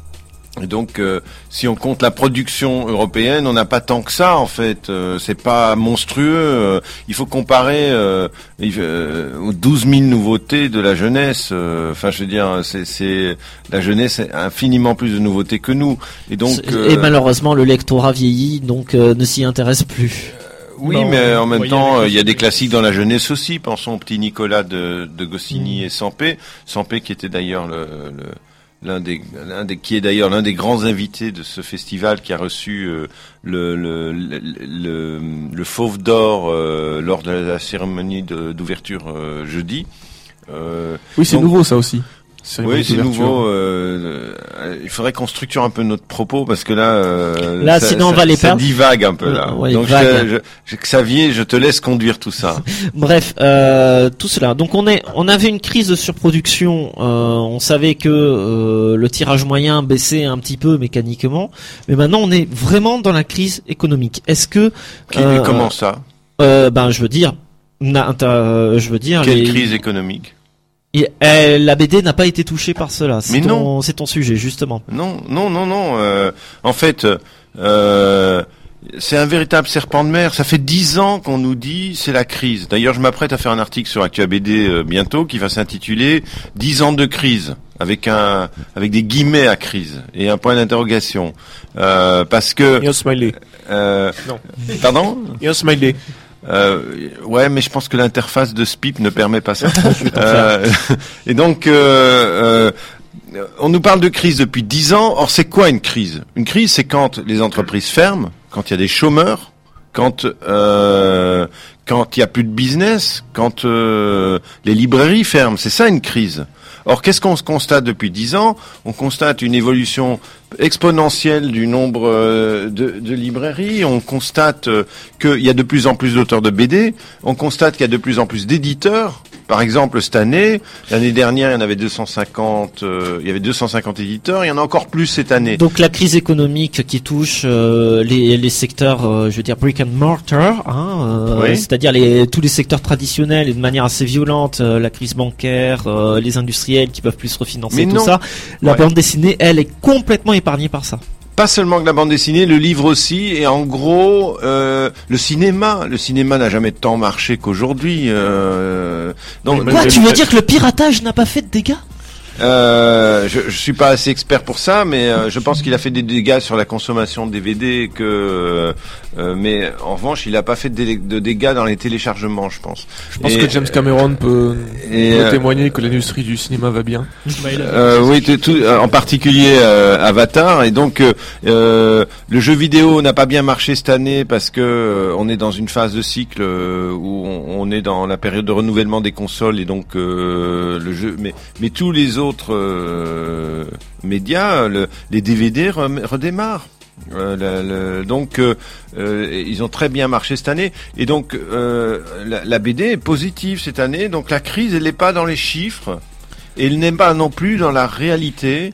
Et donc, euh, si on compte la production européenne, on n'a pas tant que ça en fait. Euh, c'est pas monstrueux. Euh, il faut comparer euh, euh, aux douze mille nouveautés de la jeunesse. Enfin, euh, je veux dire, c'est, c'est la jeunesse a infiniment plus de nouveautés que nous. Et donc, euh, et malheureusement, le lectorat vieillit, donc euh, ne s'y intéresse plus. Oui, non, mais en même ouais, temps, il y, y a des classiques dans la jeunesse aussi. Pensons au petit Nicolas de, de Goscinny mmh. et Sampé. Sampé qui était d'ailleurs le, le l'un des, l'un des, qui est d'ailleurs l'un des grands invités de ce festival, qui a reçu euh, le, le, le, le, le Fauve d'Or euh, lors de la cérémonie de, d'ouverture euh, jeudi. Euh, oui, c'est donc, nouveau ça aussi. Oui, c'est nouveau. Euh, euh, il faudrait qu'on structure un peu notre propos parce que là, euh, là, ça, sinon ça, on va les ça perdre. divague un peu là. Ouais, donc, je, je, je, Xavier, je te laisse conduire tout ça. Bref, euh, tout cela. Donc, on est, on avait une crise de surproduction. Euh, on savait que euh, le tirage moyen baissait un petit peu mécaniquement, mais maintenant on est vraiment dans la crise économique. Est-ce que Qui, euh, comment ça euh, Ben, je veux dire, na, euh, je veux dire. Quelle les... crise économique? Et, euh, la B D n'a pas été touchée par cela. C'est Mais ton, non, c'est ton sujet justement. Non, non, non, non. Euh, en fait, euh, c'est un véritable serpent de mer. Ça fait dix ans qu'on nous dit c'est la crise. D'ailleurs, je m'apprête à faire un article sur Actua B D euh, bientôt qui va s'intituler dix ans de crise, avec un, avec des guillemets à crise et un point d'interrogation, euh, parce que. Et un smiley. Euh, non. Pardon. Et un smiley. Euh, ouais, mais je pense que l'interface de S P I P ne permet pas ça. euh, et donc, euh, euh, on nous parle de crise depuis dix ans. Or, c'est quoi une crise? Une crise, c'est quand les entreprises ferment, quand il y a des chômeurs, quand euh, quand il y a plus de business, quand euh, les librairies ferment. C'est ça une crise. Or, qu'est-ce qu'on constate depuis dix ans? On constate une évolution exponentielle du nombre euh, de, de librairies. On constate euh, qu'il y a de plus en plus d'auteurs de B D. On constate qu'il y a de plus en plus d'éditeurs. Par exemple, cette année, l'année dernière, il y en avait deux cent cinquante. Euh, il y avait deux cent cinquante éditeurs. Il y en a encore plus cette année. Donc la crise économique qui touche euh, les, les secteurs, euh, je veux dire brick and mortar, hein, euh, oui. c'est-à-dire les, tous les secteurs traditionnels et de manière assez violente. Euh, la crise bancaire, euh, les industriels qui peuvent plus se refinancer, Mais tout non. ça. La Ouais. bande dessinée, elle, est complètement épargnée par ça. Pas seulement que la bande dessinée, le livre aussi, et en gros, euh, le cinéma. Le cinéma n'a jamais tant marché qu'aujourd'hui. Euh, donc, Quoi, tu veux dire que le piratage n'a pas fait de dégâts? Euh, je, je suis pas assez expert pour ça, mais euh, je pense qu'il a fait des dégâts sur la consommation de D V D que, euh, euh, mais en revanche, il a pas fait de, dé- de dégâts dans les téléchargements, je pense. Je pense Et, que James Cameron peut, et, peut euh, témoigner que l'industrie du cinéma va bien. Euh, oui, tout, tout, en particulier euh, Avatar, et donc euh, euh, le jeu vidéo n'a pas bien marché cette année parce que euh, on est dans une phase de cycle euh, où on, on est dans la période de renouvellement des consoles, et donc euh, le jeu, mais mais tous les autres euh, médias, le, les D V D rem- redémarrent. Euh, le, le, donc euh, euh, ils ont très bien marché cette année, et donc euh, la, la B D est positive cette année. Donc la crise, elle n'est pas dans les chiffres, et elle n'est pas non plus dans la réalité.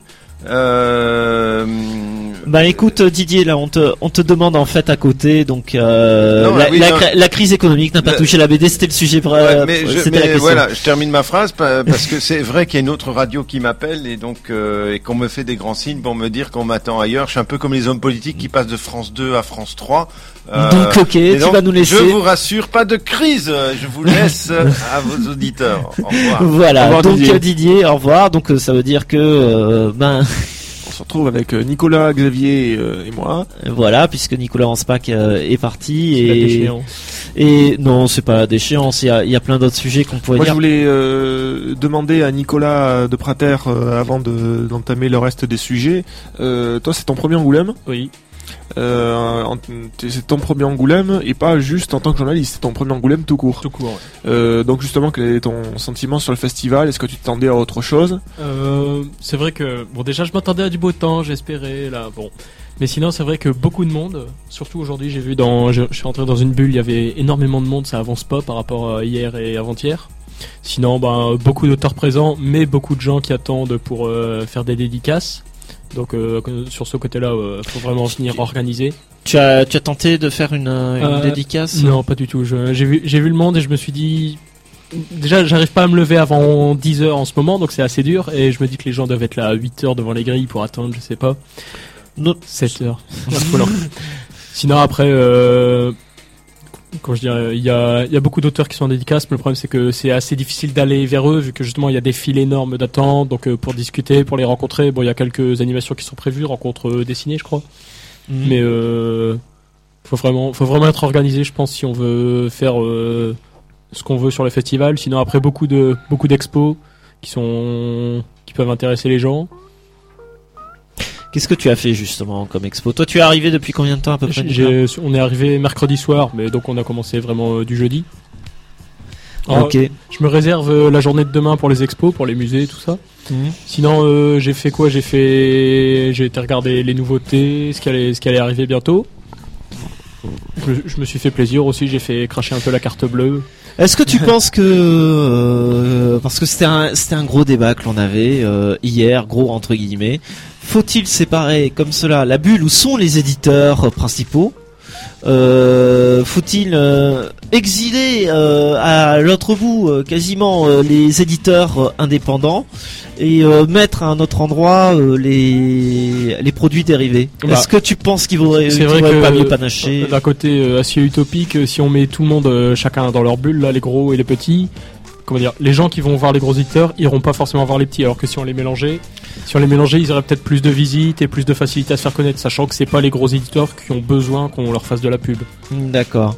Euh... Bah écoute Didier, là on te on te demande en fait à côté, donc euh, Non, la, oui, la, non. la crise économique n'a pas Le- touché la B D, c'était le sujet. Ouais, euh, mais je, c'était mais la question. voilà, je termine ma phrase pa- parce que c'est vrai qu'il y a une autre radio qui m'appelle, et donc euh, et qu'on me fait des grands signes pour me dire qu'on m'attend ailleurs. Je suis un peu comme les hommes politiques qui passent de France deux à France trois. Euh, Donc, ok, et tu donc, vas nous laisser. Je vous rassure, pas de crise. Je vous laisse à vos auditeurs. Au revoir. Voilà, Au revoir, donc Didier. euh, Didier, au revoir. Donc euh, ça veut dire que euh, ben On se retrouve avec euh, Nicolas, Xavier euh, et moi. voilà, puisque Nicolas Anspac euh, est parti C'est la et déchéance. et non, c'est pas la déchéance. Il y a il y a plein d'autres sujets qu'on pourrait Moi, je dire. voulais euh, demander à Nicolas de Prater, euh, avant de, d'entamer le reste des sujets. Euh, toi, c'est ton premier Angoulême. Oui. Euh, en- c'est ton premier Angoulême, et pas juste en tant que journaliste, c'est ton premier Angoulême tout court. Tout court. Ouais. Euh, donc justement, quel est ton sentiment sur le festival? Est-ce que tu t'attendais à autre chose? Euh, c'est vrai que bon, déjà je m'attendais à du beau temps, j'espérais là, bon. Mais sinon c'est vrai que beaucoup de monde, surtout aujourd'hui, j'ai vu dans, je, je suis rentré dans une bulle, il y avait énormément de monde, ça avance pas par rapport à hier et avant-hier. Sinon, ben beaucoup d'auteurs présents, mais beaucoup de gens qui attendent pour euh, faire des dédicaces. Donc euh, sur ce côté-là, euh, faut vraiment venir organiser. Tu as tu as tenté de faire une, euh, une Euh, dédicace? Non, pas du tout. Je- J'ai vu j'ai vu le monde et je me suis dit déjà, j'arrive pas à me lever avant dix heures en ce moment, donc c'est assez dur. Et je me dis que les gens doivent être là à huit heures devant les grilles pour attendre, je sais pas. Non, sept heures. Sinon, après, euh, quand je dirais, il y a, il y a beaucoup d'auteurs qui sont en dédicace, mais le problème c'est que c'est assez difficile d'aller vers eux, vu que justement il y a des files énormes d'attente. Donc euh, pour discuter, pour les rencontrer, bon, il y a quelques animations qui sont prévues, rencontres euh, dessinées, je crois. Mmh. Mais euh, faut vraiment, faut vraiment être organisé, je pense, si on veut faire euh, ce qu'on veut sur le festival. Sinon, après, beaucoup de, beaucoup d'expos qui sont, qui peuvent intéresser les gens. Qu'est-ce que tu as fait justement comme expo? Toi, tu es arrivé depuis combien de temps à peu près? J'ai, on est arrivé mercredi soir, mais donc on a commencé vraiment euh, du jeudi. Alors, ok. Je me réserve euh, la journée de demain pour les expos, pour les musées, tout ça. Mmh. Sinon, euh, j'ai fait quoi? J'ai fait, j'ai été regarder les nouveautés, ce qui allait, ce qui allait arriver bientôt. Je, je me suis fait plaisir aussi. J'ai fait cracher un peu la carte bleue. Est-ce que tu penses que euh, parce que c'était un c'était un gros débat que l'on avait euh, hier, gros entre guillemets, faut-il séparer comme cela la bulle où sont les éditeurs principaux? Euh, faut-il euh, exiler euh, à l'autre bout euh, quasiment euh, les éditeurs euh, indépendants et euh, mettre à un autre endroit euh, les les produits dérivés? Bah, est-ce que tu penses qu'il vaudrait, c'est qu'il vrai vaudrait que, pas mieux panacher? D'un côté euh, assez utopique, si on met tout le monde euh, chacun dans leur bulle, là, les gros et les petits, comment dire, les gens qui vont voir les gros éditeurs iront pas forcément voir les petits, alors que si on les mélangeait, si on les mélangeait, ils auraient peut-être plus de visites et plus de facilité à se faire connaître, sachant que c'est pas les gros éditeurs qui ont besoin qu'on leur fasse de la pub. D'accord.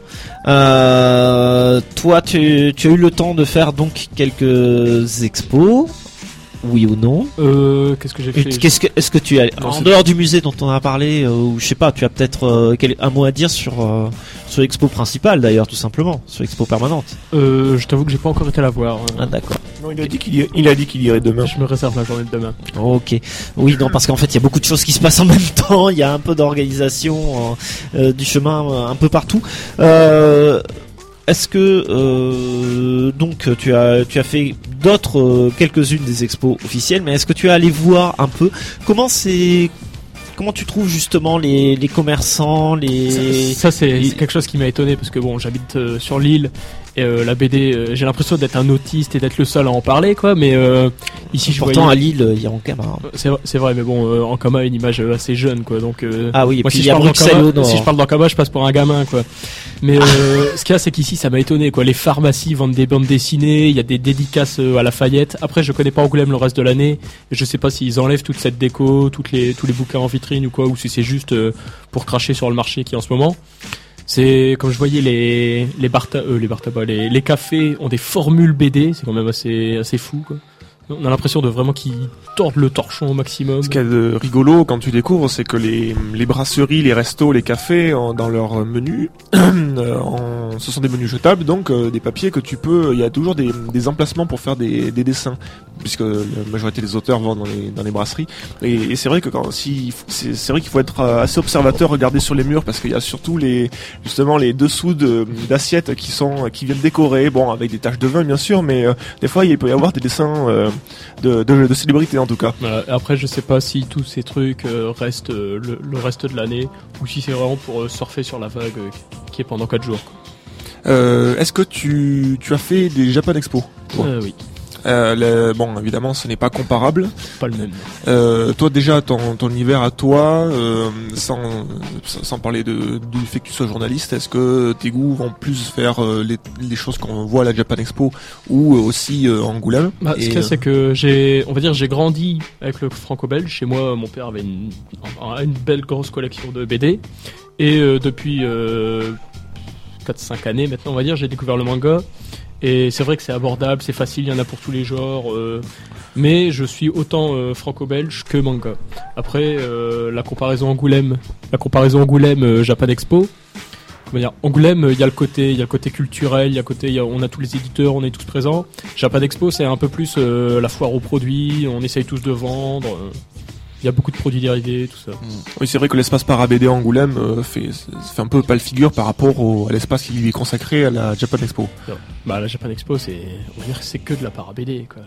Euh, toi, tu, tu as eu le temps de faire donc quelques expos, oui ou non? Euh, qu'est-ce que j'ai fait? Qu'est-ce que, est-ce que tu as, non, en dehors du musée dont on a parlé, euh, ou je sais pas, tu as peut-être euh, quel, un mot à dire sur euh, sur l'expo principale d'ailleurs, tout simplement, sur l'expo permanente? Euh, je t'avoue que j'ai pas encore été la voir. Euh... Ah d'accord. Non, il a dit qu'il y... il a dit qu'il irait demain. Je me réserve la journée de demain. Ok. Oui, non, parce qu'en fait, il y a beaucoup de choses qui se passent en même temps. Il y a un peu d'organisation euh, du chemin euh, un peu partout. Euh, Est-ce que euh, donc tu as tu as fait d'autres euh, quelques-unes des expos officielles, mais est-ce que tu es allé voir un peu comment c'est comment tu trouves justement les les commerçants, les ça, ça c'est, les... c'est quelque chose qui m'a étonné parce que bon, j'habite euh, sur l'île. Et euh, la B D, euh, j'ai l'impression d'être un autiste et d'être le seul à en parler, quoi. Mais euh, ici, je pourtant voyais... à Lille, il y a Ankama. Hein. C'est vrai, c'est vrai, mais bon, euh, Ankama a une image euh, assez jeune, quoi. Donc euh, ah oui, et moi, puis si il y a Bruxelles. Si je parle d'Ankama, je passe pour un gamin, quoi. Mais euh, ce qu'il y a, c'est qu'ici, ça m'a étonné, quoi. Les pharmacies vendent des bandes dessinées, il y a des dédicaces euh, à Lafayette. Après, je connais pas Angoulême le reste de l'année. Et je sais pas s'ils enlèvent toute cette déco, toutes les tous les bouquins en vitrine ou quoi, ou si c'est juste euh, pour cracher sur le marché qui est en ce moment. C'est comme je voyais les les bar euh, les bar tabac, les les cafés ont des formules B D, c'est quand même assez assez fou, quoi. On a l'impression de vraiment qu'ils tordent le torchon au maximum. Ce qu'il y a de rigolo quand tu découvres, c'est que les, les brasseries, les restos, les cafés, en, dans leur menu, euh, en, ce sont des menus jetables, donc euh, des papiers que tu peux. Il y a toujours des, des emplacements pour faire des, des dessins, puisque la majorité des auteurs vont dans les, dans les brasseries. Et, et c'est vrai que quand si c'est, c'est vrai qu'il faut être assez observateur, regarder sur les murs, parce qu'il y a surtout les justement les dessous de, d'assiettes qui sont qui viennent décorer, bon avec des taches de vin bien sûr, mais euh, des fois il peut y avoir des dessins. Euh, De, de, de célébrités en tout cas. Euh, après je sais pas si tous ces trucs euh, restent euh, le, le reste de l'année ou si c'est vraiment pour euh, surfer sur la vague euh, qui est pendant quatre jours. Euh, est-ce que tu, tu as fait des Japan Expo? euh, Oui. Euh, le, bon, évidemment, ce n'est pas comparable. Pas le même. Euh, toi, déjà, ton, ton univers à toi, euh, sans, sans parler de, du fait que tu sois journaliste, est-ce que tes goûts vont plus vers euh, les, les choses qu'on voit à la Japan Expo ou aussi euh, Angoulême? Bah, ce qu'il y a, c'est que j'ai, on va dire, j'ai grandi avec le franco-belge. Chez moi, mon père avait une, une belle grosse collection de B D. Et euh, depuis euh, quatre cinq années maintenant, on va dire, j'ai découvert le manga. Et c'est vrai que c'est abordable, c'est facile, il y en a pour tous les genres. Euh, mais je suis autant euh, franco-belge que manga. Après, euh, la comparaison Angoulême, la comparaison Angoulême euh, Japan Expo. Comment dire, Angoulême, il y a le côté, il y a le côté culturel, il y a le côté, il y a, on a tous les éditeurs, on est tous présents. Japan Expo, c'est un peu plus euh, la foire aux produits, on essaye tous de vendre. Euh, il y a beaucoup de produits dérivés, tout ça. Oui, c'est vrai que l'espace para-B D Angoulême euh, fait, fait un peu pâle figure par rapport au, à l'espace qui lui est consacré à la Japan Expo. Bah, la Japan Expo, c'est, on va dire que c'est que de la para-B D, quoi.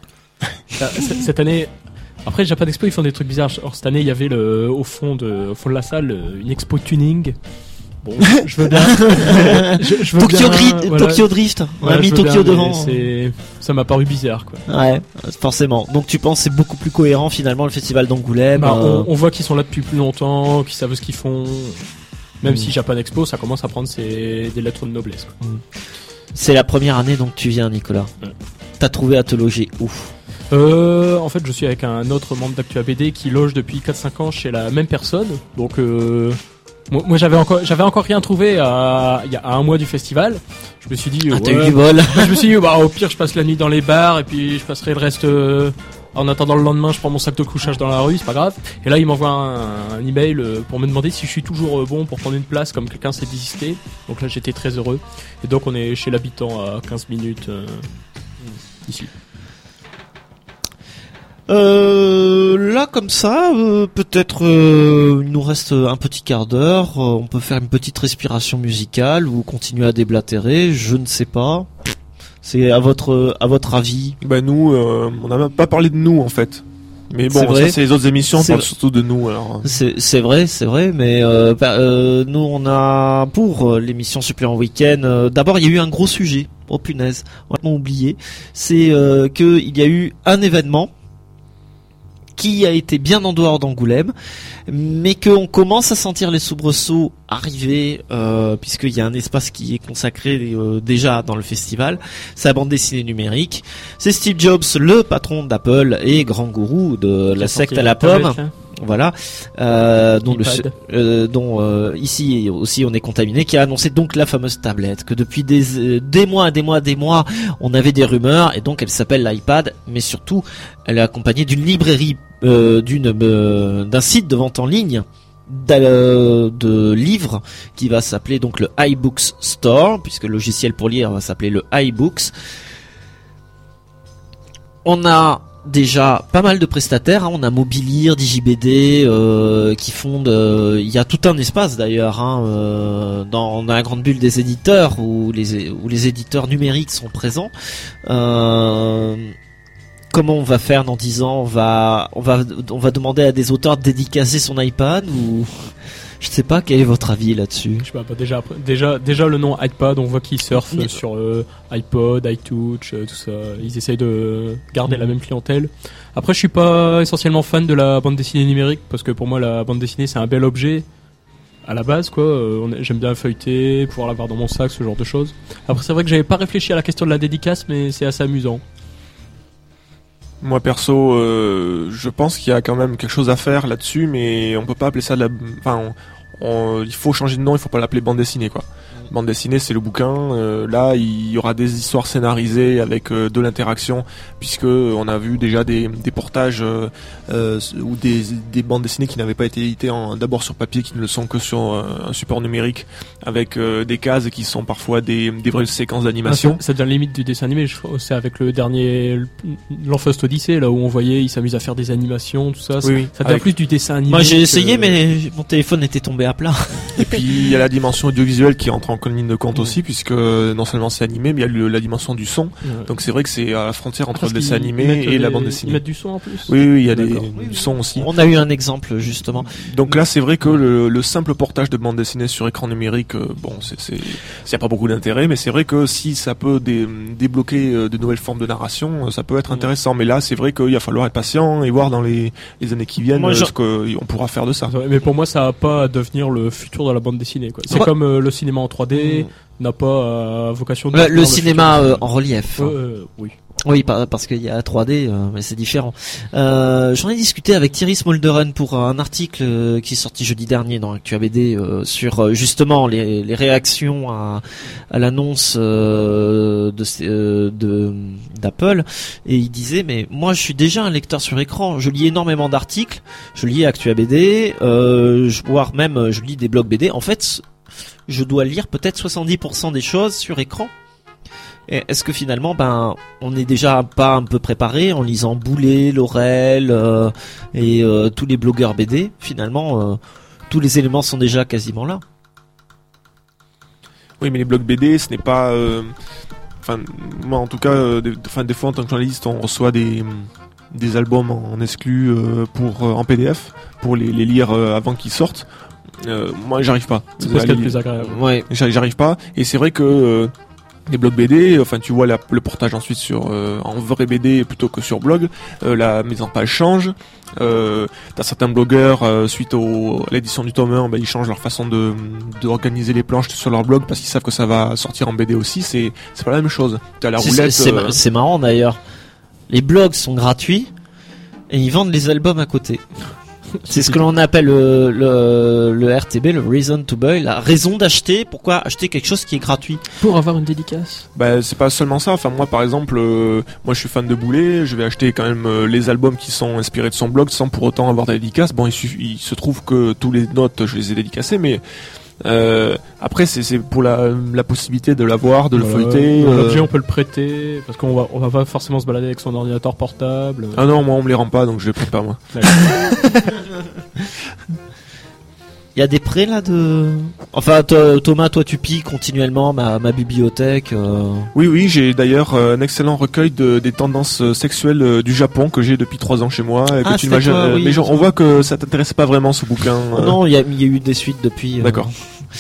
Ça, cette année, après Japan Expo, ils font des trucs bizarres. Or, cette année, il y avait le, au fond de, au fond de la salle, une expo tuning. Bon, je veux bien. je, je veux Tokyo, bien, Gri- voilà. Tokyo Drift, on Ouais, a mis je veux Tokyo bien, devant. mais c'est... Ça m'a paru bizarre, quoi. Ouais, forcément. Donc tu penses que c'est beaucoup plus cohérent finalement le festival d'Angoulême. Bah, euh... on, on voit qu'ils sont là depuis plus longtemps, qu'ils savent ce qu'ils font. Même Mm. si Japan Expo, ça commence à prendre ses... des lettres de noblesse, quoi. Mm. C'est la première année donc tu viens, Nicolas. Ouais. T'as trouvé à te loger où? Euh, en fait, je suis avec un autre membre d'Actua B D qui loge depuis quatre cinq ans chez la même personne. Donc, euh, moi, moi, j'avais encore, j'avais encore rien trouvé à, il y a un mois du festival. Je me suis dit, Ah, ouais, t'as eu du bol. je me suis dit, bah, au pire, je passe la nuit dans les bars et puis je passerai le reste. Euh, en attendant le lendemain, je prends mon sac de couchage dans la rue, c'est pas grave. Et là, il m'envoie un, un email euh, pour me demander si je suis toujours euh, bon pour prendre une place, comme quelqu'un s'est désisté. Donc là, j'étais très heureux. Et donc, on est chez l'habitant à quinze minutes euh, ici. Euh, là comme ça, euh, peut-être euh, il nous reste un petit quart d'heure. Euh, on peut faire une petite respiration musicale ou continuer à déblatérer. Je ne sais pas. C'est à votre à votre avis. Bah nous, euh, on n'a même pas parlé de nous en fait. Mais bon, C'est vrai. ça c'est les autres émissions, on C'est parle vrai. surtout de nous alors. C'est c'est vrai, c'est vrai, mais euh, bah, euh, nous on a pour euh, l'émission Supplément Week-end. Euh, D'abord, il y a eu un gros sujet. Oh punaise, on va oublié. C'est euh, que il y a eu un événement qui a été bien en dehors d'Angoulême, mais qu'on commence à sentir les soubresauts arriver, euh, puisqu'il y a un espace qui est consacré euh, déjà dans le festival, c'est la bande dessinée numérique. C'est Steve Jobs, le patron d'Apple et grand gourou de la secte à la pomme. Voilà, euh, dont, le, euh, dont euh, ici aussi on est contaminé, qui a annoncé donc la fameuse tablette, que depuis des, euh, des mois, des mois, des mois, on avait des rumeurs, et donc elle s'appelle l'iPad, mais surtout elle est accompagnée d'une librairie, euh, d'une euh, d'un site de vente en ligne de, de livres qui va s'appeler donc le iBooks Store, puisque le logiciel pour lire va s'appeler le iBooks. On a déjà pas mal de prestataires, hein. On a Mobilire, DigiBD euh, qui fondent. Euh, il y a tout un espace d'ailleurs hein, euh, dans, dans la grande bulle des éditeurs où les où les éditeurs numériques sont présents. Euh, comment on va faire dans dix ans? On va on va on va demander à des auteurs de dédicacer son iPad ou je sais pas, quel est votre avis là-dessus? Je sais pas, bah déjà, après, déjà, déjà le nom iPad, on voit qu'ils surfent Mais... sur euh, iPod, iTouch, euh, tout ça. Ils essayent de garder mmh. la même clientèle. Après, je suis pas essentiellement fan de la bande dessinée numérique parce que pour moi, la bande dessinée c'est un bel objet à la base, quoi. Euh, on est, j'aime bien feuilleter, pouvoir l'avoir dans mon sac, ce genre de choses. Après, c'est vrai que j'avais pas réfléchi à la question de la dédicace, mais c'est assez amusant. Moi perso, euh, je pense qu'il y a quand même quelque chose à faire là-dessus, mais on peut pas appeler ça de la. Enfin, on, on, il faut changer de nom, il faut pas l'appeler bande dessinée, quoi. Bande dessinée, c'est le bouquin. Euh, là, il y aura des histoires scénarisées avec euh, de l'interaction, puisque on a vu déjà des, des portages euh, euh, ou des, des bandes dessinées qui n'avaient pas été éditées en, d'abord sur papier, qui ne le sont que sur euh, un support numérique, avec euh, des cases qui sont parfois des, des vraies séquences d'animation. Ah, ça, ça devient limite du dessin animé. Je crois, c'est avec le dernier l'Enfast Odyssey, là où on voyait, ils s'amusent à faire des animations, tout ça. Oui, oui. Ça devient avec... plus du dessin animé. Moi, j'ai essayé, que... mais mon téléphone était tombé à plat. Et puis il y a la dimension audiovisuelle qui entre en ligne de compte mmh. aussi, puisque non seulement c'est animé, mais il y a le, la dimension du son. Ouais. Donc c'est vrai que c'est à la frontière entre Parce le dessin animé et des, la bande dessinée. Ils mettent du son en plus. Oui, oui, il y a des, oui, du son aussi. On a eu un exemple justement. Donc là, c'est vrai que le, le simple portage de bande dessinée sur écran numérique, euh, bon, c'est, c'est, ça n'a pas beaucoup d'intérêt, mais c'est vrai que si ça peut dé, débloquer euh, de nouvelles formes de narration, ça peut être intéressant. Mais là, c'est vrai qu'il va falloir être patient et voir dans les, les années qui viennent moi, ce qu'on pourra faire de ça. Mais pour moi, ça n'a pas à devenir le futur de la bande dessinée, quoi. C'est ouais. comme euh, le cinéma en trois D mmh. n'a pas euh, vocation de... Le, le cinéma euh, en relief. Euh, euh, oui. Oui, parce qu'il y a trois D, euh, mais c'est différent. Euh, j'en ai discuté avec Thierry Smolderen pour un article euh, qui est sorti jeudi dernier dans Actua B D euh, sur euh, justement les, les réactions à, à l'annonce euh, de, euh, de d'Apple, et il disait mais moi je suis déjà un lecteur sur écran, je lis énormément d'articles, je lis Actua B D, euh, voire même je lis des blogs B D. En fait, je dois lire peut-être soixante-dix pour cent des choses sur écran. Et est-ce que finalement, ben, on n'est déjà pas un peu préparé en lisant Boulet, Laurel euh, et euh, tous les blogueurs B D. Finalement, euh, tous les éléments sont déjà quasiment là. Oui, mais les blogs B D, ce n'est pas. Enfin, euh, moi, en tout cas, euh, des, des fois, en tant que journaliste, on reçoit des des albums en exclu euh, pour euh, en P D F pour les, les lire euh, avant qu'ils sortent. Euh, moi, j'arrive pas. C'est parce qu'il y a de plus agréable. Ouais, j'arrive pas. Et c'est vrai que euh, les blogs B D, enfin, tu vois la, le portage ensuite sur euh, en vrai B D plutôt que sur blog. Euh, la mise en page change. Euh, t'as certains blogueurs euh, suite au, à l'édition du tome un, bah, ils changent leur façon de d'organiser les planches sur leur blog parce qu'ils savent que ça va sortir en B D aussi. C'est c'est pas la même chose. T'as la C'est- roulette. C'est euh, c'est marrant d'ailleurs. Les blogs sont gratuits et ils vendent les albums à côté. C'est ce que l'on appelle le, le, le R T B, le Reason to Buy, la raison d'acheter. Pourquoi acheter quelque chose qui est gratuit? Pour avoir une dédicace. Bah c'est pas seulement ça, enfin moi par exemple, euh, moi je suis fan de Boulet, je vais acheter quand même euh, les albums qui sont inspirés de son blog sans pour autant avoir de dédicace. Bon il, suff- il se trouve que tous les notes je les ai dédicacées, mais euh, après c'est, c'est pour la, la possibilité de l'avoir, de le Voilà. feuilleter. L'objet, euh. on peut le prêter, parce qu'on va, on va pas forcément se balader avec son ordinateur portable. Ah non, moi on me les rend pas donc je les prête pas moi. Il y a des prêts là de. Enfin, toi, Thomas, toi tu pilles continuellement ma, ma bibliothèque. Euh... Oui, oui, j'ai d'ailleurs euh, un excellent recueil de, des tendances euh, sexuelles euh, du Japon que j'ai depuis trois ans chez moi. Et que Ah, tu c'était imagines, toi, euh, oui, mais genre, on voit que ça t'intéresse pas vraiment ce bouquin. Oh euh. non, il y, a- il y a eu des suites depuis. euh. D'accord.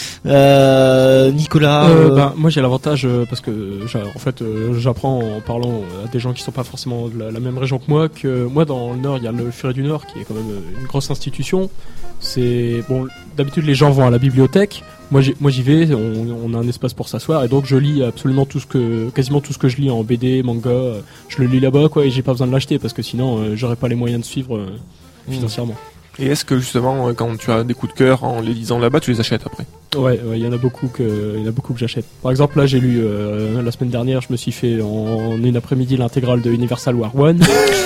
Euh, Nicolas. Euh, euh, ben, moi j'ai l'avantage euh, parce que j'a- en fait euh, j'apprends en parlant à des gens qui sont pas forcément de la, la même région que moi, que moi dans le Nord il y a le Furet du Nord qui est quand même euh, une grosse institution. C'est bon, d'habitude les gens vont à la bibliothèque, moi j'y, moi j'y vais, on, on a un espace pour s'asseoir et donc je lis absolument tout ce que quasiment tout ce que je lis en B D, manga, euh, je le lis là-bas quoi, et j'ai pas besoin de l'acheter parce que sinon euh, j'aurais pas les moyens de suivre euh, financièrement. Et est-ce que justement, euh, quand tu as des coups de cœur en les lisant là-bas, tu les achètes après? Ouais, il y en a beaucoup que, il y en a beaucoup que j'achète. Par exemple, là, j'ai lu euh, la semaine dernière, je me suis fait en, en une après-midi l'intégrale de Universal War One.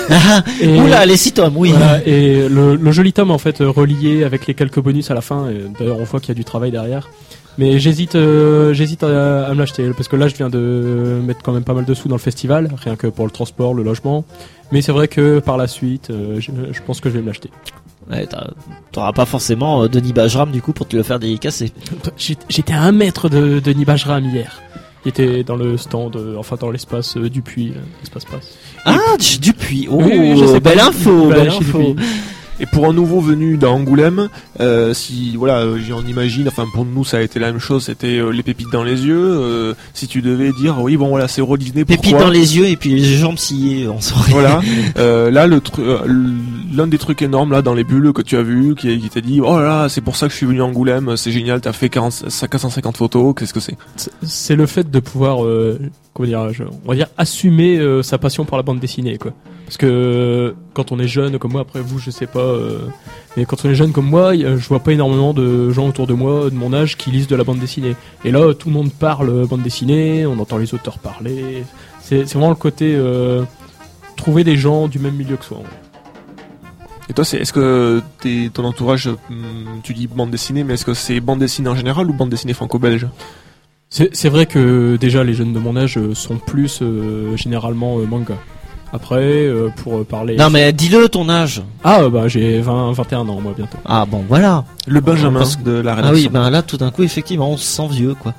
Et- Oula, les six tomes, oui. Voilà, et le, le joli tome en fait euh, relié avec les quelques bonus à la fin. Et d'ailleurs, on voit qu'il y a du travail derrière. Mais j'hésite, euh, j'hésite à, à me l'acheter parce que là, je viens de mettre quand même pas mal de sous dans le festival, rien que pour le transport, le logement. Mais c'est vrai que par la suite, euh, je, je pense que je vais me l'acheter. Ouais, t'as- t'auras pas forcément euh, Denis Bajram du coup pour te le faire dédicacer. J'ai- J'étais à un mètre de Denis Bajram hier. Il était dans le stand, euh, enfin dans l'espace euh, du puits, euh, l'espace passe. Ah, du- Dupuis. Oh, Oui, oui, je sais pas. belle info, Voilà, belle chez info. Dupuis. Et pour un nouveau venu d'Angoulême, euh, si voilà, euh, j'en imagine, enfin pour nous ça a été la même chose, c'était euh, les pépites dans les yeux. Euh, si tu devais dire, oui bon voilà, c'est Euro Disney. Pépites pourquoi dans les yeux et puis les jambes sciées en soirée. Voilà. Euh, là, le tru- euh, l'un des trucs énormes là dans les bulles que tu as vu, qui, qui t'a dit, oh là, là, c'est pour ça que je suis venu à Angoulême, c'est génial, t'as fait quarante, quatre cent cinquante photos, qu'est-ce que c'est? C'est- C'est le fait de pouvoir, euh, comment dire, je- on va dire, assumer euh, sa passion pour la bande dessinée, quoi. Parce que euh, quand on est jeune, comme moi, après vous, je sais pas, euh, mais quand on est jeune comme moi, y a- je vois pas énormément de gens autour de moi, de mon âge, qui lisent de la bande dessinée. Et là, tout le monde parle euh, bande dessinée, on entend les auteurs parler. C'est c'est vraiment le côté euh, trouver des gens du même milieu que soi. en fait. Et toi, c'est, est-ce que t'es, ton entourage, hum, tu dis bande dessinée, mais est-ce que c'est bande dessinée en général ou bande dessinée franco-belge? C'est c'est vrai que déjà les jeunes de mon âge euh, sont plus euh, généralement euh, manga. Après, euh, pour euh, parler... Non mais dis-le ton âge. Ah euh, bah j'ai vingt, vingt et un ans moi bientôt. Ah bon voilà. Le Benjamin Parce- de la Ah rédaction. oui, ben là tout d'un coup effectivement on se sent vieux quoi.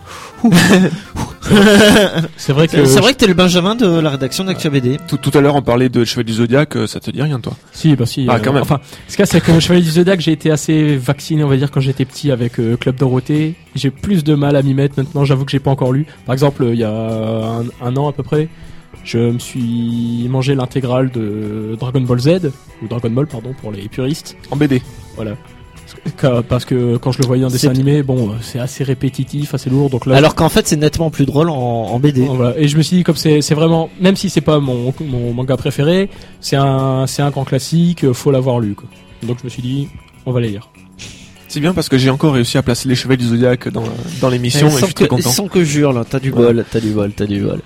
C'est vrai que C'est c'est vrai que t'es le Benjamin de la rédaction d'Actua B D. Tout, tout à l'heure, on parlait de Chevalier du Zodiac, euh, ça te dit rien, toi? Si, bah si. Ah, euh, quand même. Enfin, ce qu'il y a, c'est que Chevalier du Zodiac, j'ai été assez vacciné, on va dire, quand j'étais petit avec euh, Club Dorothée. J'ai plus de mal à m'y mettre maintenant, j'avoue que j'ai pas encore lu. Par exemple, euh, il y a un, un an à peu près, je me suis mangé l'intégrale de Dragon Ball Z, ou Dragon Ball, pardon, pour les puristes. En B D. Voilà. Parce que- Parce que quand je le voyais en dessin C'est- animé, bon, euh, c'est assez répétitif, assez lourd, donc là. Alors qu'en fait c'est nettement plus drôle en, en B D. Voilà. Et je me suis dit, comme c'est c'est vraiment, même si c'est pas mon, mon manga préféré, c'est un, c'est un grand classique, euh, faut l'avoir lu, quoi. Donc je me suis dit, on va les lire. C'est bien parce que j'ai encore réussi à placer les Chevaliers du Zodiac dans, dans l'émission et, sans je suis que, très content. sans que je jure là, t'as du Voilà. bol, t'as du bol, t'as du bol.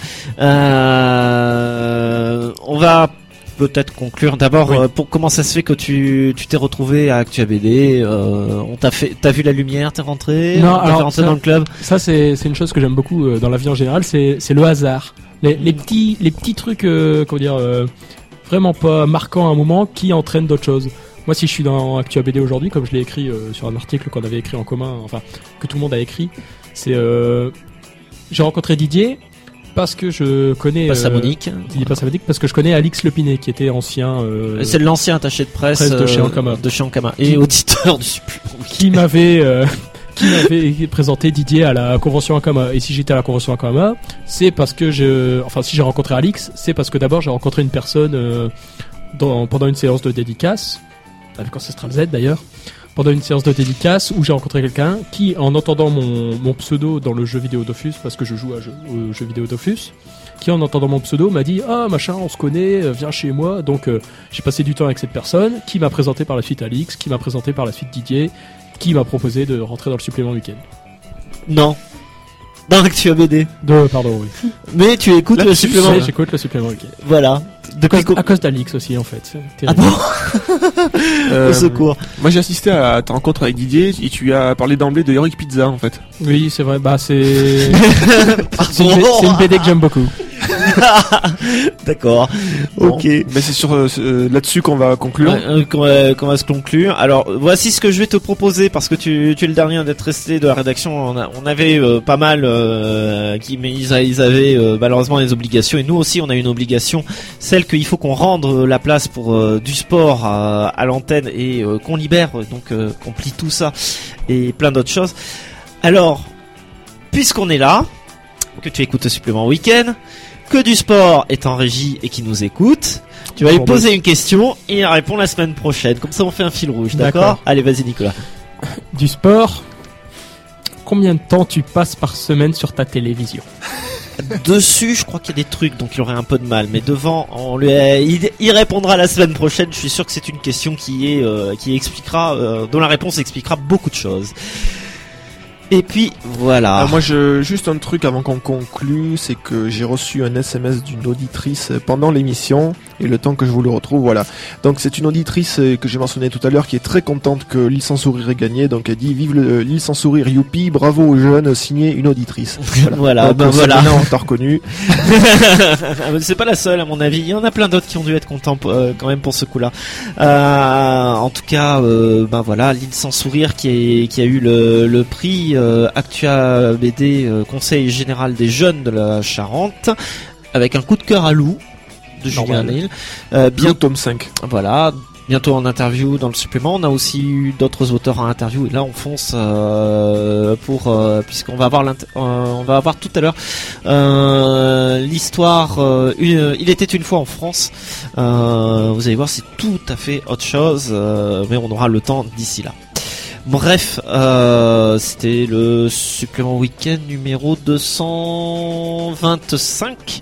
Euh, on va peut-être conclure d'abord Oui. euh, pour comment ça se fait que tu tu t'es retrouvé à Actua B D. Euh, on t'a fait, t'as vu la lumière, t'es rentré, Non, on t'a fait alors, rentrer ça- dans le club. Ça, c'est c'est une chose que j'aime beaucoup euh, dans la vie en général, c'est c'est le hasard. Les, les petits les petits trucs, euh, comment dire, euh, vraiment pas marquants à un moment qui entraînent d'autres choses. Moi, si je suis dans Actua B D aujourd'hui, comme je l'ai écrit euh, sur un article qu'on avait écrit en commun, enfin que tout le monde a écrit, c'est euh, j'ai rencontré Didier. Parce que je connais Passamonique. Euh, Didier Passamonique, parce que je connais Alix Lepinet, qui était ancien. Euh, c'est l'ancien attaché de presse, presse de chez euh, Ankama, de chez Ankama et qui, auditeur du supplément. Qui m'avait euh, qui m'avait présenté Didier à la convention Ankama. Et si j'étais à la convention Ankama, c'est parce que je, enfin si j'ai rencontré Alix, c'est parce que d'abord j'ai rencontré une personne euh, dans, pendant une séance de dédicace avec Ancestral Z d'ailleurs. Pendant une séance de dédicace où j'ai rencontré quelqu'un qui, en entendant mon, mon pseudo dans le jeu vidéo Dofus, parce que je joue à jeu, au jeu vidéo Dofus, qui en entendant mon pseudo m'a dit ah machin on se connaît, viens chez moi. Donc euh, j'ai passé du temps avec cette personne qui m'a présenté par la suite Alix, qui m'a présenté par la suite Didier, qui m'a proposé de rentrer dans le supplément week-end. Non. Dans Actu A B D. De, pardon, oui. Mais tu écoutes Là, le tu supplément. sais, j'écoute le supplément week-end. Voilà. De cause, à cause d'Alix aussi en fait. Ah bon euh, Au secours. Moi j'ai assisté à ta rencontre avec Didier et tu as parlé d'emblée de Heroic Pizza en fait. Oui c'est vrai, bah c'est... c'est, une, c'est une B D que j'aime beaucoup. D'accord. Bon. Ok. Mais c'est sur euh, là-dessus qu'on va conclure. Ouais, qu'on, va, qu'on va se conclure. Alors voici ce que je vais te proposer parce que tu, tu es le dernier d'être resté de la rédaction. On, a, on avait euh, pas mal euh, qui, mais ils, ils avaient euh, malheureusement des obligations et nous aussi on a une obligation, celle qu'il faut qu'on rende la place pour euh, du sport à, à l'antenne et euh, qu'on libère donc euh, qu'on plie tout ça et plein d'autres choses. Alors puisqu'on est là, que tu écoutes le supplément week-end, que du sport est en régie et qui nous écoute, tu vas lui poser une question et il répond la semaine prochaine. Comme ça on fait un fil rouge, d'accord, d'accord. Allez vas-y Nicolas. Du sport, combien de temps tu passes par semaine sur ta télévision? Dessus, je crois qu'il y a des trucs, donc il aurait un peu de mal. Mais devant, on lui a, il, il répondra la semaine prochaine. Je suis sûr que c'est une question qui est, euh, qui expliquera, euh, dont la réponse expliquera beaucoup de choses. Et puis voilà. Ah, moi, je, juste un truc avant qu'on conclue, c'est que j'ai reçu un S M S d'une auditrice pendant l'émission et le temps que je vous le retrouve, voilà. Donc c'est une auditrice que j'ai mentionné tout à l'heure qui est très contente que l'île sans sourire ait gagné. Donc elle dit vive le, l'île sans sourire, youpi, bravo aux jeunes, signé une auditrice. Voilà. voilà donc, ben voilà. Sabrina, on t'a reconnu. C'est pas la seule à mon avis. Il y en a plein d'autres qui ont dû être contents euh, quand même pour ce coup-là. Euh, en tout cas, euh, ben voilà, l'île sans sourire qui, est, qui a eu le, le prix. Euh, Actu A B D, euh, Conseil général des jeunes de la Charente, avec un coup de cœur à Lou de Julien Neil. Euh, bien tome cinq. Voilà, bientôt en interview dans le supplément. On a aussi eu d'autres auteurs en interview et là on fonce euh, pour euh, puisqu'on va avoir euh, on va avoir tout à l'heure euh, l'histoire. Euh, une, il était une fois en France. Euh, vous allez voir, c'est tout à fait autre chose, euh, mais on aura le temps d'ici là. Bref, euh, c'était le supplément week-end numéro deux cent vingt-cinq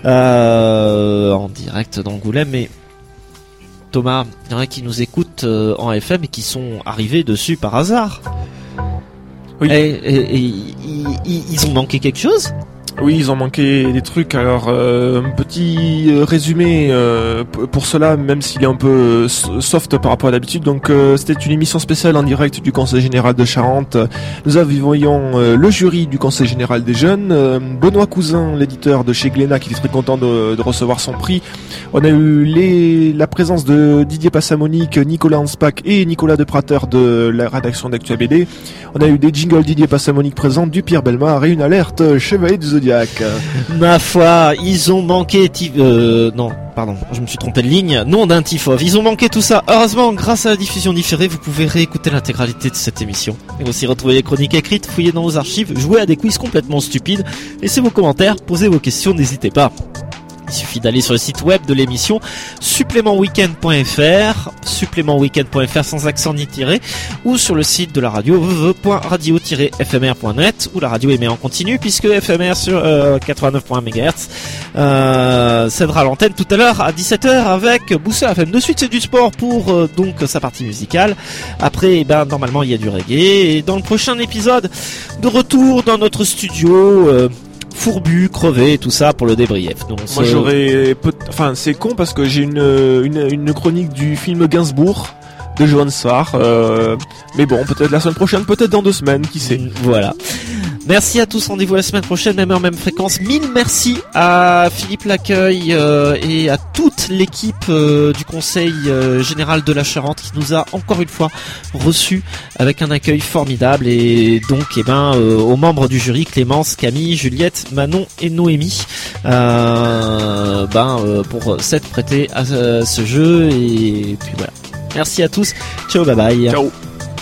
euh, en direct d'Angoulême. Et Thomas, il y en a qui nous écoutent euh, en F M et qui sont arrivés dessus par hasard. Oui. Et, et, et, et, et ils ont manqué quelque chose ? Oui, ils ont manqué des trucs. Alors, euh, un petit euh, résumé euh, p- pour cela, même s'il est un peu euh, soft par rapport à d'habitude. Donc, euh, c'était une émission spéciale en direct du Conseil général de Charente. Nous avions euh, le jury du Conseil général des jeunes, euh, Benoît Cousin, l'éditeur de chez Glénat, qui était très content de, de recevoir son prix. On a eu les, la présence de Didier Passamonique, Nicolas Hanspach et Nicolas de Prater de la rédaction d'Actu A B D. On a eu des jingles Didier Passamonique présents, du Pierre Bellemare et une alerte Chevalier du Zodiac. Ma foi, ils ont manqué... Tif- euh, non, pardon, je me suis trompé de ligne. Nom d'un Tifov. Ils ont manqué tout ça. Heureusement, grâce à la diffusion différée, vous pouvez réécouter l'intégralité de cette émission. Et aussi retrouver les chroniques écrites, fouiller dans vos archives, jouer à des quiz complètement stupides. Laissez vos commentaires, posez vos questions, n'hésitez pas. Il suffit d'aller sur le site web de l'émission supplément weekend point f r, supplément weekend point f r sans accent ni tiré, ou sur le site de la radio w w w point radio tiret f m r point net, où la radio émet en continu puisque F M R sur euh, quatre-vingt-neuf point un mégahertz euh, cédera l'antenne tout à l'heure à dix-sept heures avec Booster F M. De suite c'est du sport pour euh, donc sa partie musicale. Après eh ben normalement il y a du reggae et dans le prochain épisode de retour dans notre studio euh, fourbu, crevé, tout ça pour le débrief. Donc, moi j'aurais, peut... enfin c'est con parce que j'ai une, une une chronique du film Gainsbourg de Johan Sarr, euh... mais bon peut-être la semaine prochaine, peut-être dans deux semaines, qui sait. Voilà. Merci à tous, rendez-vous la semaine prochaine, même heure, même fréquence. Mille merci à Philippe Laccueil euh, et à toute l'équipe euh, du Conseil euh, Général de la Charente qui nous a encore une fois reçus avec un accueil formidable. Et donc, eh ben, euh, aux membres du jury, Clémence, Camille, Juliette, Manon et Noémie, euh, ben, euh, pour s'être prêtés à euh, ce jeu. Et puis voilà. Merci à tous. Ciao, bye bye. Ciao.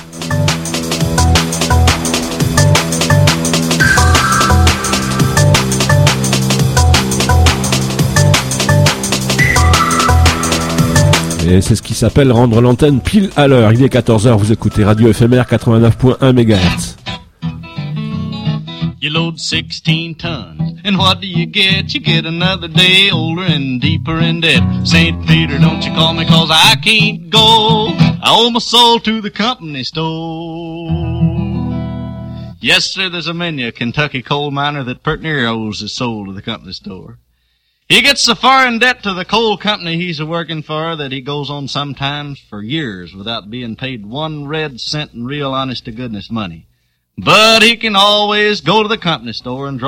Et c'est ce qui s'appelle rendre l'antenne pile à l'heure. Il est quatorze heures, vous écoutez Radio F M R quatre-vingt-neuf point un mégahertz. You load sixteen tons, and what do you get? You get another day older and deeper in debt. Saint Peter, don't you call me, cause I can't go. I owe my soul to the company store. Yes, sir, there's a many a Kentucky coal miner that pert near owes his soul to the company store. He gets so far in debt to the coal company he's a-working for that he goes on sometimes for years without being paid one red cent in real honest-to-goodness money. But he can always go to the company store and draw